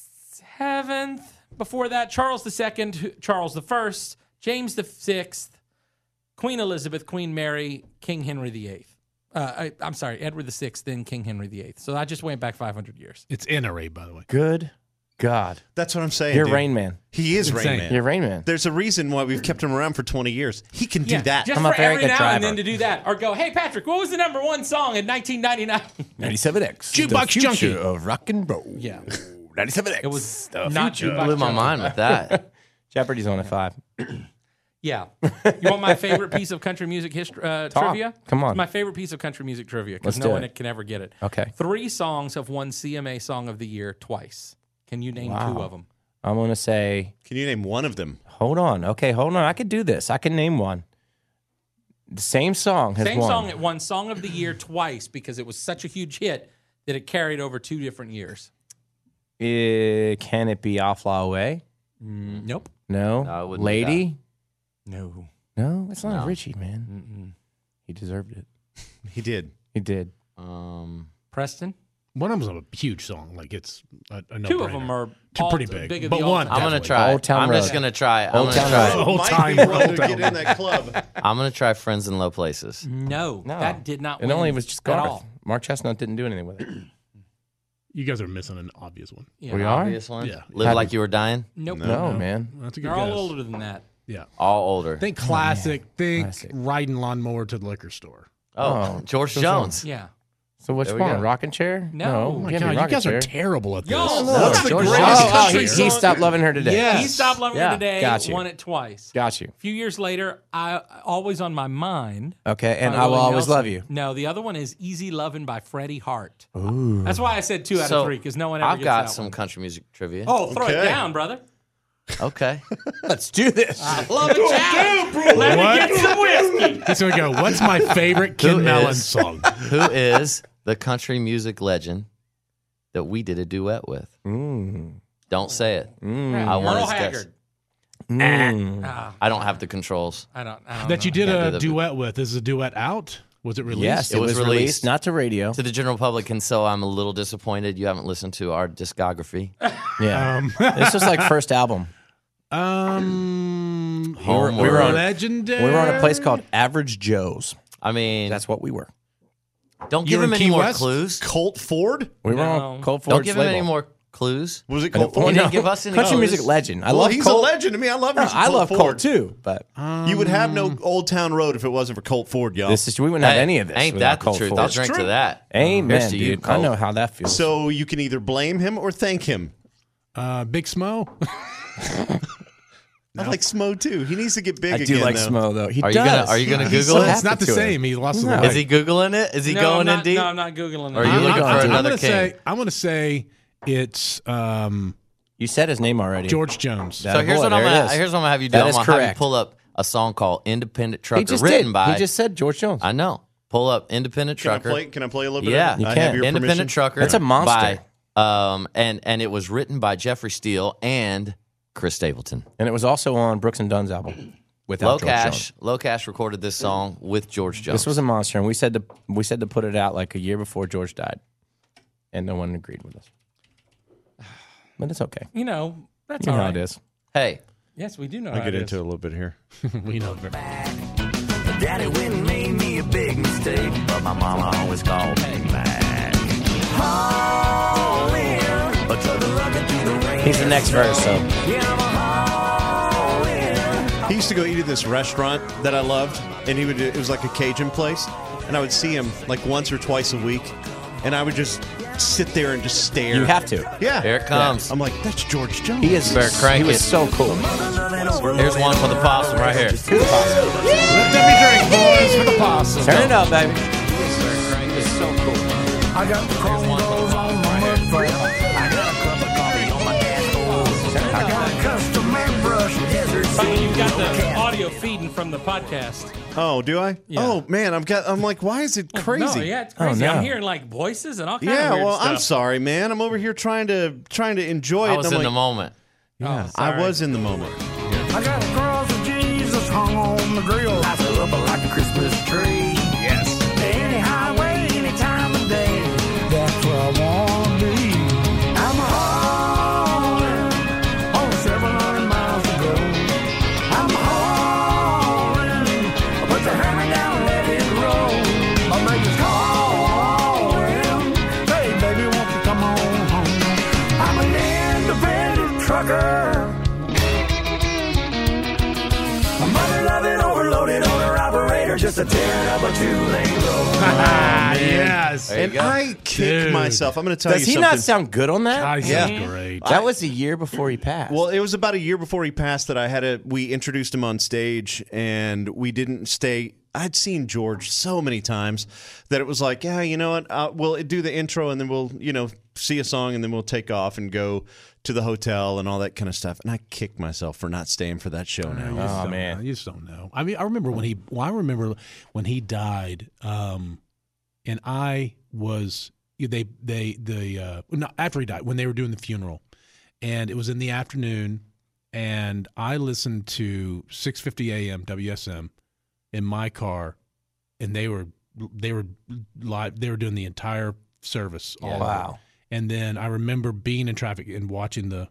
[SPEAKER 2] Seventh. Before that, Charles the Second, Charles the First, James the Sixth, Queen Elizabeth, Queen Mary, King Henry the Eighth. Uh, I, I'm sorry, Edward the Sixth, then King Henry the Eighth. So I just went back five hundred years.
[SPEAKER 7] It's N R A, by the way.
[SPEAKER 4] Good God.
[SPEAKER 3] That's what I'm saying.
[SPEAKER 4] You're
[SPEAKER 3] dude.
[SPEAKER 4] Rain Man.
[SPEAKER 3] He is
[SPEAKER 7] Insane.
[SPEAKER 3] Rain Man.
[SPEAKER 4] You're Rain Man.
[SPEAKER 3] There's a reason why we've kept him around for twenty years. He can do that.
[SPEAKER 2] Just
[SPEAKER 4] I'm a
[SPEAKER 2] for
[SPEAKER 4] very
[SPEAKER 2] every
[SPEAKER 4] good
[SPEAKER 2] now
[SPEAKER 4] driver.
[SPEAKER 2] and then to do that. Or go, hey, Patrick, what was the number one song in nineteen ninety-nine?
[SPEAKER 4] ninety-seven X.
[SPEAKER 7] Jukebox
[SPEAKER 4] the
[SPEAKER 7] Junkie.
[SPEAKER 4] future of rock and roll.
[SPEAKER 2] Yeah.
[SPEAKER 4] ninety-seven X.
[SPEAKER 2] It was
[SPEAKER 4] the
[SPEAKER 2] not
[SPEAKER 4] future.
[SPEAKER 2] Jukebox
[SPEAKER 5] blew my
[SPEAKER 2] Junkie.
[SPEAKER 5] mind with that.
[SPEAKER 4] Jeopardy's on at five.
[SPEAKER 2] Yeah. You want my favorite piece of country music history uh,
[SPEAKER 4] Talk.
[SPEAKER 2] trivia?
[SPEAKER 4] Come on.
[SPEAKER 2] It's my favorite piece of country music trivia because
[SPEAKER 4] Let's
[SPEAKER 2] no
[SPEAKER 4] do
[SPEAKER 2] one
[SPEAKER 4] it.
[SPEAKER 2] can ever get it.
[SPEAKER 4] Okay.
[SPEAKER 2] Three songs have won C M A Song of the Year twice. Can you name
[SPEAKER 4] Wow.
[SPEAKER 2] two of them?
[SPEAKER 4] I'm going to say,
[SPEAKER 3] Can you name one of them?
[SPEAKER 4] hold on. Okay, hold on. I could do this. I can name one. The same song has
[SPEAKER 2] Same
[SPEAKER 4] won.
[SPEAKER 2] song, it won Song of the Year twice because it was such a huge hit that it carried over two different years.
[SPEAKER 4] Eh, can it be I'll Fly Away?
[SPEAKER 2] Nope.
[SPEAKER 4] No.
[SPEAKER 5] No, it wouldn't be
[SPEAKER 4] Lady?
[SPEAKER 2] No.
[SPEAKER 4] No, it's not
[SPEAKER 5] No.
[SPEAKER 4] Richie, man. He deserved it.
[SPEAKER 3] He did.
[SPEAKER 4] He did.
[SPEAKER 5] Um,
[SPEAKER 2] Preston?
[SPEAKER 7] One of them's a huge song. Like it's a, a no
[SPEAKER 2] Two of them are
[SPEAKER 7] Two
[SPEAKER 2] all
[SPEAKER 7] pretty
[SPEAKER 2] the
[SPEAKER 7] big,
[SPEAKER 2] big of
[SPEAKER 7] but
[SPEAKER 2] the
[SPEAKER 7] one.
[SPEAKER 2] all-time.
[SPEAKER 5] I'm gonna
[SPEAKER 7] definitely.
[SPEAKER 5] try.
[SPEAKER 4] Old Town
[SPEAKER 5] I'm
[SPEAKER 4] Road.
[SPEAKER 5] just gonna try. I'm
[SPEAKER 4] Old
[SPEAKER 5] gonna
[SPEAKER 4] Town
[SPEAKER 5] try.
[SPEAKER 4] Road.
[SPEAKER 7] Old
[SPEAKER 3] Might
[SPEAKER 7] time
[SPEAKER 3] be one
[SPEAKER 7] road.
[SPEAKER 3] to get in that club.
[SPEAKER 5] I'm gonna try Friends in Low Places.
[SPEAKER 2] No,
[SPEAKER 4] No.
[SPEAKER 2] that did not
[SPEAKER 4] It
[SPEAKER 2] win
[SPEAKER 4] only was just
[SPEAKER 2] at
[SPEAKER 4] Garth.
[SPEAKER 2] all.
[SPEAKER 4] Mark Chestnut didn't do anything with it.
[SPEAKER 7] You guys are missing an obvious one.
[SPEAKER 2] Yeah.
[SPEAKER 4] We are?
[SPEAKER 5] Obvious one.
[SPEAKER 7] Yeah.
[SPEAKER 5] Live
[SPEAKER 4] Had
[SPEAKER 5] like
[SPEAKER 4] to-
[SPEAKER 5] you were dying.
[SPEAKER 2] Nope.
[SPEAKER 4] No, man.
[SPEAKER 7] That's a good
[SPEAKER 2] They're all
[SPEAKER 7] guess.
[SPEAKER 2] older than that.
[SPEAKER 7] Yeah.
[SPEAKER 5] All older.
[SPEAKER 7] Think classic. Think
[SPEAKER 4] Classic.
[SPEAKER 7] riding lawnmower to the liquor store.
[SPEAKER 5] oh,
[SPEAKER 4] Oh,
[SPEAKER 5] George
[SPEAKER 4] so
[SPEAKER 5] Jones.
[SPEAKER 2] Yeah.
[SPEAKER 4] So which
[SPEAKER 5] There we
[SPEAKER 4] one?
[SPEAKER 5] go.
[SPEAKER 4] Rocking chair?
[SPEAKER 2] No.
[SPEAKER 7] Oh my
[SPEAKER 4] can't
[SPEAKER 7] God,
[SPEAKER 4] be
[SPEAKER 7] you
[SPEAKER 4] Rocking
[SPEAKER 7] guys
[SPEAKER 4] Chair.
[SPEAKER 7] are terrible at this.
[SPEAKER 2] Yo,
[SPEAKER 3] What's
[SPEAKER 2] What's
[SPEAKER 3] the
[SPEAKER 2] George
[SPEAKER 3] greatest
[SPEAKER 4] Oh, oh,
[SPEAKER 3] country
[SPEAKER 4] he,
[SPEAKER 3] song?
[SPEAKER 4] he stopped loving her today.
[SPEAKER 7] Yes.
[SPEAKER 2] He stopped loving
[SPEAKER 4] Yeah,
[SPEAKER 2] her today.
[SPEAKER 4] got you.
[SPEAKER 2] Won it twice.
[SPEAKER 4] Got you.
[SPEAKER 2] A few years later, I always on my mind.
[SPEAKER 4] Okay, and
[SPEAKER 2] by
[SPEAKER 4] I will
[SPEAKER 2] Willie
[SPEAKER 4] always
[SPEAKER 2] Nelson.
[SPEAKER 4] love you.
[SPEAKER 2] No, the other one is Easy Lovin' by Freddie Hart. That's why I said two out
[SPEAKER 5] So
[SPEAKER 2] of three because no one ever
[SPEAKER 5] I've
[SPEAKER 2] gets
[SPEAKER 5] got
[SPEAKER 2] that
[SPEAKER 5] some
[SPEAKER 2] one.
[SPEAKER 5] country music trivia.
[SPEAKER 2] Oh, throw it
[SPEAKER 3] Okay.
[SPEAKER 2] down, brother.
[SPEAKER 5] Okay.
[SPEAKER 4] Let's do this.
[SPEAKER 2] Love it, Chad. Let
[SPEAKER 7] What?
[SPEAKER 2] me get some whiskey.
[SPEAKER 7] He's gonna go. What's my favorite
[SPEAKER 5] Who
[SPEAKER 7] Ken Mellon
[SPEAKER 5] is-
[SPEAKER 7] song?
[SPEAKER 5] Who is the country music legend that we did a duet with?
[SPEAKER 4] Mm.
[SPEAKER 5] Don't say it.
[SPEAKER 4] Mm.
[SPEAKER 5] I want
[SPEAKER 2] Earl
[SPEAKER 5] to guess.
[SPEAKER 2] Haggard.
[SPEAKER 4] Mm.
[SPEAKER 2] Ah,
[SPEAKER 5] I don't have the controls.
[SPEAKER 2] I don't. I don't
[SPEAKER 7] That you
[SPEAKER 2] know.
[SPEAKER 7] did
[SPEAKER 5] Can't do
[SPEAKER 7] a
[SPEAKER 5] the-
[SPEAKER 7] duet with. Is the duet out? Was it released?
[SPEAKER 4] Yes, it,
[SPEAKER 5] It was
[SPEAKER 4] was,
[SPEAKER 5] released.
[SPEAKER 4] released, not to radio.
[SPEAKER 5] To the general public, and so I'm a little disappointed you haven't listened to our discography.
[SPEAKER 4] Yeah,
[SPEAKER 7] Um,
[SPEAKER 4] this was like first album.
[SPEAKER 7] um,
[SPEAKER 4] We were, we were on
[SPEAKER 7] legendary.
[SPEAKER 4] we were on a place called Average Joe's.
[SPEAKER 5] I mean,
[SPEAKER 4] That's what we were.
[SPEAKER 5] don't
[SPEAKER 7] You
[SPEAKER 5] give
[SPEAKER 7] were
[SPEAKER 5] him
[SPEAKER 7] in
[SPEAKER 5] any
[SPEAKER 7] Key
[SPEAKER 5] more
[SPEAKER 7] West?
[SPEAKER 5] clues.
[SPEAKER 3] Colt Ford?
[SPEAKER 4] We were
[SPEAKER 2] No.
[SPEAKER 4] on Colt
[SPEAKER 5] Don't
[SPEAKER 4] Ford's
[SPEAKER 5] give him any
[SPEAKER 4] label.
[SPEAKER 5] more clues.
[SPEAKER 3] Was it
[SPEAKER 4] And-
[SPEAKER 3] Colt
[SPEAKER 4] well,
[SPEAKER 3] Ford?
[SPEAKER 5] He
[SPEAKER 4] no,
[SPEAKER 5] didn't give us any
[SPEAKER 4] country
[SPEAKER 5] clues.
[SPEAKER 4] music legend. I
[SPEAKER 3] well,
[SPEAKER 4] love
[SPEAKER 3] he's
[SPEAKER 4] Colt.
[SPEAKER 3] a legend. I mean, I love
[SPEAKER 4] No,
[SPEAKER 3] me some
[SPEAKER 4] I
[SPEAKER 3] Colt
[SPEAKER 4] love
[SPEAKER 3] Ford.
[SPEAKER 4] Colt too, but
[SPEAKER 3] You would have no Old Town Road if it wasn't for Colt Ford, y'all.
[SPEAKER 4] this is we wouldn't have
[SPEAKER 5] Hey,
[SPEAKER 4] any of this.
[SPEAKER 5] Ain't
[SPEAKER 4] without
[SPEAKER 5] that the
[SPEAKER 4] Colt
[SPEAKER 5] truth?
[SPEAKER 4] Ford.
[SPEAKER 5] I'll drink to that.
[SPEAKER 4] Amen,
[SPEAKER 5] Here's to you,
[SPEAKER 4] dude. I
[SPEAKER 5] Colt.
[SPEAKER 4] know how that feels.
[SPEAKER 3] So you can either blame him or thank him.
[SPEAKER 7] Uh, Big Smo.
[SPEAKER 3] I like Smo too. He needs to get big
[SPEAKER 4] I
[SPEAKER 3] again.
[SPEAKER 4] do like
[SPEAKER 3] though.
[SPEAKER 4] Smo though. He
[SPEAKER 5] Are you
[SPEAKER 4] does.
[SPEAKER 5] gonna- are you gonna
[SPEAKER 4] He's
[SPEAKER 5] Google
[SPEAKER 4] so
[SPEAKER 5] it?
[SPEAKER 7] It's not
[SPEAKER 4] happy
[SPEAKER 7] the
[SPEAKER 4] to it.
[SPEAKER 7] same. He lost
[SPEAKER 4] No.
[SPEAKER 7] the
[SPEAKER 5] Is he googling it? Is he
[SPEAKER 2] No,
[SPEAKER 5] going
[SPEAKER 2] I'm not,
[SPEAKER 5] in deep?
[SPEAKER 2] No, I'm not googling it.
[SPEAKER 5] Or are you
[SPEAKER 7] I'm,
[SPEAKER 5] looking
[SPEAKER 7] I'm-
[SPEAKER 5] for
[SPEAKER 7] I'm
[SPEAKER 5] another
[SPEAKER 7] gonna
[SPEAKER 5] king?
[SPEAKER 7] say. I'm gonna say it's um,
[SPEAKER 4] You said his name already.
[SPEAKER 7] George Jones.
[SPEAKER 4] That
[SPEAKER 5] So here's
[SPEAKER 4] boy,
[SPEAKER 5] what I'm
[SPEAKER 4] there it
[SPEAKER 5] gonna
[SPEAKER 4] is.
[SPEAKER 5] here's what I'm gonna have you do.
[SPEAKER 4] That
[SPEAKER 5] I'm
[SPEAKER 4] is
[SPEAKER 5] gonna have you
[SPEAKER 4] correct.
[SPEAKER 5] pull up a song called "Independent Trucker,"
[SPEAKER 4] He just
[SPEAKER 5] written
[SPEAKER 4] did.
[SPEAKER 5] by.
[SPEAKER 4] He just said George Jones.
[SPEAKER 5] I know. Pull up "Independent
[SPEAKER 3] Can I
[SPEAKER 5] Trucker."
[SPEAKER 3] play? Can I play a little bit?
[SPEAKER 5] Yeah,
[SPEAKER 3] of it?
[SPEAKER 4] You
[SPEAKER 3] I
[SPEAKER 4] can.
[SPEAKER 3] have your
[SPEAKER 5] Independent
[SPEAKER 3] permission?
[SPEAKER 5] Trucker.
[SPEAKER 4] That's a monster.
[SPEAKER 5] By, um, and and it was written by Jeffrey Steele and Chris Stapleton.
[SPEAKER 4] And it was also on Brooks and Dunn's album without
[SPEAKER 5] Low
[SPEAKER 4] George
[SPEAKER 5] Cash.
[SPEAKER 4] Jones.
[SPEAKER 5] Low Cash recorded this song with George Jones.
[SPEAKER 4] This was a monster, and we said to we said to put it out like a year before George died, and no one agreed with us. But it's okay.
[SPEAKER 2] You know, that's
[SPEAKER 4] You know
[SPEAKER 2] all
[SPEAKER 4] how
[SPEAKER 2] right.
[SPEAKER 4] it is.
[SPEAKER 5] Hey,
[SPEAKER 2] Yes, we do know.
[SPEAKER 3] I'll
[SPEAKER 2] how
[SPEAKER 3] get
[SPEAKER 2] it
[SPEAKER 3] into
[SPEAKER 2] is.
[SPEAKER 3] it a little bit here.
[SPEAKER 7] we know.
[SPEAKER 11] Daddy went and made me a big mistake, but my mama always called me back. Haul in, a tug of luck into the rain.
[SPEAKER 4] He's the next verse, so
[SPEAKER 11] Yeah, I'm a haul in.
[SPEAKER 3] He used to go eat at this restaurant that I loved, and he would. It was like a Cajun place, and I would see him like once or twice a week, and I would just sit there and just stare.
[SPEAKER 4] you have to.
[SPEAKER 3] Yeah,
[SPEAKER 5] here it comes.
[SPEAKER 3] I'm like, that's George Jones.
[SPEAKER 4] He is.
[SPEAKER 5] Better crank
[SPEAKER 4] he was
[SPEAKER 5] it.
[SPEAKER 4] so cool.
[SPEAKER 5] Here's one for the possum right here.
[SPEAKER 7] Let them be drink, boys, for the possum.
[SPEAKER 4] Turn it up, baby.
[SPEAKER 11] I got the chromos on my mud flap. I got a cup of coffee on my dashboard. I got a custom airbrush desert
[SPEAKER 2] But you've got the
[SPEAKER 11] cat.
[SPEAKER 2] audio feeding from the podcast.
[SPEAKER 3] Oh, do I?
[SPEAKER 2] Yeah.
[SPEAKER 3] Oh man, I've got. I'm like, why is it crazy?
[SPEAKER 2] No, yeah, it's
[SPEAKER 4] Oh,
[SPEAKER 2] crazy.
[SPEAKER 4] no.
[SPEAKER 2] I'm hearing like voices and all kinds
[SPEAKER 3] Yeah,
[SPEAKER 2] of weird
[SPEAKER 3] well,
[SPEAKER 2] stuff.
[SPEAKER 3] I'm sorry, man. I'm over here trying to trying to enjoy it.
[SPEAKER 5] I was
[SPEAKER 3] and
[SPEAKER 5] in
[SPEAKER 3] I'm
[SPEAKER 5] the
[SPEAKER 3] like,
[SPEAKER 5] moment.
[SPEAKER 3] Yeah,
[SPEAKER 2] Oh,
[SPEAKER 3] I
[SPEAKER 2] sorry.
[SPEAKER 3] was in the moment.
[SPEAKER 11] I got a cross of Jesus hung on the grill. Lights her up like a Christmas tree. Yes. Any highway, any time of day. That's where I want to be. I'm hauling on seven hundred miles to go. I'm hauling. Put the hammer down, let it roll. My baby's calling. Hey, baby, won't you come on home? I'm an independent trucker. A mother-loving, overloaded owner-operator, just a tearing up a two-lane road.
[SPEAKER 7] Ah, yes.
[SPEAKER 5] There you
[SPEAKER 3] And
[SPEAKER 5] go.
[SPEAKER 3] I kicked
[SPEAKER 7] Dude.
[SPEAKER 3] myself. I'm going to tell
[SPEAKER 4] Does
[SPEAKER 3] you
[SPEAKER 4] he
[SPEAKER 3] something.
[SPEAKER 4] not sound good on that?
[SPEAKER 7] God, he
[SPEAKER 3] Yeah.
[SPEAKER 7] sounds great.
[SPEAKER 4] That was a year before he passed.
[SPEAKER 3] Well, it was about a year before he passed that I had a. We introduced him on stage, and we didn't stay. I'd seen George so many times that it was like, yeah, you know what? Uh, we'll do the intro, and then we'll, you know, see a song, and then we'll take off and go to the hotel and all that kind of stuff. And I kicked myself for not staying for that show
[SPEAKER 7] You
[SPEAKER 3] now.
[SPEAKER 7] just
[SPEAKER 4] Oh,
[SPEAKER 7] don't
[SPEAKER 4] man.
[SPEAKER 7] know. you just don't know. I mean, I remember when he. Well, I remember when he died, um, and I was they they the uh, no, after he died when they were doing the funeral, and it was in the afternoon, and I listened to six fifty a.m. W S M in my car and they were they were live. They were doing the entire service. All
[SPEAKER 4] Yeah.
[SPEAKER 7] over.
[SPEAKER 4] Wow.
[SPEAKER 7] And then I remember being in traffic and watching the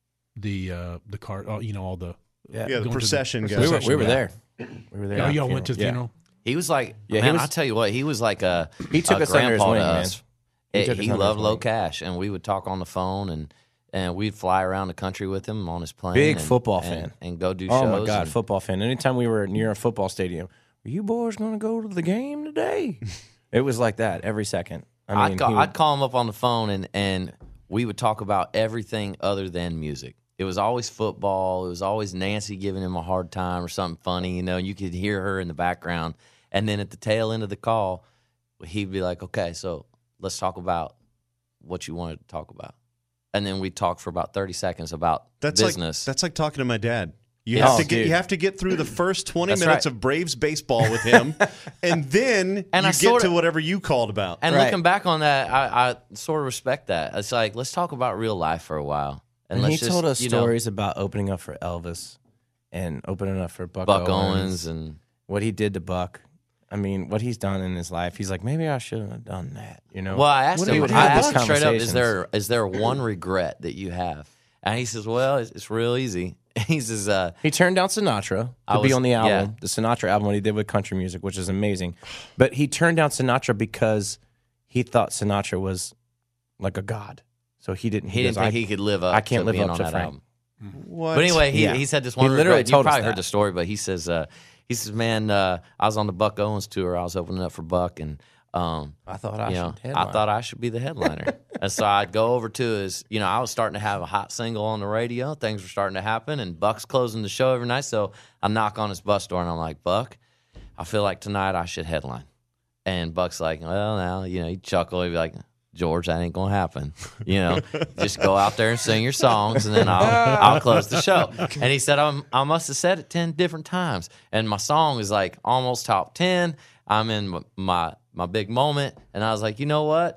[SPEAKER 7] the uh, the car. Oh, you know all the
[SPEAKER 3] Yeah, the
[SPEAKER 7] going to
[SPEAKER 3] procession guys.
[SPEAKER 4] We were,
[SPEAKER 7] procession
[SPEAKER 4] we were
[SPEAKER 7] guy.
[SPEAKER 4] there. We were there.
[SPEAKER 7] Oh,
[SPEAKER 4] at the
[SPEAKER 7] y'all
[SPEAKER 4] funeral.
[SPEAKER 7] went to the
[SPEAKER 4] Yeah.
[SPEAKER 7] funeral.
[SPEAKER 5] He was like,
[SPEAKER 4] Yeah, he
[SPEAKER 5] man,
[SPEAKER 4] was-
[SPEAKER 5] I tell you what, he was like a
[SPEAKER 4] He took
[SPEAKER 5] a
[SPEAKER 4] us under his
[SPEAKER 5] grandpa
[SPEAKER 4] wing,
[SPEAKER 5] to
[SPEAKER 4] man.
[SPEAKER 5] us.
[SPEAKER 4] He
[SPEAKER 5] It-
[SPEAKER 4] took us
[SPEAKER 5] he
[SPEAKER 4] under
[SPEAKER 5] loved
[SPEAKER 4] his
[SPEAKER 5] Low
[SPEAKER 4] wing.
[SPEAKER 5] Cash, and we would talk on the phone, and and we'd fly around the country with him on his plane.
[SPEAKER 4] Big
[SPEAKER 5] and-
[SPEAKER 4] football
[SPEAKER 5] and-
[SPEAKER 4] fan.
[SPEAKER 5] and go do
[SPEAKER 4] Oh
[SPEAKER 5] shows.
[SPEAKER 4] my God,
[SPEAKER 5] and-
[SPEAKER 4] football fan. Anytime we were near a football stadium, are you boys going to go to the game today? It was like that every second. I mean,
[SPEAKER 5] I'd, call,
[SPEAKER 4] he would-
[SPEAKER 5] I'd call him up on the phone, and, and we would talk about everything other than music. It was always football. It was always Nancy giving him a hard time or something funny, you know, and you could hear her in the background. And then at the tail end of the call, he'd be like, okay, so let's talk about what you wanted to talk about. And then we'd talk for about thirty seconds about
[SPEAKER 3] That's
[SPEAKER 5] business.
[SPEAKER 3] like that's like talking to my dad. You
[SPEAKER 4] Yeah.
[SPEAKER 3] have to
[SPEAKER 4] Oh,
[SPEAKER 3] get
[SPEAKER 4] dude.
[SPEAKER 3] you have to get through the first twenty
[SPEAKER 5] That's
[SPEAKER 3] minutes
[SPEAKER 5] right.
[SPEAKER 3] of Braves baseball with him, and then
[SPEAKER 5] And
[SPEAKER 3] you
[SPEAKER 5] I
[SPEAKER 3] get
[SPEAKER 5] sorta-
[SPEAKER 3] to whatever you called about.
[SPEAKER 5] and
[SPEAKER 4] Right.
[SPEAKER 5] looking back on that, I, I sort of respect that. It's like, let's talk about real life for a while. And,
[SPEAKER 4] And
[SPEAKER 5] let's
[SPEAKER 4] he
[SPEAKER 5] just,
[SPEAKER 4] told us
[SPEAKER 5] you know,
[SPEAKER 4] stories about opening up for Elvis and opening up for Buck,
[SPEAKER 5] Buck
[SPEAKER 4] Owens,
[SPEAKER 5] Owens and
[SPEAKER 4] what he did to Buck. I mean, what he's done in his life. He's like, maybe I shouldn't have done that. You know?
[SPEAKER 5] Well, I asked
[SPEAKER 4] What
[SPEAKER 5] him.
[SPEAKER 4] he would
[SPEAKER 5] I
[SPEAKER 4] have
[SPEAKER 5] asked
[SPEAKER 4] these
[SPEAKER 5] him straight up: Is
[SPEAKER 4] conversations.
[SPEAKER 5] there is there one regret that you have? And he says, "Well, it's, it's real easy." He says, uh,
[SPEAKER 4] He turned down Sinatra to
[SPEAKER 5] I
[SPEAKER 4] be
[SPEAKER 5] was-
[SPEAKER 4] on the album,
[SPEAKER 5] yeah.
[SPEAKER 4] the Sinatra album, what he did with country music, which is amazing. But he turned down Sinatra because he thought Sinatra was like a god. So he didn't.
[SPEAKER 5] he didn't
[SPEAKER 4] goes,
[SPEAKER 5] think
[SPEAKER 4] I,
[SPEAKER 5] he could live up.
[SPEAKER 4] I can't
[SPEAKER 5] to
[SPEAKER 4] live
[SPEAKER 5] being
[SPEAKER 4] up
[SPEAKER 5] on
[SPEAKER 4] to
[SPEAKER 5] that
[SPEAKER 4] Frank.
[SPEAKER 5] album.
[SPEAKER 3] What?
[SPEAKER 5] But anyway, he,
[SPEAKER 4] Yeah.
[SPEAKER 5] he said this
[SPEAKER 4] He
[SPEAKER 5] one
[SPEAKER 4] literally
[SPEAKER 5] regret. You
[SPEAKER 4] told us
[SPEAKER 5] probably heard
[SPEAKER 4] that.
[SPEAKER 5] the story, but he says, uh, he says, man, uh, I was on the Buck Owens tour. I was opening up for Buck, and um,
[SPEAKER 4] I thought I
[SPEAKER 5] you know,
[SPEAKER 4] should headline.
[SPEAKER 5] I thought I should be the headliner. And so I'd go over to his, you know, I was starting to have a hot single on the radio. Things were starting to happen, and Buck's closing the show every night. So I knock on his bus door, and I'm like, Buck, I feel like tonight I should headline. And Buck's like, well, now, you know, he'd chuckle. He'd be like, George, that ain't going to happen. You know, just go out there and sing your songs, and then I'll I'll close the show. And he said, I'm, I must have said it ten different times. And my song is like almost top ten. I'm in my, my, my big moment. And I was like, you know what?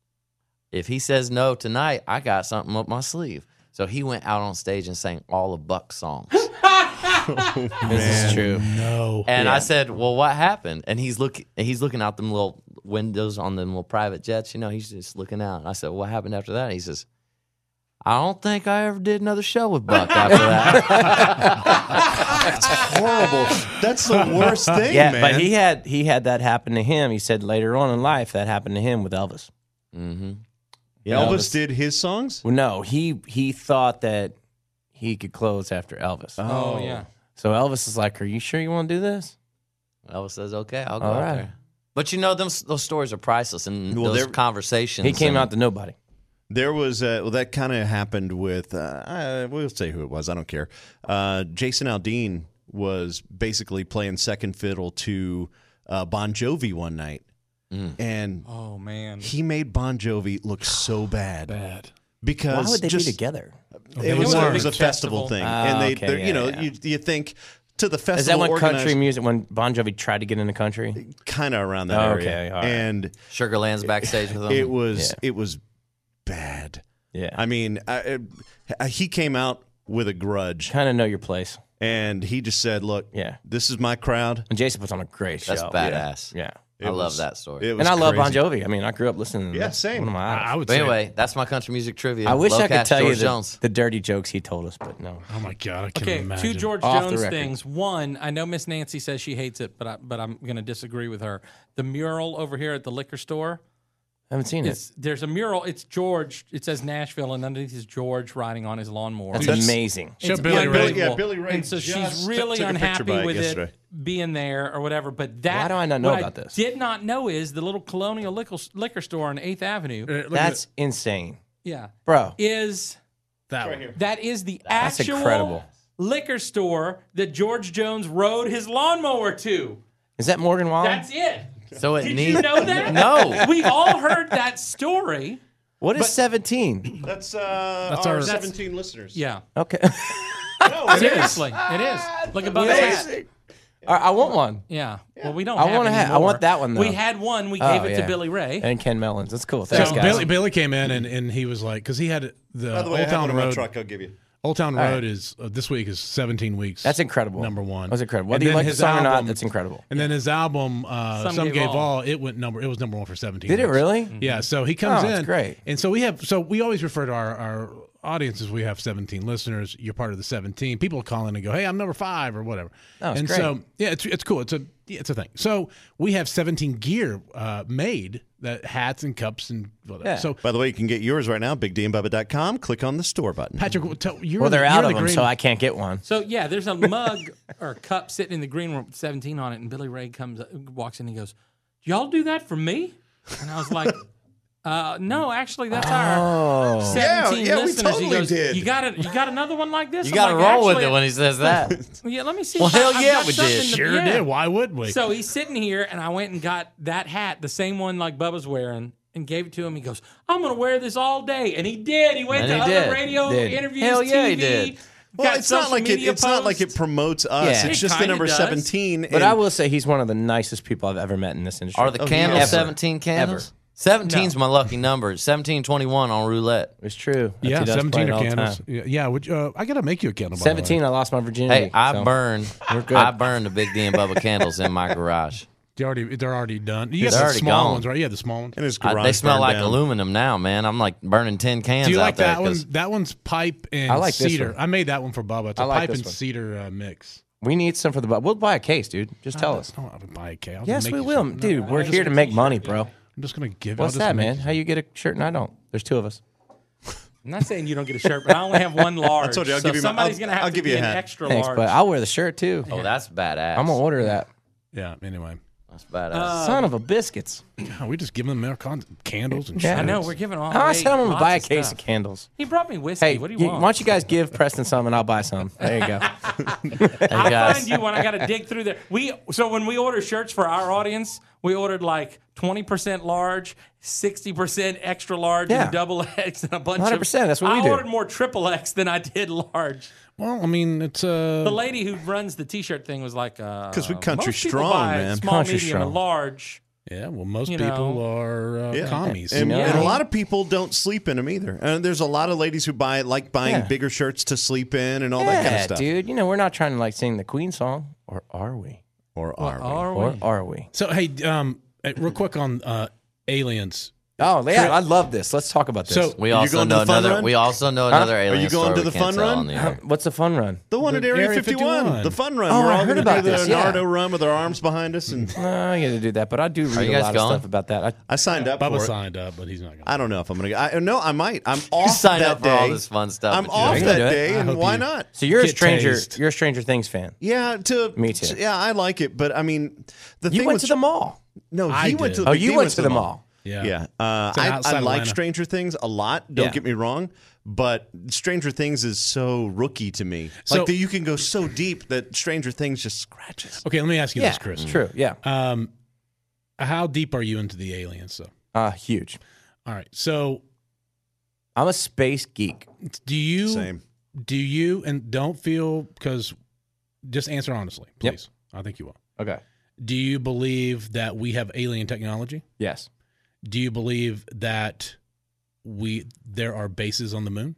[SPEAKER 5] If he says no tonight, I got something up my sleeve. So he went out on stage and sang all of Buck's songs.
[SPEAKER 4] This is true.
[SPEAKER 7] No.
[SPEAKER 5] And
[SPEAKER 4] Yeah.
[SPEAKER 5] I said, "Well, what happened?" And he's looking, he's looking out them little windows on them little private jets. You know, he's just looking out. And I said, "What happened after that?" He says, "I don't think I ever did another show with Buck after that."
[SPEAKER 3] That's horrible. That's the worst thing,
[SPEAKER 4] Yeah,
[SPEAKER 3] man.
[SPEAKER 4] but he had he had that happen to him. He said later on in life that happened to him with Elvis.
[SPEAKER 5] mm-hmm.
[SPEAKER 4] You
[SPEAKER 3] Elvis
[SPEAKER 4] know,
[SPEAKER 3] did his songs.
[SPEAKER 4] Well, no, he he thought that he could close after Elvis.
[SPEAKER 2] Oh, yeah.
[SPEAKER 4] So Elvis is like, "Are you sure you want to do this?"
[SPEAKER 5] Elvis says, "Okay, I'll go
[SPEAKER 4] All
[SPEAKER 5] out
[SPEAKER 4] right.
[SPEAKER 5] there." But you know, them those stories are priceless, and
[SPEAKER 3] Well,
[SPEAKER 5] those
[SPEAKER 3] they're-
[SPEAKER 5] conversations.
[SPEAKER 4] He came
[SPEAKER 5] and-
[SPEAKER 4] out to nobody.
[SPEAKER 3] There was uh, well, that kind of happened with. Uh, I, we'll say who it was. I don't care. Uh, Jason Aldean was basically playing second fiddle to uh, Bon Jovi one night,
[SPEAKER 5] Mm.
[SPEAKER 3] and
[SPEAKER 2] Oh, man.
[SPEAKER 3] he made Bon Jovi look so bad
[SPEAKER 7] Bad.
[SPEAKER 3] because
[SPEAKER 4] Why would they
[SPEAKER 3] just,
[SPEAKER 4] be together?
[SPEAKER 3] It was,
[SPEAKER 2] was a
[SPEAKER 3] it was a
[SPEAKER 2] big
[SPEAKER 3] festival,
[SPEAKER 2] festival.
[SPEAKER 3] thing,
[SPEAKER 4] Ah,
[SPEAKER 3] and they,
[SPEAKER 4] okay,
[SPEAKER 3] they're-
[SPEAKER 4] yeah,
[SPEAKER 3] you know,
[SPEAKER 4] yeah.
[SPEAKER 3] you you think to the festival
[SPEAKER 4] Is that when
[SPEAKER 3] organized,
[SPEAKER 4] country music, when Bon Jovi tried to get into country?
[SPEAKER 3] kind of around that
[SPEAKER 4] Oh,
[SPEAKER 3] area,
[SPEAKER 4] okay, all right.
[SPEAKER 3] and
[SPEAKER 5] Sugarland's backstage with him.
[SPEAKER 3] it was
[SPEAKER 4] Yeah.
[SPEAKER 3] it was bad.
[SPEAKER 4] Yeah.
[SPEAKER 3] I mean, I, I, he came out with a grudge,
[SPEAKER 4] Kind of know your place.
[SPEAKER 3] and he just said, "Look,
[SPEAKER 4] Yeah.
[SPEAKER 3] this is my crowd."
[SPEAKER 4] And Jason puts on a great show.
[SPEAKER 5] That's badass.
[SPEAKER 4] Yeah.
[SPEAKER 3] It
[SPEAKER 5] I love
[SPEAKER 3] was-
[SPEAKER 5] that story.
[SPEAKER 3] it was
[SPEAKER 4] And I love Bon
[SPEAKER 3] crazy.
[SPEAKER 4] Jovi. I mean, I grew up listening to
[SPEAKER 3] Yeah,
[SPEAKER 4] him.
[SPEAKER 3] same.
[SPEAKER 4] One of my
[SPEAKER 7] I, I
[SPEAKER 4] idols.
[SPEAKER 7] would
[SPEAKER 5] But
[SPEAKER 7] say.
[SPEAKER 5] anyway, that's my country music trivia.
[SPEAKER 4] I wish
[SPEAKER 5] Low
[SPEAKER 4] I could
[SPEAKER 5] Cash,
[SPEAKER 4] tell
[SPEAKER 5] George
[SPEAKER 4] you the,
[SPEAKER 5] Jones.
[SPEAKER 4] the dirty jokes he told us, but no.
[SPEAKER 7] Oh my God, I can't
[SPEAKER 2] Okay,
[SPEAKER 7] imagine.
[SPEAKER 2] two George
[SPEAKER 4] Off the
[SPEAKER 2] Jones
[SPEAKER 4] record.
[SPEAKER 2] things. One, I know Miss Nancy says she hates it, but I, but I'm going to disagree with her. The mural over here at the liquor store.
[SPEAKER 4] I haven't seen it.
[SPEAKER 2] It's, there's a mural. It's George. It says Nashville, and underneath is George riding on his lawnmower.
[SPEAKER 4] That's
[SPEAKER 3] That's-
[SPEAKER 4] amazing.
[SPEAKER 7] Show
[SPEAKER 2] It's
[SPEAKER 7] Billy Ray.
[SPEAKER 2] unbelievable.
[SPEAKER 3] Yeah, Billy Ray
[SPEAKER 2] And so
[SPEAKER 3] just
[SPEAKER 2] she's really
[SPEAKER 3] took a picture
[SPEAKER 2] unhappy
[SPEAKER 3] by it
[SPEAKER 2] with
[SPEAKER 3] yesterday.
[SPEAKER 2] it being there or whatever. But that
[SPEAKER 4] Why do I not know
[SPEAKER 2] what
[SPEAKER 4] about
[SPEAKER 2] I
[SPEAKER 4] this?
[SPEAKER 2] Did not know is the little Colonial liquor, liquor store on Eighth Avenue.
[SPEAKER 7] Uh, look at
[SPEAKER 4] That's insane.
[SPEAKER 2] Yeah,
[SPEAKER 4] Bro,
[SPEAKER 2] is
[SPEAKER 7] that one.
[SPEAKER 2] that is the
[SPEAKER 4] That's
[SPEAKER 2] actual
[SPEAKER 4] incredible.
[SPEAKER 2] liquor store that George Jones rode his lawnmower to.
[SPEAKER 4] is that Morgan Wallen?
[SPEAKER 2] That's it.
[SPEAKER 5] So it
[SPEAKER 2] Did
[SPEAKER 5] needs
[SPEAKER 2] you know that?
[SPEAKER 5] No.
[SPEAKER 2] We've all heard that story.
[SPEAKER 4] What is
[SPEAKER 2] But-
[SPEAKER 4] seventeen?
[SPEAKER 3] That's uh,
[SPEAKER 7] That's
[SPEAKER 3] our,
[SPEAKER 7] our-
[SPEAKER 3] seventeen listeners.
[SPEAKER 2] Yeah.
[SPEAKER 4] Okay.
[SPEAKER 3] No, it is.
[SPEAKER 2] Seriously, it is. Look at Bubba's hat.
[SPEAKER 4] Amazing. I, I want one.
[SPEAKER 2] Yeah. Well, we don't
[SPEAKER 4] I
[SPEAKER 2] have
[SPEAKER 4] wanna
[SPEAKER 2] any
[SPEAKER 4] have- I
[SPEAKER 2] more.
[SPEAKER 4] want that one, though.
[SPEAKER 2] We had one. We
[SPEAKER 4] Oh,
[SPEAKER 2] gave it
[SPEAKER 4] yeah.
[SPEAKER 2] to Billy Ray.
[SPEAKER 4] And Ken Mellons. That's cool.
[SPEAKER 7] So
[SPEAKER 4] Thanks, guys.
[SPEAKER 7] Billy, Billy came in and, and he was like, because he had the,
[SPEAKER 3] By the way, I
[SPEAKER 7] Old
[SPEAKER 3] have one
[SPEAKER 7] Town
[SPEAKER 3] in my
[SPEAKER 7] Road.
[SPEAKER 3] truck. I'll give you.
[SPEAKER 7] Old Town
[SPEAKER 4] All
[SPEAKER 7] Road
[SPEAKER 4] right.
[SPEAKER 7] is uh, this week is seventeen weeks.
[SPEAKER 4] That's incredible.
[SPEAKER 7] Number one.
[SPEAKER 4] That's incredible. Whether
[SPEAKER 7] And
[SPEAKER 4] you
[SPEAKER 7] then
[SPEAKER 4] like the
[SPEAKER 7] his
[SPEAKER 4] song or not,
[SPEAKER 7] album-
[SPEAKER 4] that's incredible.
[SPEAKER 7] And then his album, uh,
[SPEAKER 2] Some
[SPEAKER 7] Some,
[SPEAKER 2] Gave
[SPEAKER 7] Gave
[SPEAKER 2] All.
[SPEAKER 7] All, it went number. It was number one for seventeen.
[SPEAKER 4] Did it
[SPEAKER 7] weeks.
[SPEAKER 4] really?
[SPEAKER 7] Yeah. So he comes
[SPEAKER 4] Oh,
[SPEAKER 7] in.
[SPEAKER 4] that's great.
[SPEAKER 7] And so we have. So we always refer to our our audiences. We have seventeen listeners. You're part of the seventeen. People call in and go, "Hey, I'm number five" or whatever.
[SPEAKER 4] Oh, it's
[SPEAKER 7] and
[SPEAKER 4] great.
[SPEAKER 7] so yeah, it's it's cool. It's a yeah, it's a thing. So we have seventeen gear uh, made, that hats and cups and whatever.
[SPEAKER 4] Yeah.
[SPEAKER 7] So
[SPEAKER 3] By the way, you can get yours right now, big d and bubba dot com. Click on the store button.
[SPEAKER 7] Patrick, tell, you're
[SPEAKER 4] Well,
[SPEAKER 7] in the-
[SPEAKER 4] they're
[SPEAKER 7] you're
[SPEAKER 4] out
[SPEAKER 7] in
[SPEAKER 4] of
[SPEAKER 7] the
[SPEAKER 4] them,
[SPEAKER 7] green-
[SPEAKER 4] so I can't get one.
[SPEAKER 2] So yeah, there's a mug or a cup sitting in the green room with seventeen on it, and Billy Ray comes, walks in, and he goes, "Y'all do that for me?" And I was like, uh, "No, actually, that's our
[SPEAKER 4] Oh.
[SPEAKER 2] seventeen
[SPEAKER 3] Yeah, yeah, we
[SPEAKER 2] listeners."
[SPEAKER 3] totally
[SPEAKER 2] he goes,
[SPEAKER 3] did.
[SPEAKER 2] "You got it? You got another one like this?"
[SPEAKER 5] You
[SPEAKER 2] I'm
[SPEAKER 5] got to
[SPEAKER 2] like,
[SPEAKER 5] roll with
[SPEAKER 2] "Actually,
[SPEAKER 5] it when he says that.
[SPEAKER 2] Yeah, let me see.
[SPEAKER 5] Well,
[SPEAKER 2] if I-
[SPEAKER 5] hell
[SPEAKER 2] I've
[SPEAKER 5] yeah,
[SPEAKER 2] got
[SPEAKER 5] we
[SPEAKER 2] something
[SPEAKER 5] did.
[SPEAKER 2] to-
[SPEAKER 7] Sure
[SPEAKER 2] yeah.
[SPEAKER 7] did. Why would we?
[SPEAKER 2] So he's sitting here, and I went and got that hat, the same one like Bubba's wearing, and gave it to him. He goes, "I'm going to wear this all day," and he did. He went
[SPEAKER 5] And
[SPEAKER 2] to
[SPEAKER 5] he
[SPEAKER 2] other
[SPEAKER 5] did.
[SPEAKER 2] radio
[SPEAKER 4] Did.
[SPEAKER 2] interviews,
[SPEAKER 5] Hell yeah,
[SPEAKER 2] T
[SPEAKER 5] he
[SPEAKER 2] V.
[SPEAKER 5] did.
[SPEAKER 3] Well,
[SPEAKER 2] got
[SPEAKER 3] it's not
[SPEAKER 2] social
[SPEAKER 3] like it.
[SPEAKER 2] media
[SPEAKER 3] It's not like it
[SPEAKER 2] posts.
[SPEAKER 3] promotes us.
[SPEAKER 4] Yeah.
[SPEAKER 3] It's
[SPEAKER 2] It
[SPEAKER 3] just the
[SPEAKER 2] kinda
[SPEAKER 3] number
[SPEAKER 2] does.
[SPEAKER 3] seventeen.
[SPEAKER 4] But
[SPEAKER 3] and-
[SPEAKER 4] I will say he's one of the nicest people I've ever met in this industry.
[SPEAKER 5] Are the
[SPEAKER 3] Oh,
[SPEAKER 5] candles
[SPEAKER 3] yeah.
[SPEAKER 5] seventeen candles? seventeen's my lucky number. seventeen twenty-one on roulette.
[SPEAKER 4] It's true. That's-
[SPEAKER 7] yeah,
[SPEAKER 4] he does
[SPEAKER 7] seventeen
[SPEAKER 4] play it
[SPEAKER 7] are
[SPEAKER 4] all the
[SPEAKER 7] candles.
[SPEAKER 4] time.
[SPEAKER 7] Yeah, yeah would, uh, I got to make you a candle. by the way.
[SPEAKER 4] seventeen, I lost my virginity.
[SPEAKER 5] Hey, I
[SPEAKER 4] so-
[SPEAKER 5] burn.
[SPEAKER 4] We're good.
[SPEAKER 5] I burned the Big D and Bubba candles in my garage.
[SPEAKER 7] They're already they're already done. You got
[SPEAKER 5] They're
[SPEAKER 7] the
[SPEAKER 5] already
[SPEAKER 7] small
[SPEAKER 5] gone.
[SPEAKER 7] ones, right? Yeah, the small ones.
[SPEAKER 3] and his
[SPEAKER 5] I,
[SPEAKER 3] garage
[SPEAKER 5] they smell
[SPEAKER 3] burned
[SPEAKER 5] like
[SPEAKER 3] down.
[SPEAKER 5] aluminum now, man. I'm like burning ten cans
[SPEAKER 7] Do you
[SPEAKER 5] out
[SPEAKER 7] like
[SPEAKER 5] there.
[SPEAKER 7] that one?
[SPEAKER 5] 'cause-
[SPEAKER 7] That one's pipe and
[SPEAKER 4] I like this
[SPEAKER 7] cedar.
[SPEAKER 4] one.
[SPEAKER 7] I made that one for Bubba. It's a
[SPEAKER 4] I like
[SPEAKER 7] pipe
[SPEAKER 4] this
[SPEAKER 7] and
[SPEAKER 4] one.
[SPEAKER 7] cedar uh, mix.
[SPEAKER 4] We need some for the bu- We'll buy a case, dude. Just tell us.
[SPEAKER 7] I don't have to buy a case. I'll
[SPEAKER 4] Yes,
[SPEAKER 7] make
[SPEAKER 4] we
[SPEAKER 7] you
[SPEAKER 4] will,
[SPEAKER 7] some. No,
[SPEAKER 4] dude.
[SPEAKER 7] I'll
[SPEAKER 4] We're
[SPEAKER 7] just
[SPEAKER 4] here to make money, bro.
[SPEAKER 7] I'm just gonna give.
[SPEAKER 4] What's
[SPEAKER 7] I'll just
[SPEAKER 4] that,
[SPEAKER 7] make
[SPEAKER 4] man?
[SPEAKER 7] you
[SPEAKER 4] How you get a shirt and I don't? There's two of us.
[SPEAKER 2] I'm not saying you don't get a shirt, but I only have one large.
[SPEAKER 3] told you, I'll
[SPEAKER 2] so
[SPEAKER 3] give you my-
[SPEAKER 2] somebody's
[SPEAKER 3] I'll-
[SPEAKER 2] going to have
[SPEAKER 3] I'll
[SPEAKER 2] to
[SPEAKER 3] give
[SPEAKER 2] be
[SPEAKER 3] you a
[SPEAKER 2] an
[SPEAKER 3] hat.
[SPEAKER 2] extra
[SPEAKER 4] Thanks,
[SPEAKER 2] large.
[SPEAKER 4] but I'll wear the shirt too.
[SPEAKER 5] Oh, that's badass.
[SPEAKER 4] I'm gonna order that.
[SPEAKER 7] Yeah. Anyway,
[SPEAKER 5] That's badass.
[SPEAKER 2] Uh,
[SPEAKER 4] Son of a biscuits.
[SPEAKER 7] God, we just give them their con- candles and
[SPEAKER 4] Yeah.
[SPEAKER 7] shit.
[SPEAKER 2] I know, we're giving all
[SPEAKER 4] I
[SPEAKER 2] away
[SPEAKER 4] said I'm gonna
[SPEAKER 2] lots
[SPEAKER 4] buy a
[SPEAKER 2] of
[SPEAKER 4] case
[SPEAKER 2] stuff.
[SPEAKER 4] of candles.
[SPEAKER 2] He brought me whiskey.
[SPEAKER 4] Hey,
[SPEAKER 2] what do you
[SPEAKER 4] you-
[SPEAKER 2] want?
[SPEAKER 4] why don't you guys give Preston some and I'll buy some? There you go.
[SPEAKER 5] Hey,
[SPEAKER 2] I
[SPEAKER 5] guys.
[SPEAKER 2] find you when I got to dig through there. We so when we order shirts for our audience, we ordered like twenty percent large, sixty percent extra large,
[SPEAKER 4] Yeah.
[SPEAKER 2] and double X, and a bunch
[SPEAKER 4] one hundred
[SPEAKER 2] of.
[SPEAKER 4] percent, that's what we
[SPEAKER 2] I
[SPEAKER 4] do.
[SPEAKER 2] ordered more triple X than I did large.
[SPEAKER 7] Well, I mean, it's uh.
[SPEAKER 2] The lady who runs the T-shirt thing was like, uh,
[SPEAKER 3] 'Cause we country
[SPEAKER 2] most people
[SPEAKER 3] strong,
[SPEAKER 2] buy
[SPEAKER 3] man.
[SPEAKER 2] Small,
[SPEAKER 4] Country
[SPEAKER 2] medium, and
[SPEAKER 4] strong.
[SPEAKER 2] large.
[SPEAKER 7] yeah. Well, most
[SPEAKER 2] you
[SPEAKER 7] people
[SPEAKER 2] know.
[SPEAKER 7] are uh,
[SPEAKER 3] Yeah.
[SPEAKER 7] commies.
[SPEAKER 3] And,
[SPEAKER 4] Yeah.
[SPEAKER 3] and a lot of people don't sleep in them either. And there's a lot of ladies who buy like buying
[SPEAKER 4] Yeah.
[SPEAKER 3] bigger shirts to sleep in and all that kind of
[SPEAKER 4] Yeah,
[SPEAKER 3] stuff.
[SPEAKER 4] dude. You know we're not trying to like sing the Queen song, or are we?
[SPEAKER 3] Or are we?
[SPEAKER 2] Are
[SPEAKER 4] Or
[SPEAKER 2] we?
[SPEAKER 4] are we?
[SPEAKER 7] So hey, um, uh, real quick on uh, aliens.
[SPEAKER 4] Oh yeah, I love this. Let's talk about this.
[SPEAKER 7] So
[SPEAKER 5] We
[SPEAKER 3] Are you
[SPEAKER 5] also
[SPEAKER 3] going to
[SPEAKER 5] know
[SPEAKER 3] the fun
[SPEAKER 5] another.
[SPEAKER 3] run?
[SPEAKER 5] We also know another
[SPEAKER 3] Are
[SPEAKER 5] alien
[SPEAKER 3] you going
[SPEAKER 5] story
[SPEAKER 3] to
[SPEAKER 5] we
[SPEAKER 3] the
[SPEAKER 5] can't
[SPEAKER 3] fun
[SPEAKER 5] tell
[SPEAKER 3] run?
[SPEAKER 5] on the
[SPEAKER 4] How-
[SPEAKER 5] air.
[SPEAKER 4] what's the fun run?
[SPEAKER 3] The one at
[SPEAKER 7] The
[SPEAKER 3] Area,
[SPEAKER 7] Area
[SPEAKER 3] fifty-one.
[SPEAKER 7] fifty-one.
[SPEAKER 3] The fun run.
[SPEAKER 4] Oh,
[SPEAKER 3] We're
[SPEAKER 4] I
[SPEAKER 3] all
[SPEAKER 4] heard
[SPEAKER 3] going to
[SPEAKER 4] about
[SPEAKER 3] do the
[SPEAKER 4] this, yeah.
[SPEAKER 3] Nardo run with our arms behind us. And
[SPEAKER 4] No, I got to do that, but I do read
[SPEAKER 5] you
[SPEAKER 4] a
[SPEAKER 5] guys
[SPEAKER 4] lot
[SPEAKER 5] going?
[SPEAKER 4] of stuff about that. I,
[SPEAKER 3] I signed up
[SPEAKER 7] Bubba
[SPEAKER 3] for it.
[SPEAKER 7] signed up, but he's not going.
[SPEAKER 3] I don't know if I'm going to go. I, no, I might. I'm
[SPEAKER 5] You
[SPEAKER 3] off
[SPEAKER 5] signed
[SPEAKER 3] that
[SPEAKER 5] up for
[SPEAKER 3] day.
[SPEAKER 5] all this fun stuff.
[SPEAKER 3] I'm
[SPEAKER 5] but you
[SPEAKER 3] off
[SPEAKER 5] don't.
[SPEAKER 4] gonna
[SPEAKER 3] that
[SPEAKER 4] do it.
[SPEAKER 3] day,
[SPEAKER 7] I
[SPEAKER 3] and
[SPEAKER 7] hope
[SPEAKER 3] why
[SPEAKER 7] you-
[SPEAKER 3] not?
[SPEAKER 4] so you're a
[SPEAKER 7] Get
[SPEAKER 4] stranger.
[SPEAKER 7] tased.
[SPEAKER 4] You're a Stranger Things fan.
[SPEAKER 3] Yeah, to
[SPEAKER 4] Me too.
[SPEAKER 3] Yeah, I like it, but I mean, the
[SPEAKER 4] You
[SPEAKER 3] thing
[SPEAKER 4] went
[SPEAKER 3] with
[SPEAKER 4] to the mall.
[SPEAKER 3] No,
[SPEAKER 7] I
[SPEAKER 3] he went
[SPEAKER 7] did.
[SPEAKER 3] to.
[SPEAKER 4] Oh,
[SPEAKER 3] Big
[SPEAKER 4] you
[SPEAKER 3] D
[SPEAKER 4] went to the mall.
[SPEAKER 7] Yeah.
[SPEAKER 3] Yeah, uh,
[SPEAKER 7] It's an
[SPEAKER 3] I,
[SPEAKER 7] outside
[SPEAKER 3] I like
[SPEAKER 7] Atlanta.
[SPEAKER 3] Stranger Things a lot. Don't
[SPEAKER 4] Yeah.
[SPEAKER 3] get me wrong, but Stranger Things is so rookie to me.
[SPEAKER 7] So-
[SPEAKER 3] like that, you can go so deep that Stranger Things just scratches.
[SPEAKER 7] Okay, let me ask you
[SPEAKER 4] Yeah,
[SPEAKER 7] this, Chris.
[SPEAKER 4] true. Yeah,
[SPEAKER 7] Um, how deep are you into the aliens stuff?
[SPEAKER 4] uh, huge.
[SPEAKER 7] All right. So,
[SPEAKER 4] I'm a space geek.
[SPEAKER 7] do you
[SPEAKER 3] Same.
[SPEAKER 7] do you and don't feel because just answer honestly,
[SPEAKER 4] Yep.
[SPEAKER 7] please. I think you will.
[SPEAKER 4] Okay.
[SPEAKER 7] Do you believe that we have alien technology?
[SPEAKER 4] Yes.
[SPEAKER 7] Do you believe that we there are bases on the moon?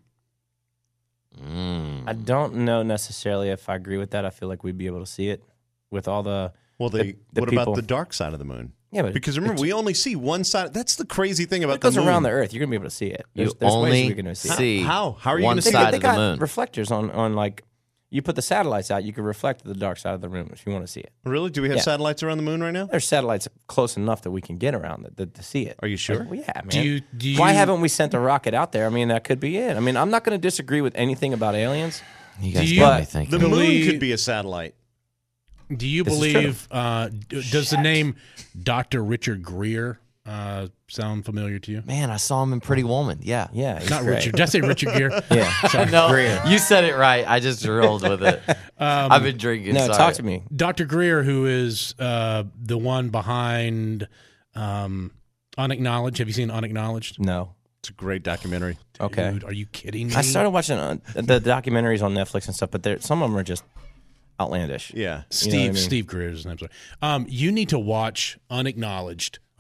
[SPEAKER 5] Mm.
[SPEAKER 4] I don't know necessarily if I agree with that. I feel like we'd be able to see it with all the.
[SPEAKER 3] Well, they.
[SPEAKER 4] The- the
[SPEAKER 3] what
[SPEAKER 4] people-
[SPEAKER 3] about the dark side of the moon?
[SPEAKER 4] Yeah, but
[SPEAKER 3] Because remember, we only see one side. That's the crazy thing about
[SPEAKER 4] it goes
[SPEAKER 3] the moon.
[SPEAKER 4] around the Earth. You're gonna be able to see it.
[SPEAKER 5] You
[SPEAKER 4] There's, there's ways
[SPEAKER 5] only
[SPEAKER 4] we're gonna see it.
[SPEAKER 5] see
[SPEAKER 3] How? How are you
[SPEAKER 5] one
[SPEAKER 3] gonna
[SPEAKER 4] They,
[SPEAKER 3] see
[SPEAKER 5] side
[SPEAKER 4] they
[SPEAKER 5] of the
[SPEAKER 4] got
[SPEAKER 5] moon.
[SPEAKER 4] reflectors on on like. You put the satellites out, you can reflect the dark side of the room if you want to see it.
[SPEAKER 3] Really? Do we have
[SPEAKER 4] Yeah.
[SPEAKER 3] satellites around the moon right now?
[SPEAKER 4] There's satellites close enough that we can get around it to, to see it.
[SPEAKER 3] Are you sure?
[SPEAKER 4] Well, yeah, man.
[SPEAKER 7] Do you do
[SPEAKER 4] Why
[SPEAKER 7] you-
[SPEAKER 4] haven't we sent a rocket out there? I mean, that could be it. I mean, I'm not going to disagree with anything about aliens.
[SPEAKER 5] You guys
[SPEAKER 7] you-
[SPEAKER 5] got me
[SPEAKER 7] but
[SPEAKER 5] thinking.
[SPEAKER 3] The moon
[SPEAKER 7] Believe-
[SPEAKER 3] could be a satellite.
[SPEAKER 7] Do you
[SPEAKER 4] This is
[SPEAKER 7] believe? Uh, d- does the name Doctor Richard Greer uh, sound familiar to you?
[SPEAKER 5] Man, I saw him in Pretty Woman. Yeah.
[SPEAKER 4] Yeah, he's
[SPEAKER 7] Not
[SPEAKER 4] great.
[SPEAKER 7] Richard. Did I say Richard Gere?
[SPEAKER 4] Yeah,
[SPEAKER 5] No,
[SPEAKER 4] Greer.
[SPEAKER 5] you said it right. I just rolled with it. I've been drinking.
[SPEAKER 4] No,
[SPEAKER 5] sorry.
[SPEAKER 4] talk to me.
[SPEAKER 7] Doctor Greer, who is uh, the one behind um, Unacknowledged. Have you seen Unacknowledged?
[SPEAKER 4] No.
[SPEAKER 3] It's a great documentary.
[SPEAKER 4] Okay.
[SPEAKER 7] Dude, are you kidding me?
[SPEAKER 4] I started watching uh, the documentaries on Netflix and stuff, but there some of them are just outlandish.
[SPEAKER 3] Yeah.
[SPEAKER 7] Steve
[SPEAKER 4] You know what I mean?
[SPEAKER 7] Steve Greer's name. Sorry. Um, you need to watch Unacknowledged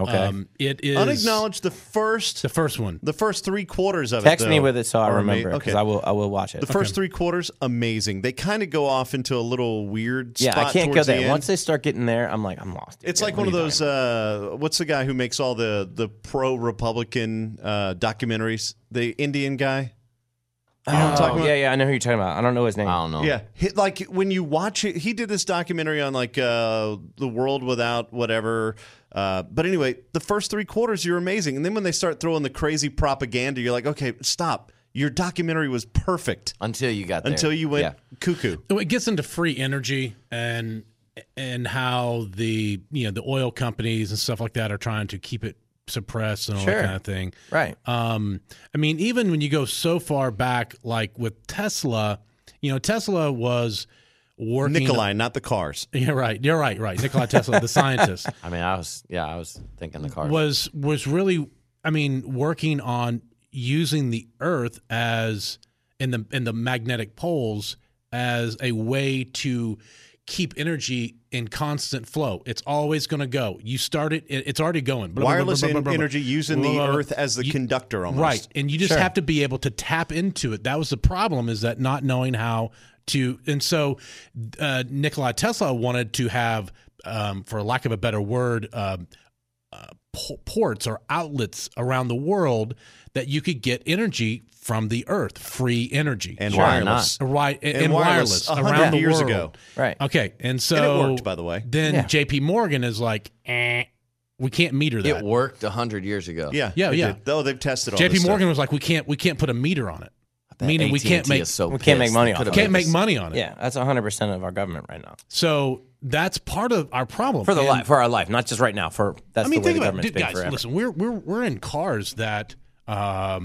[SPEAKER 4] Okay.
[SPEAKER 7] Um, it is
[SPEAKER 3] Unacknowledged the first
[SPEAKER 7] the first one.
[SPEAKER 3] the first three quarters of
[SPEAKER 4] Text
[SPEAKER 3] it.
[SPEAKER 4] me
[SPEAKER 3] though,
[SPEAKER 4] with it so I
[SPEAKER 3] are ama-
[SPEAKER 4] remember because
[SPEAKER 3] okay.
[SPEAKER 4] I will I will watch it.
[SPEAKER 3] The first three quarters, amazing. They kind of go off into a little weird
[SPEAKER 4] yeah,
[SPEAKER 3] spot
[SPEAKER 4] I can't go
[SPEAKER 3] towards the
[SPEAKER 4] there.
[SPEAKER 3] end.
[SPEAKER 4] Once they start getting there, I'm like, I'm lost.
[SPEAKER 3] It's
[SPEAKER 4] Yeah,
[SPEAKER 3] like
[SPEAKER 4] what
[SPEAKER 3] one of
[SPEAKER 4] are you
[SPEAKER 3] those.
[SPEAKER 4] talking
[SPEAKER 3] Uh, what's the guy who makes all the the pro Republican uh, documentaries? The Indian guy. You know what I'm
[SPEAKER 4] about?
[SPEAKER 3] talking
[SPEAKER 4] Oh,
[SPEAKER 3] about?
[SPEAKER 4] yeah, yeah, I know who you're talking about. I don't know his name.
[SPEAKER 5] I don't know.
[SPEAKER 3] Yeah, He- like when you watch it, he did this documentary on like uh, the world without whatever. Uh, but anyway, the first three quarters you're amazing, and then when they start throwing the crazy propaganda, you're like, okay, stop. Your documentary was perfect
[SPEAKER 5] Until you got there.
[SPEAKER 3] until you went
[SPEAKER 5] Yeah.
[SPEAKER 3] cuckoo.
[SPEAKER 7] So it gets into free energy and and how the you know the oil companies and stuff like that are trying to keep it suppressed and all
[SPEAKER 4] Sure.
[SPEAKER 7] that kind of thing.
[SPEAKER 4] Right.
[SPEAKER 7] Um, I mean, even when you go so far back, like with Tesla, you know, Tesla was working.
[SPEAKER 3] Nikolai, not the cars.
[SPEAKER 7] Yeah, right. You're right. Right. Nikola Tesla, the scientist,
[SPEAKER 5] I mean, I was yeah, I was thinking the car.
[SPEAKER 7] was was really, I mean, working on using the Earth as in the in the magnetic poles as a way to keep energy in constant flow. It's always going to go. You start it, it- it's already going. Blah, blah, blah,
[SPEAKER 3] Wireless
[SPEAKER 7] blah, blah,
[SPEAKER 3] en-
[SPEAKER 7] blah, blah.
[SPEAKER 3] energy using
[SPEAKER 7] Blah,
[SPEAKER 3] the
[SPEAKER 7] blah, blah.
[SPEAKER 3] earth as the
[SPEAKER 7] You-
[SPEAKER 3] conductor almost.
[SPEAKER 7] Right. And you just
[SPEAKER 4] Sure.
[SPEAKER 7] have to be able to tap into it. That was the problem, is that not knowing how to. And so uh, Nikola Tesla wanted to have, um, for lack of a better word, um, uh, p- ports or outlets around the world that you could get energy from the earth, free energy.
[SPEAKER 3] And
[SPEAKER 5] Sure,
[SPEAKER 3] wireless.
[SPEAKER 7] Right, and,
[SPEAKER 3] And
[SPEAKER 7] and
[SPEAKER 3] wireless,
[SPEAKER 7] wireless,
[SPEAKER 3] a hundred
[SPEAKER 7] around the
[SPEAKER 3] years
[SPEAKER 7] world.
[SPEAKER 3] ago.
[SPEAKER 4] Right.
[SPEAKER 7] Okay, and so
[SPEAKER 3] And it worked, by the way.
[SPEAKER 7] Then
[SPEAKER 4] Yeah.
[SPEAKER 7] J P Morgan is like, eh, we can't meter that.
[SPEAKER 5] it worked a hundred years ago.
[SPEAKER 3] Yeah.
[SPEAKER 7] Yeah,
[SPEAKER 3] they
[SPEAKER 7] yeah.
[SPEAKER 3] did. Oh, they've tested all
[SPEAKER 7] J
[SPEAKER 3] this
[SPEAKER 7] P
[SPEAKER 3] stuff.
[SPEAKER 7] Morgan was like, we can't, we can't put a meter on it.
[SPEAKER 5] That
[SPEAKER 7] Meaning we
[SPEAKER 5] A T and
[SPEAKER 7] can't
[SPEAKER 5] T
[SPEAKER 7] make
[SPEAKER 5] is so
[SPEAKER 4] we can't make
[SPEAKER 5] pissed.
[SPEAKER 4] money
[SPEAKER 5] They
[SPEAKER 4] off
[SPEAKER 5] could've
[SPEAKER 4] of
[SPEAKER 7] can't
[SPEAKER 5] made
[SPEAKER 7] make
[SPEAKER 5] this-
[SPEAKER 7] money on it.
[SPEAKER 4] Yeah, that's one hundred percent of our government right now.
[SPEAKER 7] So that's part of our problem
[SPEAKER 4] For the
[SPEAKER 7] And-
[SPEAKER 4] life, for our life, not just right now. For that's
[SPEAKER 7] I mean,
[SPEAKER 4] the way
[SPEAKER 7] think
[SPEAKER 4] the
[SPEAKER 7] about it,
[SPEAKER 4] government's
[SPEAKER 7] dude,
[SPEAKER 4] been
[SPEAKER 7] guys.
[SPEAKER 4] forever.
[SPEAKER 7] Listen, we're we're we're in cars that um,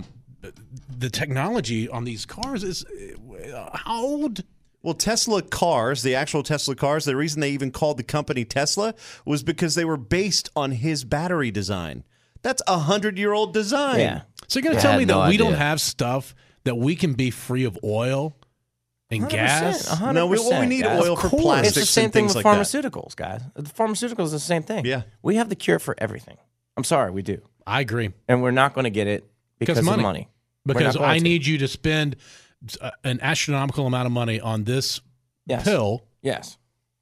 [SPEAKER 7] the technology on these cars is uh, how old?
[SPEAKER 3] Well, Tesla cars, the actual Tesla cars, the reason they even called the company Tesla was because they were based on his battery design. That's a hundred-year-old design.
[SPEAKER 4] Yeah.
[SPEAKER 7] So you're going to
[SPEAKER 5] Yeah,
[SPEAKER 7] tell
[SPEAKER 5] I
[SPEAKER 7] me
[SPEAKER 5] had
[SPEAKER 7] that
[SPEAKER 5] no
[SPEAKER 7] we don't
[SPEAKER 5] idea.
[SPEAKER 7] have stuff that we can be free of oil and
[SPEAKER 4] one hundred percent,
[SPEAKER 7] gas?
[SPEAKER 4] one hundred
[SPEAKER 3] No, we, well, we need
[SPEAKER 4] guys.
[SPEAKER 3] oil
[SPEAKER 4] Of
[SPEAKER 3] for
[SPEAKER 4] course.
[SPEAKER 3] plastics
[SPEAKER 4] It's the same
[SPEAKER 3] and
[SPEAKER 4] thing
[SPEAKER 3] things
[SPEAKER 4] with
[SPEAKER 3] like that.
[SPEAKER 4] pharmaceuticals, guys. The pharmaceuticals is the same thing.
[SPEAKER 3] Yeah.
[SPEAKER 4] We have the cure for everything. I'm sorry, we do.
[SPEAKER 7] I agree.
[SPEAKER 4] And we're not going to get it because
[SPEAKER 7] money.
[SPEAKER 4] of money. We're not
[SPEAKER 7] Because
[SPEAKER 4] going
[SPEAKER 7] I
[SPEAKER 4] to.
[SPEAKER 7] need you to spend uh, an astronomical amount of money on this
[SPEAKER 4] Yes.
[SPEAKER 7] pill.
[SPEAKER 4] Yes.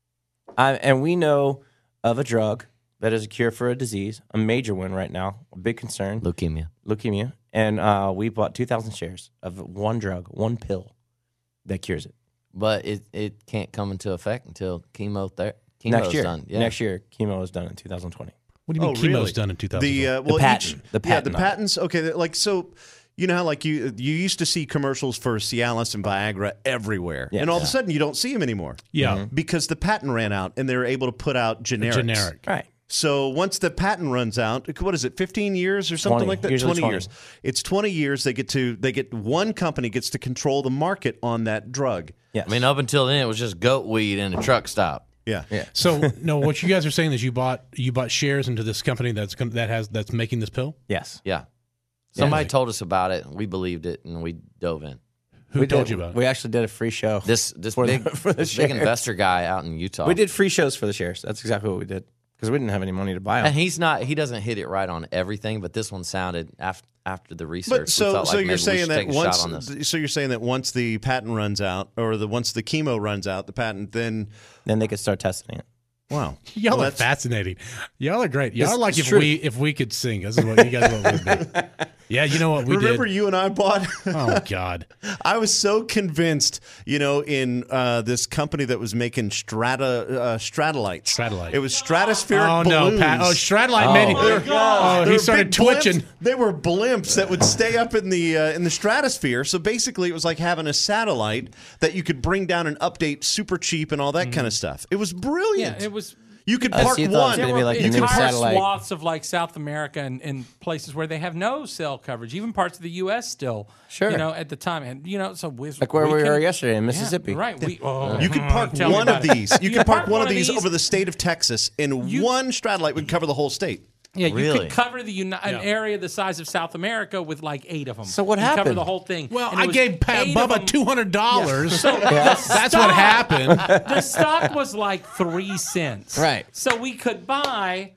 [SPEAKER 4] I, and we know of a drug that is a cure for a disease, a major one right now, a big concern,
[SPEAKER 5] Leukemia.
[SPEAKER 4] leukemia. And uh, we bought two thousand shares of one drug, one pill that cures it.
[SPEAKER 5] But it, it can't come into effect until chemo ther- chemo's
[SPEAKER 4] Next year.
[SPEAKER 5] done. Yeah.
[SPEAKER 4] Next year, chemo is done in two thousand twenty.
[SPEAKER 7] What do you mean
[SPEAKER 3] Oh,
[SPEAKER 7] chemo's
[SPEAKER 3] really?
[SPEAKER 7] done in two thousand?
[SPEAKER 3] The uh, well,
[SPEAKER 4] patent.
[SPEAKER 3] each-
[SPEAKER 4] The
[SPEAKER 3] yeah,
[SPEAKER 4] patent
[SPEAKER 3] the
[SPEAKER 4] of it.
[SPEAKER 3] patents. Okay, they're like so. You know how like you you used to see commercials for Cialis and Viagra everywhere,
[SPEAKER 4] Yeah.
[SPEAKER 3] and all of a
[SPEAKER 4] Yeah.
[SPEAKER 3] sudden you don't see them anymore.
[SPEAKER 7] Yeah.
[SPEAKER 3] because the patent ran out, and they were able to put out generics.
[SPEAKER 7] Generic.
[SPEAKER 4] Right.
[SPEAKER 3] So once the patent runs out, what is it, fifteen years or something
[SPEAKER 4] twenty,
[SPEAKER 3] like that?
[SPEAKER 4] usually
[SPEAKER 3] twenty,
[SPEAKER 4] twenty.
[SPEAKER 3] years. It's twenty years. They get to they get one company gets to control the market on that drug.
[SPEAKER 4] Yes.
[SPEAKER 5] I mean, up until then, it was just goat weed in a truck stop.
[SPEAKER 3] Yeah.
[SPEAKER 4] Yeah.
[SPEAKER 7] So no, what you guys are saying is you bought you bought shares into this company that's gonna, that has that's making this pill.
[SPEAKER 4] Yes.
[SPEAKER 5] Yeah. Somebody
[SPEAKER 7] Yeah.
[SPEAKER 5] told us about it, and we believed it, and we dove in.
[SPEAKER 7] Who
[SPEAKER 4] we
[SPEAKER 7] told
[SPEAKER 4] did,
[SPEAKER 7] you about it?
[SPEAKER 4] We actually did a free show.
[SPEAKER 5] This this
[SPEAKER 4] For the-
[SPEAKER 5] big
[SPEAKER 4] for the
[SPEAKER 5] this big
[SPEAKER 4] shares.
[SPEAKER 5] investor guy out in Utah.
[SPEAKER 4] We did free shows for the shares. That's exactly what we did because we didn't have any money to buy them.
[SPEAKER 5] And he's not. He doesn't hit it right on everything, but this one sounded after after the research.
[SPEAKER 3] But
[SPEAKER 5] we
[SPEAKER 3] so
[SPEAKER 5] felt
[SPEAKER 3] so
[SPEAKER 5] like maybe
[SPEAKER 3] you're
[SPEAKER 5] we
[SPEAKER 3] saying
[SPEAKER 5] should
[SPEAKER 3] that
[SPEAKER 5] take a
[SPEAKER 3] once
[SPEAKER 5] shot on this.
[SPEAKER 3] so you're saying that once the patent runs out or the once the chemo runs out, the patent then
[SPEAKER 4] Then they could start testing it.
[SPEAKER 3] wow.
[SPEAKER 7] Y'all
[SPEAKER 3] Well,
[SPEAKER 7] are
[SPEAKER 3] that's-
[SPEAKER 7] fascinating. Y'all are great. Y'all
[SPEAKER 4] It's-
[SPEAKER 7] are like
[SPEAKER 4] it's
[SPEAKER 7] if
[SPEAKER 4] true.
[SPEAKER 7] we if we could sing. This is what you guys want would be. Yeah, you know what we
[SPEAKER 3] Remember
[SPEAKER 7] did.
[SPEAKER 3] you and I bought
[SPEAKER 7] Oh God.
[SPEAKER 3] I was so convinced, you know, in uh, this company that was making strata uh, stratolites.
[SPEAKER 7] Stratolite.
[SPEAKER 3] It was stratospheric
[SPEAKER 7] Oh
[SPEAKER 3] balloons.
[SPEAKER 7] no, Pat. Oh, Stradlight made
[SPEAKER 4] my
[SPEAKER 7] it. Oh,
[SPEAKER 3] They
[SPEAKER 7] he
[SPEAKER 3] were
[SPEAKER 7] started
[SPEAKER 3] big blimps.
[SPEAKER 7] twitching.
[SPEAKER 3] They were blimps that would stay up in the uh, in the stratosphere. So basically, it was like having a satellite that you could bring down and update super cheap and all that kind of stuff. It was brilliant.
[SPEAKER 2] Yeah, it was.
[SPEAKER 3] You could
[SPEAKER 4] Uh,
[SPEAKER 3] park
[SPEAKER 4] so you thought it was
[SPEAKER 3] one.
[SPEAKER 4] gonna
[SPEAKER 2] There
[SPEAKER 4] be
[SPEAKER 2] were
[SPEAKER 4] like the new
[SPEAKER 2] entire
[SPEAKER 4] satellite.
[SPEAKER 2] swaths of like South America and, and places where they have no cell coverage, even parts of the U S still.
[SPEAKER 4] Sure.
[SPEAKER 2] You know, at the time, and you know, so we,
[SPEAKER 4] Like where we,
[SPEAKER 2] can-
[SPEAKER 4] were yesterday in
[SPEAKER 2] Yeah,
[SPEAKER 4] Mississippi.
[SPEAKER 2] right? We, oh,
[SPEAKER 3] You could park
[SPEAKER 2] tell me
[SPEAKER 3] one
[SPEAKER 2] about
[SPEAKER 3] of
[SPEAKER 2] it.
[SPEAKER 3] these. You,
[SPEAKER 2] You
[SPEAKER 3] could park one of these, over the state of Texas, and
[SPEAKER 2] You-
[SPEAKER 3] one stratolite would cover the whole state.
[SPEAKER 2] Yeah, you
[SPEAKER 5] Really?
[SPEAKER 2] could cover the uni- an
[SPEAKER 7] Yeah.
[SPEAKER 2] area the size of South America with like eight of them.
[SPEAKER 4] So what
[SPEAKER 2] you Cover
[SPEAKER 4] happened?
[SPEAKER 2] the whole thing.
[SPEAKER 7] Well,
[SPEAKER 2] And it
[SPEAKER 7] I
[SPEAKER 2] was
[SPEAKER 7] gave Pat
[SPEAKER 2] eight of
[SPEAKER 7] Bubba
[SPEAKER 2] them.
[SPEAKER 7] two hundred dollars.
[SPEAKER 4] Yes.
[SPEAKER 7] That's what happened.
[SPEAKER 2] The stock was like three cents.
[SPEAKER 4] Right.
[SPEAKER 2] So we could buy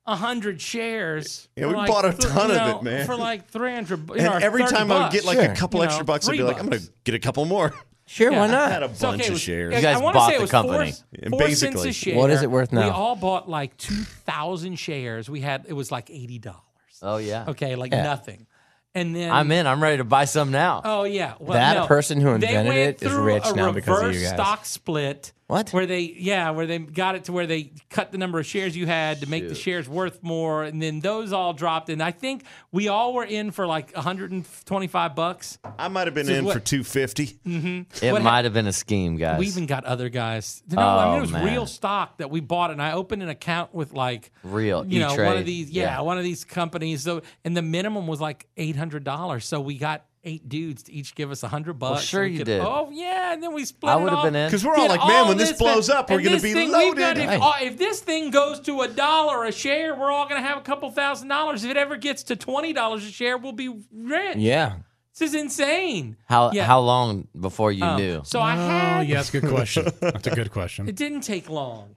[SPEAKER 2] a hundred shares.
[SPEAKER 3] Yeah,
[SPEAKER 2] for
[SPEAKER 3] we
[SPEAKER 2] like
[SPEAKER 3] bought a
[SPEAKER 2] th-
[SPEAKER 3] ton
[SPEAKER 2] you
[SPEAKER 3] of
[SPEAKER 2] know,
[SPEAKER 3] it, man.
[SPEAKER 2] For like three hundred. You
[SPEAKER 3] And
[SPEAKER 2] know,
[SPEAKER 3] every
[SPEAKER 2] thirty
[SPEAKER 3] time I would get
[SPEAKER 2] bucks.
[SPEAKER 3] like
[SPEAKER 4] Sure.
[SPEAKER 3] a couple
[SPEAKER 2] You know,
[SPEAKER 3] extra bucks, I'd
[SPEAKER 2] three
[SPEAKER 3] be like, I'm
[SPEAKER 2] bucks.
[SPEAKER 3] going to get a couple more.
[SPEAKER 4] Sure,
[SPEAKER 2] Yeah.
[SPEAKER 4] why
[SPEAKER 3] I
[SPEAKER 4] not?
[SPEAKER 3] had a
[SPEAKER 2] It's okay,
[SPEAKER 3] bunch
[SPEAKER 2] it
[SPEAKER 3] of
[SPEAKER 2] was-
[SPEAKER 3] shares.
[SPEAKER 2] I-
[SPEAKER 5] You guys
[SPEAKER 2] I wanna
[SPEAKER 5] bought
[SPEAKER 2] say it
[SPEAKER 5] the
[SPEAKER 2] was
[SPEAKER 5] company.
[SPEAKER 2] Four,
[SPEAKER 3] Yeah,
[SPEAKER 2] four
[SPEAKER 3] basically.
[SPEAKER 2] cents a share.
[SPEAKER 4] What is it worth now?
[SPEAKER 2] We all bought like two thousand shares. We had it was like eighty dollars.
[SPEAKER 5] Oh yeah.
[SPEAKER 2] Okay, like
[SPEAKER 4] Yeah.
[SPEAKER 2] nothing. And then
[SPEAKER 5] I'm in. I'm ready to buy some now.
[SPEAKER 2] Oh yeah, well,
[SPEAKER 4] That
[SPEAKER 2] no.
[SPEAKER 4] person who
[SPEAKER 2] They
[SPEAKER 4] invented
[SPEAKER 2] went
[SPEAKER 4] it is
[SPEAKER 2] through
[SPEAKER 4] rich
[SPEAKER 2] a
[SPEAKER 4] now because of you
[SPEAKER 2] reverse
[SPEAKER 4] guys.
[SPEAKER 2] stock split.
[SPEAKER 4] What?
[SPEAKER 2] Where they yeah, where they got it to where they cut the number of shares you had to make the shares worth more, and then those all dropped. And I think we all were in for like one hundred twenty-five bucks.
[SPEAKER 3] I might have been
[SPEAKER 2] This is
[SPEAKER 3] in
[SPEAKER 2] what-
[SPEAKER 3] for two fifty.
[SPEAKER 5] It
[SPEAKER 2] What
[SPEAKER 5] might have been a scheme, guys.
[SPEAKER 2] We even got other guys. No, I mean
[SPEAKER 5] Oh,
[SPEAKER 2] it was
[SPEAKER 5] man.
[SPEAKER 2] real stock that we bought, and I opened an account with like
[SPEAKER 5] Real
[SPEAKER 2] you know, one
[SPEAKER 5] E-Trade.
[SPEAKER 2] of these, yeah,
[SPEAKER 5] Yeah.
[SPEAKER 2] one of these companies. So, and the minimum was like eight hundred dollars. So we got eight dudes to each give us a hundred bucks.
[SPEAKER 5] sure
[SPEAKER 2] so we
[SPEAKER 5] you
[SPEAKER 2] could-
[SPEAKER 5] did.
[SPEAKER 2] Oh yeah, and then we split.
[SPEAKER 5] I
[SPEAKER 2] it
[SPEAKER 5] would've
[SPEAKER 2] off.
[SPEAKER 5] been in.
[SPEAKER 3] Because we're all
[SPEAKER 2] Did
[SPEAKER 3] like, man,
[SPEAKER 2] all
[SPEAKER 3] when this blows
[SPEAKER 2] man-
[SPEAKER 3] up, we're
[SPEAKER 2] and
[SPEAKER 3] going to
[SPEAKER 2] this
[SPEAKER 3] be
[SPEAKER 2] thing we've got-
[SPEAKER 3] loaded.
[SPEAKER 2] if, uh, if this thing goes to a dollar a share, we're all going to have a couple thousand dollars. If it ever gets to twenty dollars a share, we'll be rich.
[SPEAKER 4] Yeah.
[SPEAKER 2] This is insane.
[SPEAKER 5] How
[SPEAKER 2] Yeah.
[SPEAKER 5] how long before you
[SPEAKER 2] Um,
[SPEAKER 5] knew?
[SPEAKER 2] So I
[SPEAKER 7] Oh,
[SPEAKER 2] had.
[SPEAKER 7] yeah, that's a good question. That's a good question.
[SPEAKER 2] It didn't take long.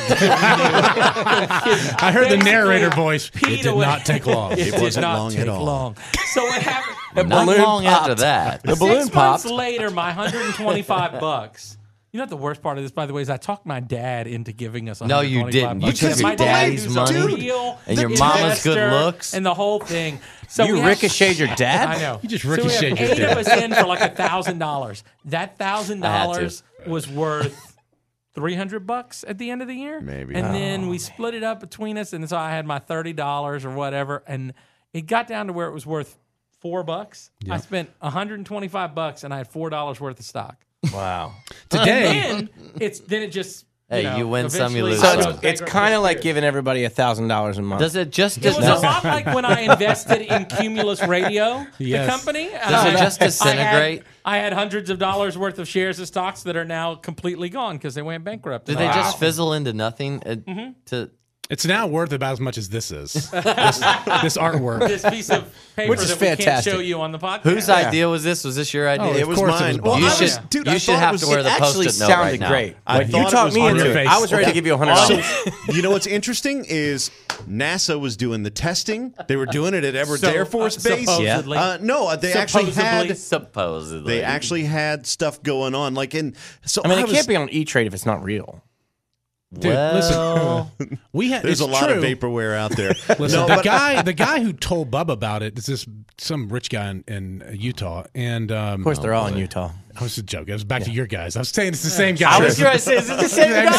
[SPEAKER 7] I heard the
[SPEAKER 2] Basically,
[SPEAKER 7] narrator voice.
[SPEAKER 2] Pete
[SPEAKER 7] It did
[SPEAKER 2] away-
[SPEAKER 7] not take long.
[SPEAKER 2] It,
[SPEAKER 3] It
[SPEAKER 2] did
[SPEAKER 3] wasn't
[SPEAKER 2] not
[SPEAKER 3] long
[SPEAKER 2] take
[SPEAKER 3] at all.
[SPEAKER 2] long. So what happened?
[SPEAKER 5] Not
[SPEAKER 4] balloon
[SPEAKER 5] long
[SPEAKER 4] popped.
[SPEAKER 5] after that.
[SPEAKER 4] The balloon
[SPEAKER 2] Six months
[SPEAKER 4] popped.
[SPEAKER 2] later, my one hundred twenty-five bucks. You know what the worst part of this, by the way, is I talked my dad into giving us.
[SPEAKER 5] No, you
[SPEAKER 2] one hundred twenty-five
[SPEAKER 5] didn't. You
[SPEAKER 2] bucks.
[SPEAKER 3] took
[SPEAKER 2] Because
[SPEAKER 3] your
[SPEAKER 2] my dad
[SPEAKER 3] daddy's
[SPEAKER 2] is
[SPEAKER 3] money.
[SPEAKER 2] a real
[SPEAKER 5] And your mama's good
[SPEAKER 2] investor
[SPEAKER 5] looks.
[SPEAKER 2] and the whole thing. So
[SPEAKER 4] You
[SPEAKER 2] we have-
[SPEAKER 4] ricocheted your dad?
[SPEAKER 2] I know.
[SPEAKER 7] You just
[SPEAKER 2] So we have
[SPEAKER 7] ricocheted your
[SPEAKER 2] eight
[SPEAKER 7] dad.
[SPEAKER 2] of us in for like a thousand dollars. That thousand
[SPEAKER 5] I had
[SPEAKER 2] dollars was worth three hundred bucks at the end of the year.
[SPEAKER 3] Maybe.
[SPEAKER 2] And
[SPEAKER 3] Oh,
[SPEAKER 2] then we split it up between us, and so I had my thirty dollars or whatever, and it got down to where it was worth four bucks. I spent one hundred twenty-five bucks, and I had four dollars worth of stock.
[SPEAKER 4] Wow.
[SPEAKER 7] Today,
[SPEAKER 2] And then it's then it just
[SPEAKER 5] Hey,
[SPEAKER 2] you, know,
[SPEAKER 5] you win some, you
[SPEAKER 2] eventually
[SPEAKER 5] lose
[SPEAKER 4] So
[SPEAKER 5] some.
[SPEAKER 2] goes
[SPEAKER 4] it's, it's
[SPEAKER 2] bankrupt
[SPEAKER 4] kind of
[SPEAKER 2] this
[SPEAKER 4] like
[SPEAKER 2] year.
[SPEAKER 4] giving everybody a thousand dollars a month.
[SPEAKER 5] Does it just
[SPEAKER 2] It was a
[SPEAKER 5] dis-
[SPEAKER 2] lot like when I invested in Cumulus Radio,
[SPEAKER 7] Yes.
[SPEAKER 2] the company. And
[SPEAKER 5] Does
[SPEAKER 2] I
[SPEAKER 5] it
[SPEAKER 2] had-
[SPEAKER 5] just disintegrate?
[SPEAKER 2] I had, I had hundreds of dollars worth of shares of stocks that are now completely gone because they went bankrupt.
[SPEAKER 5] Did
[SPEAKER 2] And
[SPEAKER 5] they
[SPEAKER 2] I-
[SPEAKER 5] just fizzle into nothing? uh, To
[SPEAKER 7] it's now worth about as much as this is. this, this artwork.
[SPEAKER 2] this piece of paper
[SPEAKER 4] Which is
[SPEAKER 2] that we can't
[SPEAKER 4] fantastic.
[SPEAKER 2] show you on the podcast.
[SPEAKER 5] whose idea was this? Was this your idea?
[SPEAKER 7] Oh,
[SPEAKER 3] It
[SPEAKER 7] of
[SPEAKER 3] was
[SPEAKER 7] course it
[SPEAKER 3] mine.
[SPEAKER 7] was
[SPEAKER 3] Well,
[SPEAKER 5] you
[SPEAKER 3] I
[SPEAKER 5] should,
[SPEAKER 3] was- dude, I
[SPEAKER 5] you should
[SPEAKER 3] thought it
[SPEAKER 5] have
[SPEAKER 3] was-
[SPEAKER 5] to wear
[SPEAKER 3] it
[SPEAKER 5] the
[SPEAKER 4] actually
[SPEAKER 5] post-it note
[SPEAKER 4] sounded
[SPEAKER 5] right now.
[SPEAKER 4] great.
[SPEAKER 3] I
[SPEAKER 4] When
[SPEAKER 3] thought
[SPEAKER 4] you
[SPEAKER 3] it
[SPEAKER 4] talked
[SPEAKER 3] was
[SPEAKER 4] me
[SPEAKER 3] on
[SPEAKER 4] into
[SPEAKER 7] your
[SPEAKER 4] it.
[SPEAKER 7] face.
[SPEAKER 4] I was ready to give you a hundred
[SPEAKER 3] So,
[SPEAKER 4] dollars.
[SPEAKER 3] you know what's interesting is NASA was doing the testing. They were doing it at Edwards
[SPEAKER 2] So-
[SPEAKER 3] Air Force
[SPEAKER 2] uh,
[SPEAKER 3] Base.
[SPEAKER 2] supposedly.
[SPEAKER 3] Uh, no, they actually
[SPEAKER 2] Supposedly.
[SPEAKER 3] had
[SPEAKER 5] Supposedly.
[SPEAKER 3] they actually had stuff going on. Like, and so
[SPEAKER 4] I mean,
[SPEAKER 3] I
[SPEAKER 4] it
[SPEAKER 3] was,
[SPEAKER 4] can't be on E-Trade if it's not real.
[SPEAKER 7] Dude,
[SPEAKER 5] Well,
[SPEAKER 7] listen. We had.
[SPEAKER 3] There's
[SPEAKER 7] it's
[SPEAKER 3] a lot
[SPEAKER 7] true.
[SPEAKER 3] of vaporware out there.
[SPEAKER 7] Listen,
[SPEAKER 3] no,
[SPEAKER 7] the
[SPEAKER 3] but
[SPEAKER 7] guy, the guy who told Bubba about it is this some rich guy in, in Utah, and um,
[SPEAKER 4] Of course, they're all in Utah.
[SPEAKER 7] I was a joke. It was back to your guys. I was saying it's the same guy.
[SPEAKER 5] I was going to say, is it the same guy?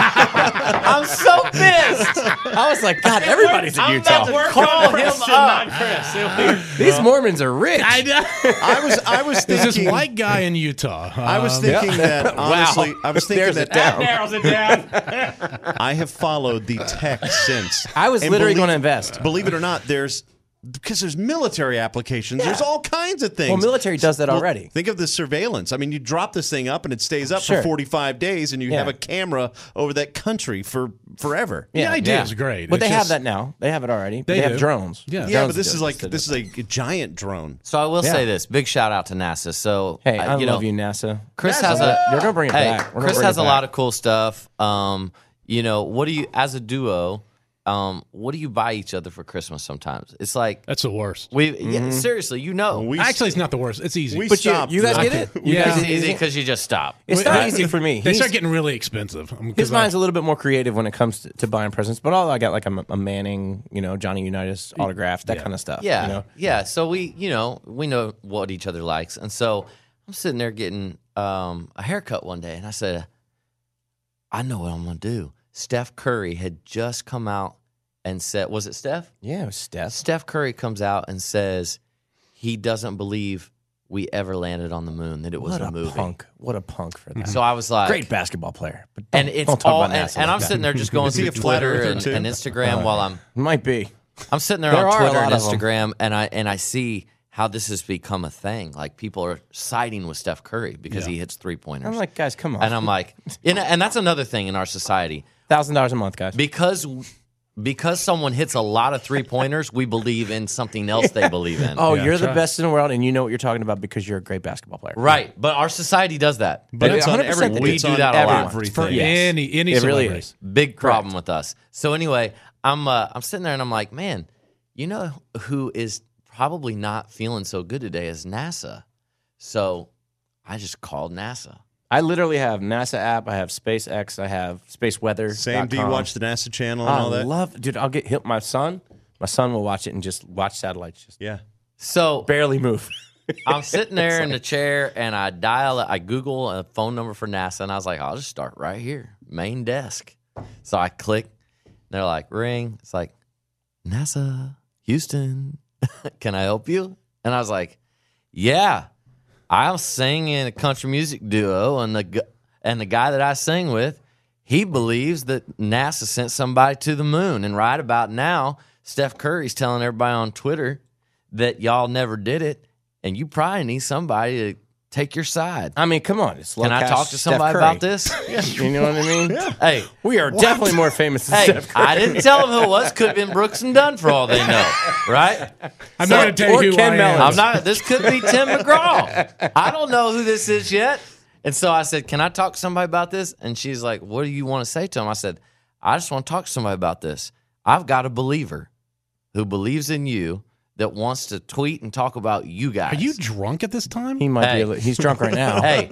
[SPEAKER 5] I'm so pissed.
[SPEAKER 4] I was like, God, everybody's in
[SPEAKER 5] I'm
[SPEAKER 4] Utah.
[SPEAKER 5] about to
[SPEAKER 2] Call
[SPEAKER 5] call
[SPEAKER 2] him
[SPEAKER 5] him
[SPEAKER 2] not
[SPEAKER 5] up.
[SPEAKER 2] Chris. It'll be-
[SPEAKER 4] These Mormons are rich.
[SPEAKER 7] I know.
[SPEAKER 3] I was I was
[SPEAKER 7] There's
[SPEAKER 3] thinking
[SPEAKER 7] this white guy in Utah.
[SPEAKER 3] I was
[SPEAKER 7] Um,
[SPEAKER 3] thinking that honestly. I was thinking
[SPEAKER 4] There's
[SPEAKER 3] that
[SPEAKER 4] it down.
[SPEAKER 2] narrows it down.
[SPEAKER 3] I have followed the tech since.
[SPEAKER 4] I was
[SPEAKER 3] And
[SPEAKER 4] literally
[SPEAKER 3] believe-
[SPEAKER 4] going to invest.
[SPEAKER 3] Believe it or not, there's because there's military applications. There's all kinds of things.
[SPEAKER 4] Well, military does that
[SPEAKER 3] Well,
[SPEAKER 4] already.
[SPEAKER 3] Think of the surveillance. I mean, you drop this thing up and it stays up
[SPEAKER 4] Sure.
[SPEAKER 3] for forty-five days, and you
[SPEAKER 4] Yeah.
[SPEAKER 3] have a camera over that country for forever.
[SPEAKER 7] The idea is great.
[SPEAKER 4] But
[SPEAKER 7] It's
[SPEAKER 4] they have
[SPEAKER 7] just-
[SPEAKER 4] that now. They have it already.
[SPEAKER 7] They
[SPEAKER 4] They, have
[SPEAKER 7] do.
[SPEAKER 4] drones.
[SPEAKER 7] Yeah.
[SPEAKER 3] Yeah,
[SPEAKER 4] Drones
[SPEAKER 3] but this
[SPEAKER 4] do
[SPEAKER 3] is
[SPEAKER 4] it.
[SPEAKER 3] like this is a giant drone.
[SPEAKER 5] So I will
[SPEAKER 4] Yeah.
[SPEAKER 5] say this. Big shout out to NASA. So,
[SPEAKER 4] Hey,
[SPEAKER 5] uh,
[SPEAKER 4] I
[SPEAKER 5] you
[SPEAKER 4] love
[SPEAKER 5] know,
[SPEAKER 4] you, NASA.
[SPEAKER 5] Chris has a.
[SPEAKER 4] You're gonna bring it
[SPEAKER 5] Hey,
[SPEAKER 4] back. We're gonna
[SPEAKER 5] Chris
[SPEAKER 4] bring
[SPEAKER 5] has
[SPEAKER 4] it
[SPEAKER 5] a
[SPEAKER 4] back.
[SPEAKER 5] lot of cool stuff. Um, you know, what do you, as a duo, um, what do you buy each other for Christmas sometimes? It's like,
[SPEAKER 7] That's the worst.
[SPEAKER 5] we, yeah, seriously, you know.
[SPEAKER 3] We
[SPEAKER 7] Actually, it's not the worst. It's easy.
[SPEAKER 3] we
[SPEAKER 4] But you,
[SPEAKER 3] stopped.
[SPEAKER 4] you guys
[SPEAKER 3] the-
[SPEAKER 4] get it? You
[SPEAKER 7] Yeah.
[SPEAKER 4] guys
[SPEAKER 5] it's
[SPEAKER 4] get it
[SPEAKER 5] easy because you just stop.
[SPEAKER 4] It's not easy for me.
[SPEAKER 7] They
[SPEAKER 4] He's-
[SPEAKER 7] start getting really expensive. Um, 'cause
[SPEAKER 4] His
[SPEAKER 7] I-
[SPEAKER 4] mind's a little bit more creative when it comes to, to buying presents, but all I got like a, a Manning, you know, Johnny Unitas autograph, that kind of stuff.
[SPEAKER 5] Yeah,
[SPEAKER 4] you know?
[SPEAKER 5] yeah. So we, you know, we know what each other likes, and so I'm sitting there getting um, a haircut one day, and I said, "I know what I'm gonna do." Steph Curry had just come out and said, "Was it Steph?"
[SPEAKER 4] Yeah, it was Steph.
[SPEAKER 5] Steph Curry comes out and says he doesn't believe we ever landed on the moon; that it was
[SPEAKER 4] What
[SPEAKER 5] a
[SPEAKER 4] a
[SPEAKER 5] movie.
[SPEAKER 4] punk! What a punk for that.
[SPEAKER 5] So I was like,
[SPEAKER 4] Great basketball player, but don't,
[SPEAKER 5] and it's
[SPEAKER 4] don't talk
[SPEAKER 5] all,
[SPEAKER 4] about
[SPEAKER 5] and,
[SPEAKER 4] NASA
[SPEAKER 5] and
[SPEAKER 4] like
[SPEAKER 5] I'm
[SPEAKER 4] that.
[SPEAKER 5] sitting there just going
[SPEAKER 3] Is he
[SPEAKER 5] through
[SPEAKER 3] a flat
[SPEAKER 5] Twitter
[SPEAKER 3] earther
[SPEAKER 5] and,
[SPEAKER 3] too?
[SPEAKER 5] and Instagram while I'm
[SPEAKER 4] Might be.
[SPEAKER 5] I'm sitting there,
[SPEAKER 4] There
[SPEAKER 5] on
[SPEAKER 4] are a
[SPEAKER 5] Twitter and
[SPEAKER 4] lot of 'em.
[SPEAKER 5] Instagram, and I and I see how this has become a thing. Like people are siding with Steph Curry because he hits three pointers.
[SPEAKER 4] I'm like, guys, come on.
[SPEAKER 5] and I'm like, and, and that's another thing in our society
[SPEAKER 4] thousand dollars a month, guys.
[SPEAKER 5] because because someone hits a lot of three pointers, we believe in something else they believe in.
[SPEAKER 4] Oh,
[SPEAKER 7] Yeah,
[SPEAKER 4] you're the
[SPEAKER 7] try.
[SPEAKER 4] best in the world, and you know what you're talking about because you're a great basketball player.
[SPEAKER 5] Right, but our society does that.
[SPEAKER 3] But it's on
[SPEAKER 4] one hundred percent
[SPEAKER 3] everything.
[SPEAKER 5] we
[SPEAKER 3] It's
[SPEAKER 5] do
[SPEAKER 3] on
[SPEAKER 5] that a lot.
[SPEAKER 3] everything.
[SPEAKER 4] For- yes.
[SPEAKER 7] any any
[SPEAKER 4] It really
[SPEAKER 7] celebrity.
[SPEAKER 4] is.
[SPEAKER 5] Big problem with us. So anyway, I'm uh, I'm sitting there and I'm like, man, you know who is probably not feeling so good today is NASA. So I just called NASA.
[SPEAKER 4] I literally have NASA app. I have SpaceX. I have Space Weather.
[SPEAKER 3] Same. Do you watch the NASA channel and
[SPEAKER 4] I
[SPEAKER 3] all that?
[SPEAKER 4] love, dude. I'll get hit. My son, my son will watch it and just watch satellites. Just
[SPEAKER 3] yeah.
[SPEAKER 5] So
[SPEAKER 4] barely move.
[SPEAKER 5] I'm sitting there in the chair and I dial it. I Google a phone number for NASA and I was like, I'll just start right here, main desk. So I click. They're like, ring. It's like, NASA, Houston. Can I help you? And I was like, yeah. I'm singing a country music duo, and the gu- and the guy that I sing with, he believes that NASA sent somebody to the moon. And right about now, Steph Curry's telling everybody on Twitter that y'all never did it, and you probably need somebody to take your side.
[SPEAKER 4] I mean, come on. It's
[SPEAKER 5] Can I
[SPEAKER 4] low-cash
[SPEAKER 5] talk to
[SPEAKER 4] Steph
[SPEAKER 5] somebody
[SPEAKER 4] Curry.
[SPEAKER 5] about this?
[SPEAKER 4] You know what I mean?
[SPEAKER 3] Yeah.
[SPEAKER 5] Hey,
[SPEAKER 4] we are definitely more famous than
[SPEAKER 5] hey,
[SPEAKER 4] Steph Curry.
[SPEAKER 5] I didn't tell them who it was. Could have been Brooks and Dunn for all they know, right?
[SPEAKER 7] I'm
[SPEAKER 5] So-
[SPEAKER 7] not going to tell you
[SPEAKER 4] or
[SPEAKER 7] who
[SPEAKER 4] Ken
[SPEAKER 7] I
[SPEAKER 4] Mellon.
[SPEAKER 7] am.
[SPEAKER 5] I'm not. This could be Tim McGraw. I don't know who this is yet. And so I said, "Can I talk to somebody about this?" And she's like, "What do you want to say to him?" I said, "I just want to talk to somebody about this. I've got a believer who believes in you that wants to tweet and talk about you guys."
[SPEAKER 7] Are you drunk at this time?
[SPEAKER 4] He might
[SPEAKER 5] Hey.
[SPEAKER 4] be. A li- he's drunk right now.
[SPEAKER 5] Hey,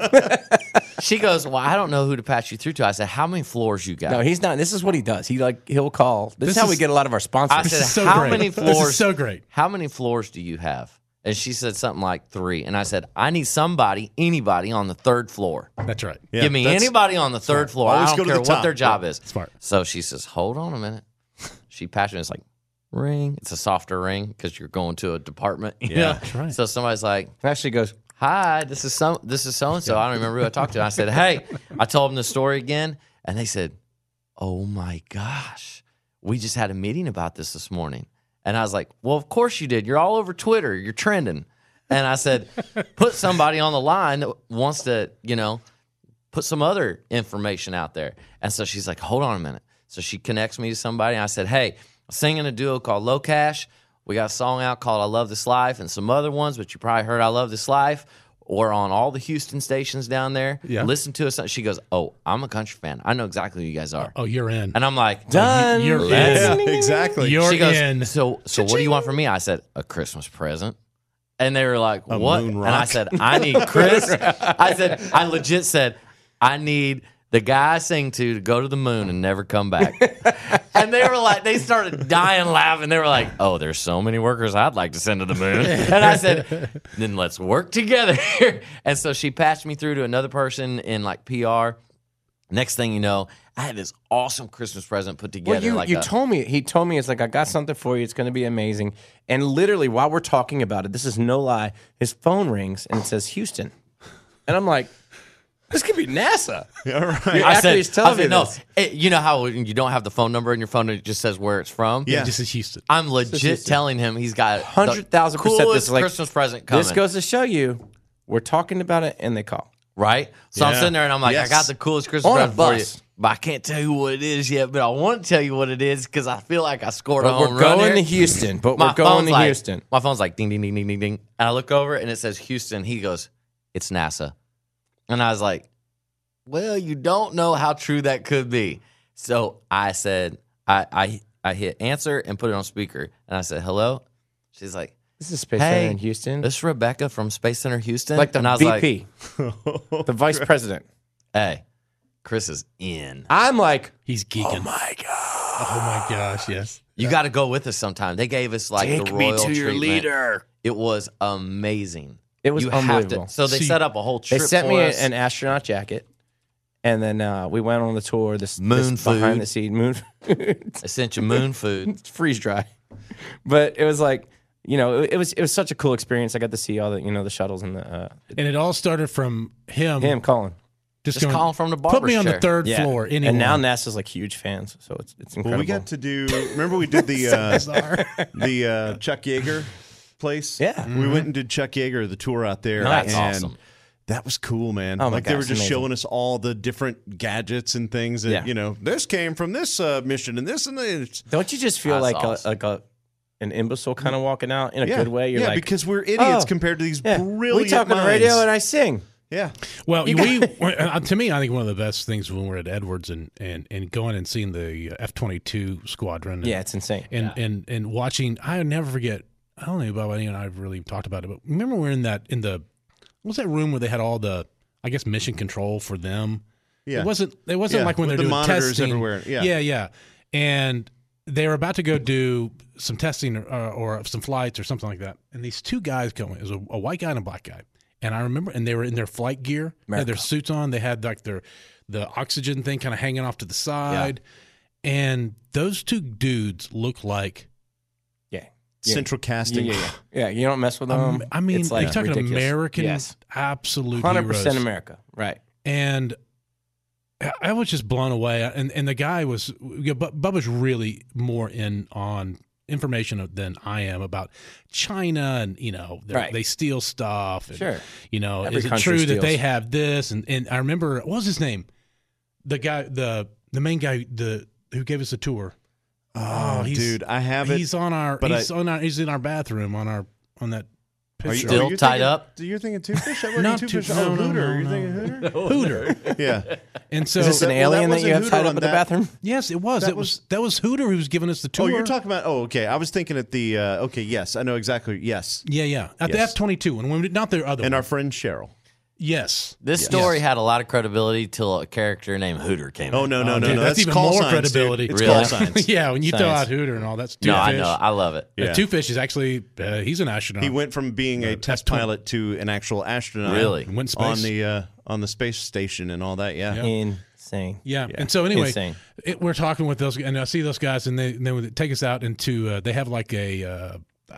[SPEAKER 5] she goes, "Well, I don't know who to patch you through to." I said, "How many floors you got?"
[SPEAKER 4] No, he's not. This is what he does. He like he'll call. This,
[SPEAKER 7] This
[SPEAKER 4] is how we
[SPEAKER 7] is-
[SPEAKER 4] get a lot of our sponsors.
[SPEAKER 5] I said,
[SPEAKER 7] is so
[SPEAKER 5] "How
[SPEAKER 7] great.
[SPEAKER 5] many
[SPEAKER 7] This is
[SPEAKER 5] floors?
[SPEAKER 7] so great.
[SPEAKER 5] How many floors do you have?" And she said something like three. And I said, "I need somebody, anybody on the third floor.
[SPEAKER 7] That's right.
[SPEAKER 3] Yeah,
[SPEAKER 5] Give me
[SPEAKER 3] that's-
[SPEAKER 5] anybody on the third floor.
[SPEAKER 3] Always
[SPEAKER 5] I
[SPEAKER 3] go
[SPEAKER 5] don't
[SPEAKER 3] to
[SPEAKER 5] care
[SPEAKER 3] the
[SPEAKER 5] what
[SPEAKER 3] top.
[SPEAKER 5] their job is."
[SPEAKER 7] Smart.
[SPEAKER 5] So she says, "Hold on a minute." She passionate. It's like, ring. It's a softer ring because you're going to a department. You
[SPEAKER 3] Yeah,
[SPEAKER 5] know?
[SPEAKER 7] that's right.
[SPEAKER 5] So somebody's like,
[SPEAKER 4] Actually goes.
[SPEAKER 5] "Hi, this is some this is so and so." I don't remember who I talked to. I said, "Hey," I told them the story again, and they said, "Oh my gosh, we just had a meeting about this this morning." And I was like, "Well, of course you did. You're all over Twitter. You're trending." And I said, "Put somebody on the line that wants to, you know, put some other information out there." And so she's like, "Hold on a minute." So she connects me to somebody. And I said, "Hey, I'm singing a duo called Low Cash. We got a song out called I Love This Life and some other ones, but you probably heard I Love This Life or on all the Houston stations down there.
[SPEAKER 7] Yeah.
[SPEAKER 5] Listen to us." She goes, "Oh, I'm a country fan. I know exactly who you guys are."
[SPEAKER 7] Oh, you're in.
[SPEAKER 5] And I'm like,
[SPEAKER 4] Done.
[SPEAKER 7] You're in.
[SPEAKER 3] Yeah, exactly.
[SPEAKER 7] You're
[SPEAKER 5] she goes,
[SPEAKER 7] in.
[SPEAKER 5] So, so what do you want from me? I said, "A Christmas present." And they were like,
[SPEAKER 3] A
[SPEAKER 5] "What?"
[SPEAKER 3] moon
[SPEAKER 5] And I
[SPEAKER 3] rock.
[SPEAKER 5] said, "I need Chris." I said, I legit said, "I need the guy I sing to to go to the moon and never come back." And they were like, they started dying laughing. They were like, "Oh, there's so many workers I'd like to send to the moon." And I said, "Then let's work together here." And so she patched me through to another person in like P R. Next thing you know, I had this awesome Christmas present put together.
[SPEAKER 4] Well, you,
[SPEAKER 5] like
[SPEAKER 4] you
[SPEAKER 5] a-
[SPEAKER 4] told me. He told me, it's like, I got something for you. It's going to be amazing. And literally, while we're talking about it, this is no lie, his phone rings and it says Houston. And I'm like, this could be NASA.
[SPEAKER 3] All right.
[SPEAKER 4] You're-
[SPEAKER 5] I
[SPEAKER 4] after
[SPEAKER 5] said,
[SPEAKER 4] he's telling
[SPEAKER 5] I said
[SPEAKER 4] me
[SPEAKER 5] no.
[SPEAKER 4] this.
[SPEAKER 5] It- you know how when you don't have the phone number in your phone and it just says where it's from?
[SPEAKER 3] Yeah.
[SPEAKER 7] This is Houston.
[SPEAKER 5] I'm legit telling him he's got
[SPEAKER 4] one hundred thousand percent.
[SPEAKER 5] coolest
[SPEAKER 4] This is like,
[SPEAKER 5] Christmas present coming.
[SPEAKER 4] This goes to show you, we're talking about it and they call.
[SPEAKER 5] right? So I'm
[SPEAKER 3] Yeah.
[SPEAKER 5] sitting there and I'm like,
[SPEAKER 3] Yes.
[SPEAKER 5] I got the coolest Christmas
[SPEAKER 4] On a
[SPEAKER 5] present for you.
[SPEAKER 4] bus.
[SPEAKER 5] But I can't tell you what it is yet, but I want to tell you what it is because I feel like I scored a
[SPEAKER 4] But
[SPEAKER 5] home
[SPEAKER 4] we're
[SPEAKER 5] run
[SPEAKER 4] going
[SPEAKER 5] here.
[SPEAKER 4] to Houston. But
[SPEAKER 5] My
[SPEAKER 4] we're going
[SPEAKER 5] phone's
[SPEAKER 4] to
[SPEAKER 5] like-
[SPEAKER 4] Houston.
[SPEAKER 5] My phone's like ding, ding, ding, ding, ding, ding. And I look over and it says Houston. He goes, "It's NASA." And I was like, well, you don't know how true that could be. So I said, I I, I hit answer and put it on speaker. And I said, "Hello?" She's like,
[SPEAKER 4] This is Space
[SPEAKER 5] "Hey,
[SPEAKER 4] Center in Houston.
[SPEAKER 5] this is Rebecca from Space Center Houston."
[SPEAKER 4] like the
[SPEAKER 5] and I was
[SPEAKER 4] V
[SPEAKER 5] like,
[SPEAKER 4] P, the vice president.
[SPEAKER 5] "Hey, Chris is in.
[SPEAKER 4] I'm like,
[SPEAKER 7] He's geeking. Oh my god. Oh my gosh. Yes.
[SPEAKER 5] You got to go with us sometime." They gave us like
[SPEAKER 4] take
[SPEAKER 5] the
[SPEAKER 4] me
[SPEAKER 5] royal
[SPEAKER 4] to your
[SPEAKER 5] treatment.
[SPEAKER 4] leader.
[SPEAKER 5] It was amazing.
[SPEAKER 4] It was
[SPEAKER 5] You have
[SPEAKER 4] unbelievable.
[SPEAKER 5] to- so they
[SPEAKER 7] So you-
[SPEAKER 5] set up a whole
[SPEAKER 4] They
[SPEAKER 5] trip
[SPEAKER 4] sent
[SPEAKER 5] for
[SPEAKER 4] me
[SPEAKER 5] us.
[SPEAKER 4] an astronaut jacket, and then uh, we went on the tour. This
[SPEAKER 5] Moon
[SPEAKER 4] this behind
[SPEAKER 5] food.
[SPEAKER 4] the scene moon.
[SPEAKER 5] They sent you moon food.
[SPEAKER 4] It's freeze dry, but it was like, you know, it, it was it was such a cool experience. I got to see all the, you know, the shuttles and the uh,
[SPEAKER 7] And it all started from him.
[SPEAKER 4] him calling.
[SPEAKER 7] Just,
[SPEAKER 5] Just
[SPEAKER 7] going,
[SPEAKER 5] calling from the
[SPEAKER 7] Put me
[SPEAKER 5] barber's
[SPEAKER 7] on the
[SPEAKER 5] chair."
[SPEAKER 7] third
[SPEAKER 4] Yeah.
[SPEAKER 7] floor. Anyone.
[SPEAKER 4] And now NASA's like huge fans, so it's it's incredible.
[SPEAKER 3] Well, we got to do. Remember, we did the uh, the uh, Chuck Yeager place.
[SPEAKER 4] Yeah.
[SPEAKER 3] we went and did Chuck Yeager the tour out there.
[SPEAKER 4] Nice.
[SPEAKER 5] That's
[SPEAKER 3] and
[SPEAKER 5] awesome.
[SPEAKER 3] That was cool, man.
[SPEAKER 4] Oh my
[SPEAKER 3] like they
[SPEAKER 4] God,
[SPEAKER 3] were
[SPEAKER 4] it's
[SPEAKER 3] just
[SPEAKER 4] amazing.
[SPEAKER 3] showing us all the different gadgets and things that
[SPEAKER 4] Yeah.
[SPEAKER 3] you know. This came from this uh, mission and this and this.
[SPEAKER 4] Don't you just feel
[SPEAKER 5] That's
[SPEAKER 4] like
[SPEAKER 5] awesome.
[SPEAKER 4] a, like a an imbecile kind of walking out in a
[SPEAKER 3] yeah,
[SPEAKER 4] good way? You're
[SPEAKER 3] yeah,
[SPEAKER 4] like,
[SPEAKER 3] because we're idiots
[SPEAKER 4] oh,
[SPEAKER 3] compared to these
[SPEAKER 4] yeah,
[SPEAKER 3] brilliant
[SPEAKER 4] we talk on the
[SPEAKER 3] minds.
[SPEAKER 4] radio and I sing.
[SPEAKER 3] Yeah.
[SPEAKER 7] Well,
[SPEAKER 6] You
[SPEAKER 7] we uh, to me, I think one of the best things when we're at Edwards and and, and going and seeing the F twenty-two squadron. And,
[SPEAKER 4] Yeah, it's insane.
[SPEAKER 7] And,
[SPEAKER 4] Yeah.
[SPEAKER 7] and and watching, I never forget. I don't know about any and I've really talked about it, but remember we're in that in the what was that room where they had all the I guess mission control for them.
[SPEAKER 3] Yeah.
[SPEAKER 7] It wasn't. It wasn't
[SPEAKER 3] Yeah,
[SPEAKER 7] like when
[SPEAKER 3] with
[SPEAKER 7] they're
[SPEAKER 3] the
[SPEAKER 7] doing
[SPEAKER 3] monitors
[SPEAKER 7] testing
[SPEAKER 3] everywhere. Yeah.
[SPEAKER 7] yeah, yeah. And they were about to go do some testing or, or some flights or something like that. And these two guys come in. It was a, a white guy and a black guy. And I remember, and they were in their flight gear. They had their suits on. They had like their the oxygen thing kind of hanging off to the side. Yeah. And those two dudes look like
[SPEAKER 4] yeah.
[SPEAKER 3] central casting.
[SPEAKER 4] Yeah, yeah, yeah. yeah, you don't mess with them.
[SPEAKER 7] Um, I mean,
[SPEAKER 4] it's like
[SPEAKER 7] you're talking
[SPEAKER 4] ridiculous.
[SPEAKER 7] American,
[SPEAKER 4] yes.
[SPEAKER 7] absolute
[SPEAKER 4] one hundred percent
[SPEAKER 7] heroes.
[SPEAKER 4] America, right?
[SPEAKER 7] And I- I was just blown away. And and the guy was, you know, Bu- Bubba's really more in on information than I am about China and, you know, they're-
[SPEAKER 4] Right.
[SPEAKER 7] they steal stuff. And,
[SPEAKER 4] Sure.
[SPEAKER 7] You know,
[SPEAKER 4] Every
[SPEAKER 7] is it
[SPEAKER 4] country
[SPEAKER 7] true that they
[SPEAKER 4] steals.
[SPEAKER 7] have this? And, and I remember, what was his name? The guy, the the main guy, the who gave us a tour.
[SPEAKER 3] Oh,
[SPEAKER 7] he's-
[SPEAKER 3] dude, I have it.
[SPEAKER 7] He's on our,
[SPEAKER 3] but
[SPEAKER 7] he's
[SPEAKER 3] I-
[SPEAKER 7] on our, he's in our bathroom on our, on that
[SPEAKER 3] Are you
[SPEAKER 7] picture.
[SPEAKER 5] Still
[SPEAKER 3] are you
[SPEAKER 5] tied
[SPEAKER 3] thinking-
[SPEAKER 5] up?
[SPEAKER 3] You're thinking Two Fish? That wasn't
[SPEAKER 7] Not
[SPEAKER 3] Two
[SPEAKER 7] Two-
[SPEAKER 3] Fish.
[SPEAKER 7] no,
[SPEAKER 3] Oh,
[SPEAKER 7] no,
[SPEAKER 3] Hooter.
[SPEAKER 7] no,
[SPEAKER 3] You're
[SPEAKER 7] no.
[SPEAKER 3] thinking Hooter?
[SPEAKER 7] Hooter.
[SPEAKER 3] Yeah.
[SPEAKER 7] And so
[SPEAKER 4] Is this an
[SPEAKER 3] Well, that
[SPEAKER 4] alien that,
[SPEAKER 3] wasn't
[SPEAKER 4] you have
[SPEAKER 3] Hooter
[SPEAKER 4] tied up
[SPEAKER 3] on
[SPEAKER 4] in the
[SPEAKER 3] that.
[SPEAKER 4] bathroom?
[SPEAKER 7] Yes, it was.
[SPEAKER 3] That
[SPEAKER 7] That was that was Hooter who was giving us the tour.
[SPEAKER 3] Oh, you're talking about. Oh, okay. I was thinking at the. Uh, okay, yes, I know exactly. Yes,
[SPEAKER 7] Yeah, yeah. At the
[SPEAKER 3] Yes.
[SPEAKER 7] F twenty-two, and when we, not the other
[SPEAKER 3] and
[SPEAKER 7] one.
[SPEAKER 3] our friend Cheryl.
[SPEAKER 7] Yes.
[SPEAKER 5] This
[SPEAKER 7] Yes.
[SPEAKER 5] story had a lot of credibility till a character named Hooter came
[SPEAKER 3] Oh
[SPEAKER 5] in.
[SPEAKER 3] no, no,
[SPEAKER 7] Oh,
[SPEAKER 3] no,
[SPEAKER 7] dude,
[SPEAKER 3] no.
[SPEAKER 7] that's even
[SPEAKER 3] call
[SPEAKER 7] more
[SPEAKER 3] signs, dude.
[SPEAKER 7] credibility.
[SPEAKER 3] It's
[SPEAKER 5] Really?
[SPEAKER 3] call signs.
[SPEAKER 7] Yeah, when you throw
[SPEAKER 4] Science.
[SPEAKER 7] out Hooter and all that's two
[SPEAKER 5] No,
[SPEAKER 7] fish.
[SPEAKER 5] I know. I love it.
[SPEAKER 7] Uh,
[SPEAKER 3] Yeah.
[SPEAKER 7] Two Fish is actually uh, he's an astronaut.
[SPEAKER 3] He went from being a test pilot to an actual astronaut.
[SPEAKER 5] Really?
[SPEAKER 7] Went space.
[SPEAKER 3] on the uh, on the space station and all that. Yeah.
[SPEAKER 7] Yeah.
[SPEAKER 4] Insane.
[SPEAKER 7] Yeah.
[SPEAKER 3] Yeah.
[SPEAKER 7] And so anyway,
[SPEAKER 4] Insane.
[SPEAKER 7] it, we're talking with those, and I see those guys, and they, and they would take us out into. Uh, they have like a. Uh,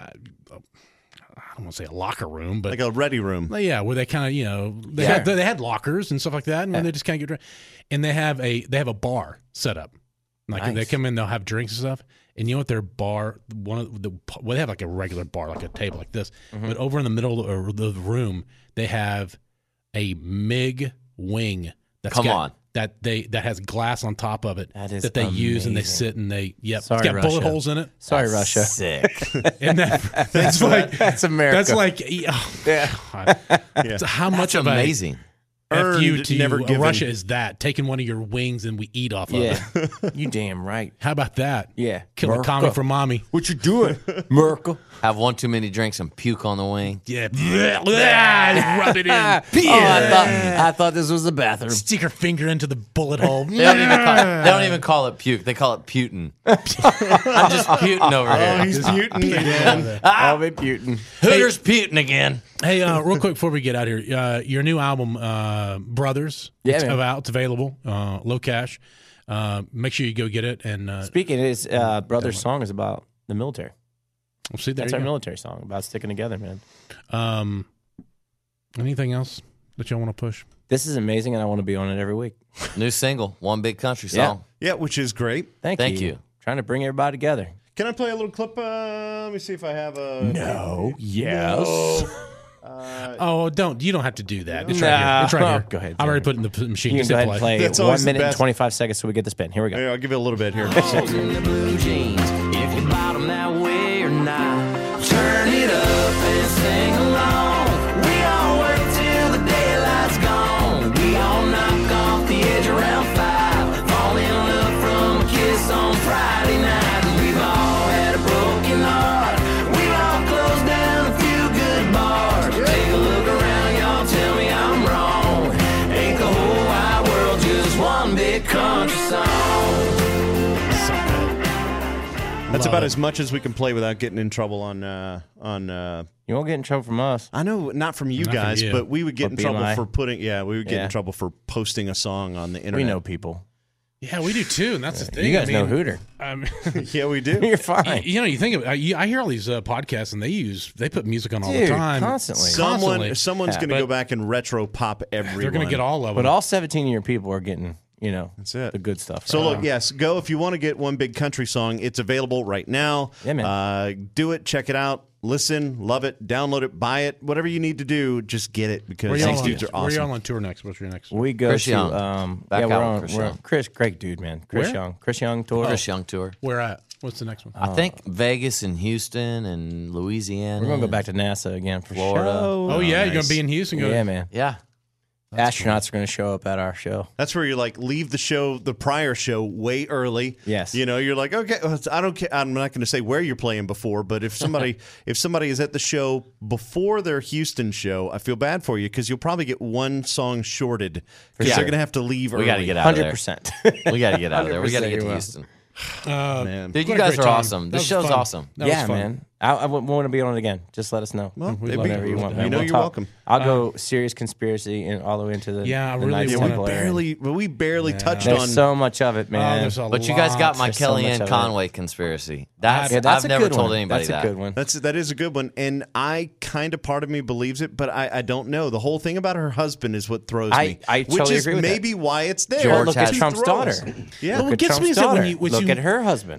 [SPEAKER 7] I don't want to say a locker room, but
[SPEAKER 3] Like a ready room.
[SPEAKER 7] Well, yeah, where they kind of you know they
[SPEAKER 4] Yeah.
[SPEAKER 7] had they had lockers and stuff like that, and when
[SPEAKER 4] Yeah.
[SPEAKER 7] they just kind of get drunk, and they have a they have a bar set up. Like
[SPEAKER 4] Nice.
[SPEAKER 7] they come in, they'll have drinks and stuff, and you know what their bar one of the well they have like a regular bar, like a table like this,
[SPEAKER 4] Mm-hmm.
[SPEAKER 7] but over in the middle of the room they have a MiG wing. That's
[SPEAKER 5] Come
[SPEAKER 7] got,
[SPEAKER 5] on.
[SPEAKER 7] that they that has glass on top of it
[SPEAKER 4] That is
[SPEAKER 7] that they use and they
[SPEAKER 4] amazing.
[SPEAKER 7] sit and they yep
[SPEAKER 4] Sorry,
[SPEAKER 7] it's got bullet
[SPEAKER 4] Russia.
[SPEAKER 7] holes in it.
[SPEAKER 4] Sorry, Russia.
[SPEAKER 5] Sick.
[SPEAKER 7] And that, that's like
[SPEAKER 4] That's America.
[SPEAKER 7] that's like oh, God.
[SPEAKER 3] Yeah.
[SPEAKER 7] So how much
[SPEAKER 5] That's
[SPEAKER 7] of a
[SPEAKER 5] amazing.
[SPEAKER 7] F you
[SPEAKER 3] Earned,
[SPEAKER 7] to
[SPEAKER 3] never
[SPEAKER 7] you,
[SPEAKER 3] given.
[SPEAKER 7] Russia is that taking one of your wings and we eat off of
[SPEAKER 4] yeah.
[SPEAKER 7] it.
[SPEAKER 4] You damn right.
[SPEAKER 7] How about that?
[SPEAKER 4] Yeah.
[SPEAKER 7] Kill a
[SPEAKER 4] America.
[SPEAKER 7] commie for mommy.
[SPEAKER 4] What you doing, Merkel?
[SPEAKER 5] Have one too many drinks and puke on the wing.
[SPEAKER 7] Yeah, rub it in.
[SPEAKER 4] Oh, I thought I thought this was the bathroom.
[SPEAKER 7] Stick her finger into the bullet hole.
[SPEAKER 5] They don't even call it, they don't even call it puke. They call it Putin. I'm just Putin over
[SPEAKER 3] Oh,
[SPEAKER 5] here.
[SPEAKER 3] he's mutant again.
[SPEAKER 4] I'll be Putin.
[SPEAKER 5] Hooter's Putin again.
[SPEAKER 7] Hey, uh, real quick before we get out here, uh, your new album, uh, Brothers,
[SPEAKER 4] Yeah,
[SPEAKER 7] it's
[SPEAKER 4] man.
[SPEAKER 7] out. It's available, uh, low cash. Uh, make sure you go get it. And uh,
[SPEAKER 4] Speaking of his uh, brother's song is about the military.
[SPEAKER 7] we'll see. There
[SPEAKER 4] That's
[SPEAKER 7] you
[SPEAKER 4] our
[SPEAKER 7] go.
[SPEAKER 4] military song about sticking together, man.
[SPEAKER 7] Um, anything else that y'all want to push?
[SPEAKER 4] This is amazing, and I want to be on it every week.
[SPEAKER 5] New single, One Big Country Song.
[SPEAKER 3] Yeah, which is great.
[SPEAKER 4] Thank,
[SPEAKER 5] Thank
[SPEAKER 4] you.
[SPEAKER 5] you.
[SPEAKER 4] Trying to bring everybody together.
[SPEAKER 3] Can I play a little clip? Uh, let me see if I have a.
[SPEAKER 4] No. Yes.
[SPEAKER 7] Oh, don't you don't have to do that. It's
[SPEAKER 4] Nah.
[SPEAKER 7] right here. It's right here.
[SPEAKER 4] Go ahead,
[SPEAKER 7] I've already
[SPEAKER 4] Jeremy.
[SPEAKER 7] put it in the machine.
[SPEAKER 4] You
[SPEAKER 7] Just
[SPEAKER 4] can go
[SPEAKER 7] hit
[SPEAKER 4] ahead and play
[SPEAKER 3] That's
[SPEAKER 4] one
[SPEAKER 3] always the
[SPEAKER 4] minute and
[SPEAKER 3] best.
[SPEAKER 4] twenty-five seconds so we get the spin. Here we go.
[SPEAKER 3] Yeah, I'll give you a little bit here.
[SPEAKER 2] in the blue jeans, if you bought 'em that way or not. Turn it up and sing along. We all work till the daylight's gone. We all knock off the edge around five. Fall in love from a kiss on Friday night. We've all had a broken heart. We've all closed down a few good bars. Take a look around, y'all tell me I'm wrong. Ain't the whole wide world just one big country song?
[SPEAKER 3] That's
[SPEAKER 7] Love
[SPEAKER 3] about
[SPEAKER 7] it.
[SPEAKER 3] as much as we can play without getting in trouble on uh, on. Uh,
[SPEAKER 4] You won't get in trouble from us.
[SPEAKER 3] I know not from you
[SPEAKER 7] Not from
[SPEAKER 3] guys,
[SPEAKER 7] you.
[SPEAKER 3] but we would get
[SPEAKER 4] Or
[SPEAKER 3] in
[SPEAKER 4] B M
[SPEAKER 3] trouble
[SPEAKER 4] I.
[SPEAKER 3] for putting. Yeah, we would get
[SPEAKER 4] Yeah.
[SPEAKER 3] in trouble for posting a song on the internet.
[SPEAKER 4] We know people.
[SPEAKER 7] Yeah, we do too, and that's the thing.
[SPEAKER 4] You guys
[SPEAKER 7] I
[SPEAKER 4] know
[SPEAKER 7] mean,
[SPEAKER 4] Hooter.
[SPEAKER 7] Um,
[SPEAKER 3] Yeah, we do.
[SPEAKER 4] You're fine.
[SPEAKER 7] you know, you think of it. I, you- I hear all these uh, podcasts, and they use they put music on all
[SPEAKER 4] Dude,
[SPEAKER 7] the time,
[SPEAKER 4] constantly.
[SPEAKER 3] Someone,
[SPEAKER 7] Constantly.
[SPEAKER 3] some's
[SPEAKER 4] Yeah,
[SPEAKER 3] going to
[SPEAKER 7] but-
[SPEAKER 3] go back and retro pop everyone.
[SPEAKER 7] They're going to get all of them.
[SPEAKER 4] But all seventeen of your people are getting, you know,
[SPEAKER 3] That's it.
[SPEAKER 4] the good stuff.
[SPEAKER 3] So
[SPEAKER 4] right
[SPEAKER 3] look,
[SPEAKER 4] now.
[SPEAKER 3] yes, go if you want to get One Big Country Song. It's available right now.
[SPEAKER 4] Yeah, man.
[SPEAKER 3] Uh, do it, check it out, listen, love it, download it, buy it, whatever you need to do. Just get it because
[SPEAKER 7] where y'all
[SPEAKER 3] these
[SPEAKER 7] on,
[SPEAKER 3] dudes are
[SPEAKER 7] where y'all
[SPEAKER 3] awesome.
[SPEAKER 7] on tour next? What's your next?
[SPEAKER 4] we go
[SPEAKER 5] Chris
[SPEAKER 4] to
[SPEAKER 5] Young.
[SPEAKER 4] um
[SPEAKER 5] Back
[SPEAKER 4] yeah, we're
[SPEAKER 5] out
[SPEAKER 4] on
[SPEAKER 5] with Chris
[SPEAKER 4] we're
[SPEAKER 5] Young.
[SPEAKER 4] Chris, great dude, man. Chris
[SPEAKER 7] Where?
[SPEAKER 4] Young. Chris Young tour.
[SPEAKER 5] Chris Young tour.
[SPEAKER 7] Where at? What's the next one?
[SPEAKER 5] I think Vegas and Houston and Louisiana.
[SPEAKER 4] We're gonna go back to NASA again for
[SPEAKER 5] Florida.
[SPEAKER 4] sure.
[SPEAKER 7] oh yeah, you're
[SPEAKER 3] nice.
[SPEAKER 7] going to be in Houston. Go,
[SPEAKER 4] Yeah, man.
[SPEAKER 5] Yeah.
[SPEAKER 4] Astronauts are going to show up at our show.
[SPEAKER 3] That's where you like leave the show, the prior show, way early.
[SPEAKER 4] Yes.
[SPEAKER 3] You know, you're like, okay, well, I don't care. I'm not going to say where you're playing before, but if somebody if somebody is at the show before their Houston show, I feel bad for you because you'll probably get one song shorted because
[SPEAKER 5] sure.
[SPEAKER 3] they're going to have to leave early.
[SPEAKER 5] We got to get out
[SPEAKER 4] one
[SPEAKER 5] of
[SPEAKER 4] hundred
[SPEAKER 5] there.
[SPEAKER 4] percent.
[SPEAKER 5] We got to get out of there. We got to
[SPEAKER 4] one hundred percent
[SPEAKER 5] get to
[SPEAKER 4] you will.
[SPEAKER 5] Houston.
[SPEAKER 7] Uh,
[SPEAKER 3] Man.
[SPEAKER 5] Dude,
[SPEAKER 7] what
[SPEAKER 5] you
[SPEAKER 7] a
[SPEAKER 5] guys
[SPEAKER 7] great
[SPEAKER 5] are
[SPEAKER 7] time.
[SPEAKER 5] awesome.
[SPEAKER 7] That
[SPEAKER 5] This
[SPEAKER 7] was
[SPEAKER 5] show's
[SPEAKER 7] fun.
[SPEAKER 5] awesome.
[SPEAKER 7] That was
[SPEAKER 4] Yeah,
[SPEAKER 7] fun.
[SPEAKER 4] man. I, I want to be on it again. Just let us know.
[SPEAKER 3] Well,
[SPEAKER 7] we
[SPEAKER 3] it'd
[SPEAKER 7] love
[SPEAKER 3] be-
[SPEAKER 7] it.
[SPEAKER 4] Whenever you want,
[SPEAKER 3] you
[SPEAKER 4] man.
[SPEAKER 3] know
[SPEAKER 4] We'll
[SPEAKER 3] you're
[SPEAKER 4] talk.
[SPEAKER 3] welcome.
[SPEAKER 4] I'll go serious conspiracy and all the way into the
[SPEAKER 7] Yeah, I
[SPEAKER 4] the
[SPEAKER 7] really
[SPEAKER 4] nice
[SPEAKER 7] wanna-
[SPEAKER 3] We
[SPEAKER 4] simple area.
[SPEAKER 3] barely, we barely touched
[SPEAKER 4] There's
[SPEAKER 3] on.
[SPEAKER 4] so much of it,
[SPEAKER 7] Oh,
[SPEAKER 4] man.
[SPEAKER 7] there's a
[SPEAKER 5] But you guys got
[SPEAKER 7] lot.
[SPEAKER 5] my
[SPEAKER 4] There's so much
[SPEAKER 5] Kellyanne
[SPEAKER 4] of it.
[SPEAKER 5] Conway conspiracy. That's,
[SPEAKER 4] yeah, that's
[SPEAKER 5] I've
[SPEAKER 4] a
[SPEAKER 5] never
[SPEAKER 4] good
[SPEAKER 5] told
[SPEAKER 4] one.
[SPEAKER 5] anybody
[SPEAKER 4] That's
[SPEAKER 5] that.
[SPEAKER 4] a good one.
[SPEAKER 3] That's that is a good one, and I kind of part of me believes it, but I, I don't know. The whole thing about her husband is what throws
[SPEAKER 4] I-
[SPEAKER 3] me,
[SPEAKER 4] I
[SPEAKER 3] which
[SPEAKER 4] totally
[SPEAKER 3] is
[SPEAKER 4] agree with that.
[SPEAKER 3] maybe why it's there.
[SPEAKER 5] George
[SPEAKER 4] Look at
[SPEAKER 5] has-
[SPEAKER 4] Trump's
[SPEAKER 3] throws.
[SPEAKER 4] daughter.
[SPEAKER 3] Yeah,
[SPEAKER 7] Well, what
[SPEAKER 4] Look at
[SPEAKER 7] gets me
[SPEAKER 4] Trump's
[SPEAKER 7] is that when
[SPEAKER 4] daughter.
[SPEAKER 7] you- when
[SPEAKER 4] Look
[SPEAKER 7] you-
[SPEAKER 4] at her husband.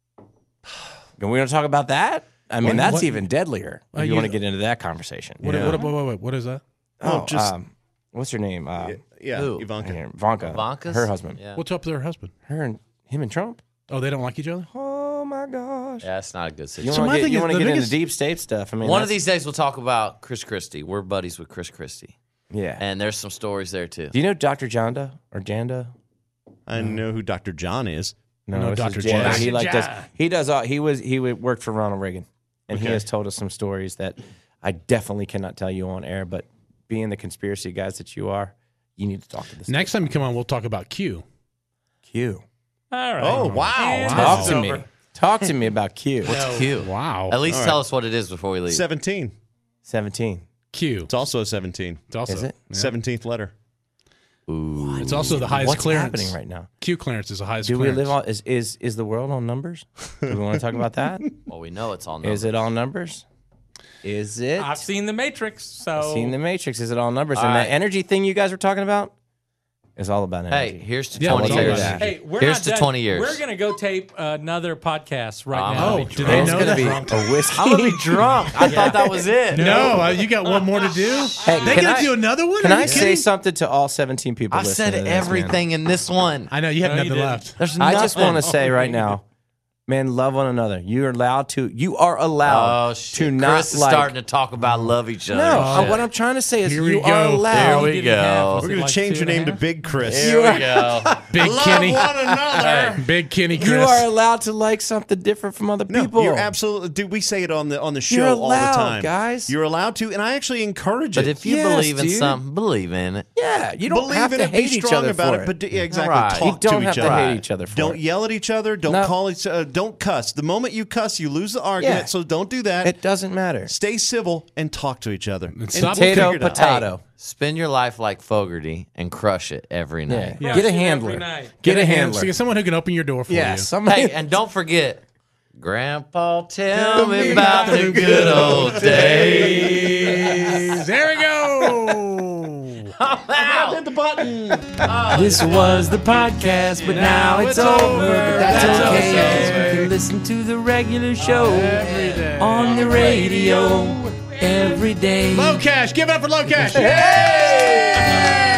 [SPEAKER 4] And we don't talk about that. I mean,
[SPEAKER 7] What-
[SPEAKER 4] that's
[SPEAKER 7] what-
[SPEAKER 4] even deadlier.
[SPEAKER 7] Uh,
[SPEAKER 4] If you
[SPEAKER 7] you-
[SPEAKER 4] want to get into that conversation.
[SPEAKER 7] What,
[SPEAKER 3] Yeah.
[SPEAKER 7] what, what, what, what, what is that?
[SPEAKER 3] Well,
[SPEAKER 4] Oh,
[SPEAKER 3] just-
[SPEAKER 4] um, what's her name? Uh,
[SPEAKER 3] yeah,
[SPEAKER 5] Who?
[SPEAKER 3] Ivanka.
[SPEAKER 4] here, Ivanka.
[SPEAKER 5] Ivanka's?
[SPEAKER 4] Her husband.
[SPEAKER 5] Yeah.
[SPEAKER 7] What's up with her husband?
[SPEAKER 4] Her and him and Trump.
[SPEAKER 7] Oh, they don't like each other?
[SPEAKER 4] Oh my gosh.
[SPEAKER 5] Yeah, it's not a good
[SPEAKER 4] You
[SPEAKER 5] situation.
[SPEAKER 7] my
[SPEAKER 4] want to
[SPEAKER 7] thing
[SPEAKER 4] get, you
[SPEAKER 7] is-
[SPEAKER 4] wanna
[SPEAKER 7] the
[SPEAKER 4] get into
[SPEAKER 7] biggest-
[SPEAKER 4] deep state stuff. I mean,
[SPEAKER 5] One of
[SPEAKER 4] that's-
[SPEAKER 5] these days we'll talk about Chris Christie. We're buddies with Chris Christie.
[SPEAKER 4] Yeah.
[SPEAKER 5] And there's some stories there too.
[SPEAKER 4] Do you know Doctor Janda or Janda?
[SPEAKER 3] I know who Doctor John is.
[SPEAKER 4] No,
[SPEAKER 7] know
[SPEAKER 4] it's
[SPEAKER 7] Doctor
[SPEAKER 4] just Janda.
[SPEAKER 7] Janda.
[SPEAKER 4] He like
[SPEAKER 7] Doctor
[SPEAKER 4] does.
[SPEAKER 7] Janda.
[SPEAKER 4] He does. All, he was. He would- worked for Ronald Reagan, and he
[SPEAKER 3] Okay.
[SPEAKER 4] has told us some stories that I definitely cannot tell you on air. But being the conspiracy guys that you are, you need to talk to this.
[SPEAKER 7] Next time you come on, we'll talk about Q.
[SPEAKER 4] Q.
[SPEAKER 2] All right.
[SPEAKER 3] Oh wow!
[SPEAKER 2] And
[SPEAKER 4] Talk
[SPEAKER 2] this
[SPEAKER 4] to
[SPEAKER 2] is
[SPEAKER 4] me.
[SPEAKER 2] over.
[SPEAKER 4] Talk to me about Q.
[SPEAKER 5] What's Q?
[SPEAKER 7] Wow.
[SPEAKER 5] At least
[SPEAKER 3] All
[SPEAKER 5] tell
[SPEAKER 3] right.
[SPEAKER 5] us what it is before we leave.
[SPEAKER 3] Seventeen.
[SPEAKER 4] Seventeen.
[SPEAKER 7] Q.
[SPEAKER 3] It's also a seventeen.
[SPEAKER 7] It's also,
[SPEAKER 4] Is it?
[SPEAKER 3] Seventeenth letter.
[SPEAKER 5] Ooh.
[SPEAKER 7] It's also the highest
[SPEAKER 4] What's
[SPEAKER 7] clearance.
[SPEAKER 4] happening right now?
[SPEAKER 7] Q clearance is the highest
[SPEAKER 4] Do we
[SPEAKER 7] clearance.
[SPEAKER 4] live on? Is is is the world on numbers? Do we want to talk about that?
[SPEAKER 5] Well, we know it's all
[SPEAKER 4] Is it all numbers? Is it?
[SPEAKER 2] I've seen The Matrix, so
[SPEAKER 4] Seen the Matrix. Is it all numbers?
[SPEAKER 5] All
[SPEAKER 4] and
[SPEAKER 5] right.
[SPEAKER 4] that energy thing you guys were talking about is all about energy.
[SPEAKER 5] Hey, here's to
[SPEAKER 7] Yeah,
[SPEAKER 5] twenty
[SPEAKER 7] it's all
[SPEAKER 5] years.
[SPEAKER 7] about
[SPEAKER 2] Hey, we're
[SPEAKER 5] Here's
[SPEAKER 2] not
[SPEAKER 5] to
[SPEAKER 2] done.
[SPEAKER 5] twenty years.
[SPEAKER 2] We're gonna go tape another podcast right
[SPEAKER 5] Um,
[SPEAKER 2] now.
[SPEAKER 7] Oh,
[SPEAKER 2] Be
[SPEAKER 7] did
[SPEAKER 2] drunk.
[SPEAKER 7] they
[SPEAKER 4] There's
[SPEAKER 7] know
[SPEAKER 4] gonna
[SPEAKER 7] that?
[SPEAKER 4] be
[SPEAKER 7] Drunk.
[SPEAKER 4] a whiskey.
[SPEAKER 5] I'm gonna be drunk. I thought that was it.
[SPEAKER 7] No, uh, you got one more to do.
[SPEAKER 4] Hey,
[SPEAKER 7] They
[SPEAKER 4] can
[SPEAKER 7] gonna
[SPEAKER 4] I,
[SPEAKER 7] do another one?
[SPEAKER 4] Can
[SPEAKER 7] Are you
[SPEAKER 4] I say
[SPEAKER 7] kidding?
[SPEAKER 4] something to all seventeen people?
[SPEAKER 5] I
[SPEAKER 4] listening
[SPEAKER 5] said
[SPEAKER 4] to this, man?
[SPEAKER 5] everything in this one.
[SPEAKER 7] I know you have
[SPEAKER 2] No, you
[SPEAKER 7] nothing
[SPEAKER 2] didn't.
[SPEAKER 7] left.
[SPEAKER 5] There's
[SPEAKER 4] I just
[SPEAKER 5] nothing.
[SPEAKER 4] want to say right now, man, love one another. You are allowed to. You are allowed
[SPEAKER 5] Oh shit!
[SPEAKER 4] to not
[SPEAKER 5] Chris is
[SPEAKER 4] like.
[SPEAKER 5] starting to talk about love each other.
[SPEAKER 4] no,
[SPEAKER 5] and
[SPEAKER 4] uh,
[SPEAKER 5] shit.
[SPEAKER 4] what I'm trying to say is
[SPEAKER 7] Here we
[SPEAKER 4] you
[SPEAKER 7] go.
[SPEAKER 4] are allowed.
[SPEAKER 5] Here we go.
[SPEAKER 3] We're gonna
[SPEAKER 2] like
[SPEAKER 3] change
[SPEAKER 2] two
[SPEAKER 3] your
[SPEAKER 2] and a
[SPEAKER 3] name to
[SPEAKER 2] half?
[SPEAKER 3] Big Chris.
[SPEAKER 5] Here we go.
[SPEAKER 7] Big Kenny.
[SPEAKER 3] Love one another.
[SPEAKER 7] Big Kenny Chris.
[SPEAKER 4] You are allowed to like something different from other
[SPEAKER 3] No,
[SPEAKER 4] people.
[SPEAKER 3] you're absolutely. Dude, we say it on the on the show
[SPEAKER 4] You're
[SPEAKER 3] all
[SPEAKER 4] allowed,
[SPEAKER 3] the time,
[SPEAKER 4] guys.
[SPEAKER 3] You're allowed to, and I actually encourage
[SPEAKER 5] But
[SPEAKER 3] it.
[SPEAKER 5] if you
[SPEAKER 4] Yes,
[SPEAKER 5] believe in
[SPEAKER 4] dude.
[SPEAKER 5] something, believe in it.
[SPEAKER 4] Yeah, you don't
[SPEAKER 3] believe
[SPEAKER 4] have
[SPEAKER 3] in
[SPEAKER 4] to
[SPEAKER 3] it,
[SPEAKER 4] hate
[SPEAKER 3] be
[SPEAKER 4] each
[SPEAKER 3] strong
[SPEAKER 4] other
[SPEAKER 3] about
[SPEAKER 4] for
[SPEAKER 3] it, but d- yeah, exactly.
[SPEAKER 5] Right.
[SPEAKER 3] Talk
[SPEAKER 4] You don't
[SPEAKER 3] to
[SPEAKER 4] have
[SPEAKER 3] each
[SPEAKER 4] to
[SPEAKER 3] other.
[SPEAKER 4] hate each other for
[SPEAKER 3] Don't
[SPEAKER 4] it.
[SPEAKER 3] yell at each other. Don't
[SPEAKER 4] No.
[SPEAKER 3] call each. Uh, don't cuss. The moment you cuss, you lose the argument.
[SPEAKER 4] Yeah.
[SPEAKER 3] So don't do that.
[SPEAKER 4] It doesn't matter.
[SPEAKER 3] Stay civil and talk to each other. And
[SPEAKER 7] stop
[SPEAKER 4] Potato,
[SPEAKER 3] figure it out.
[SPEAKER 4] potato.
[SPEAKER 5] Spend your life like Fogarty and crush it every
[SPEAKER 4] Yeah.
[SPEAKER 5] night.
[SPEAKER 2] Yeah.
[SPEAKER 4] Get a
[SPEAKER 2] Every
[SPEAKER 4] handler.
[SPEAKER 2] night.
[SPEAKER 4] Get a
[SPEAKER 7] So
[SPEAKER 4] handler.
[SPEAKER 7] get someone who can open your door for
[SPEAKER 4] Yeah,
[SPEAKER 7] you.
[SPEAKER 4] somebody.
[SPEAKER 5] Hey, and don't forget, Grandpa, tell me about the good old days.
[SPEAKER 7] There we go.
[SPEAKER 3] Hit the button.
[SPEAKER 2] This was the podcast, but now it's over. But that's okay. 'Cause you can listen to the regular show on the radio every day.
[SPEAKER 7] Low Cash. Give it up for Low Cash. Yay!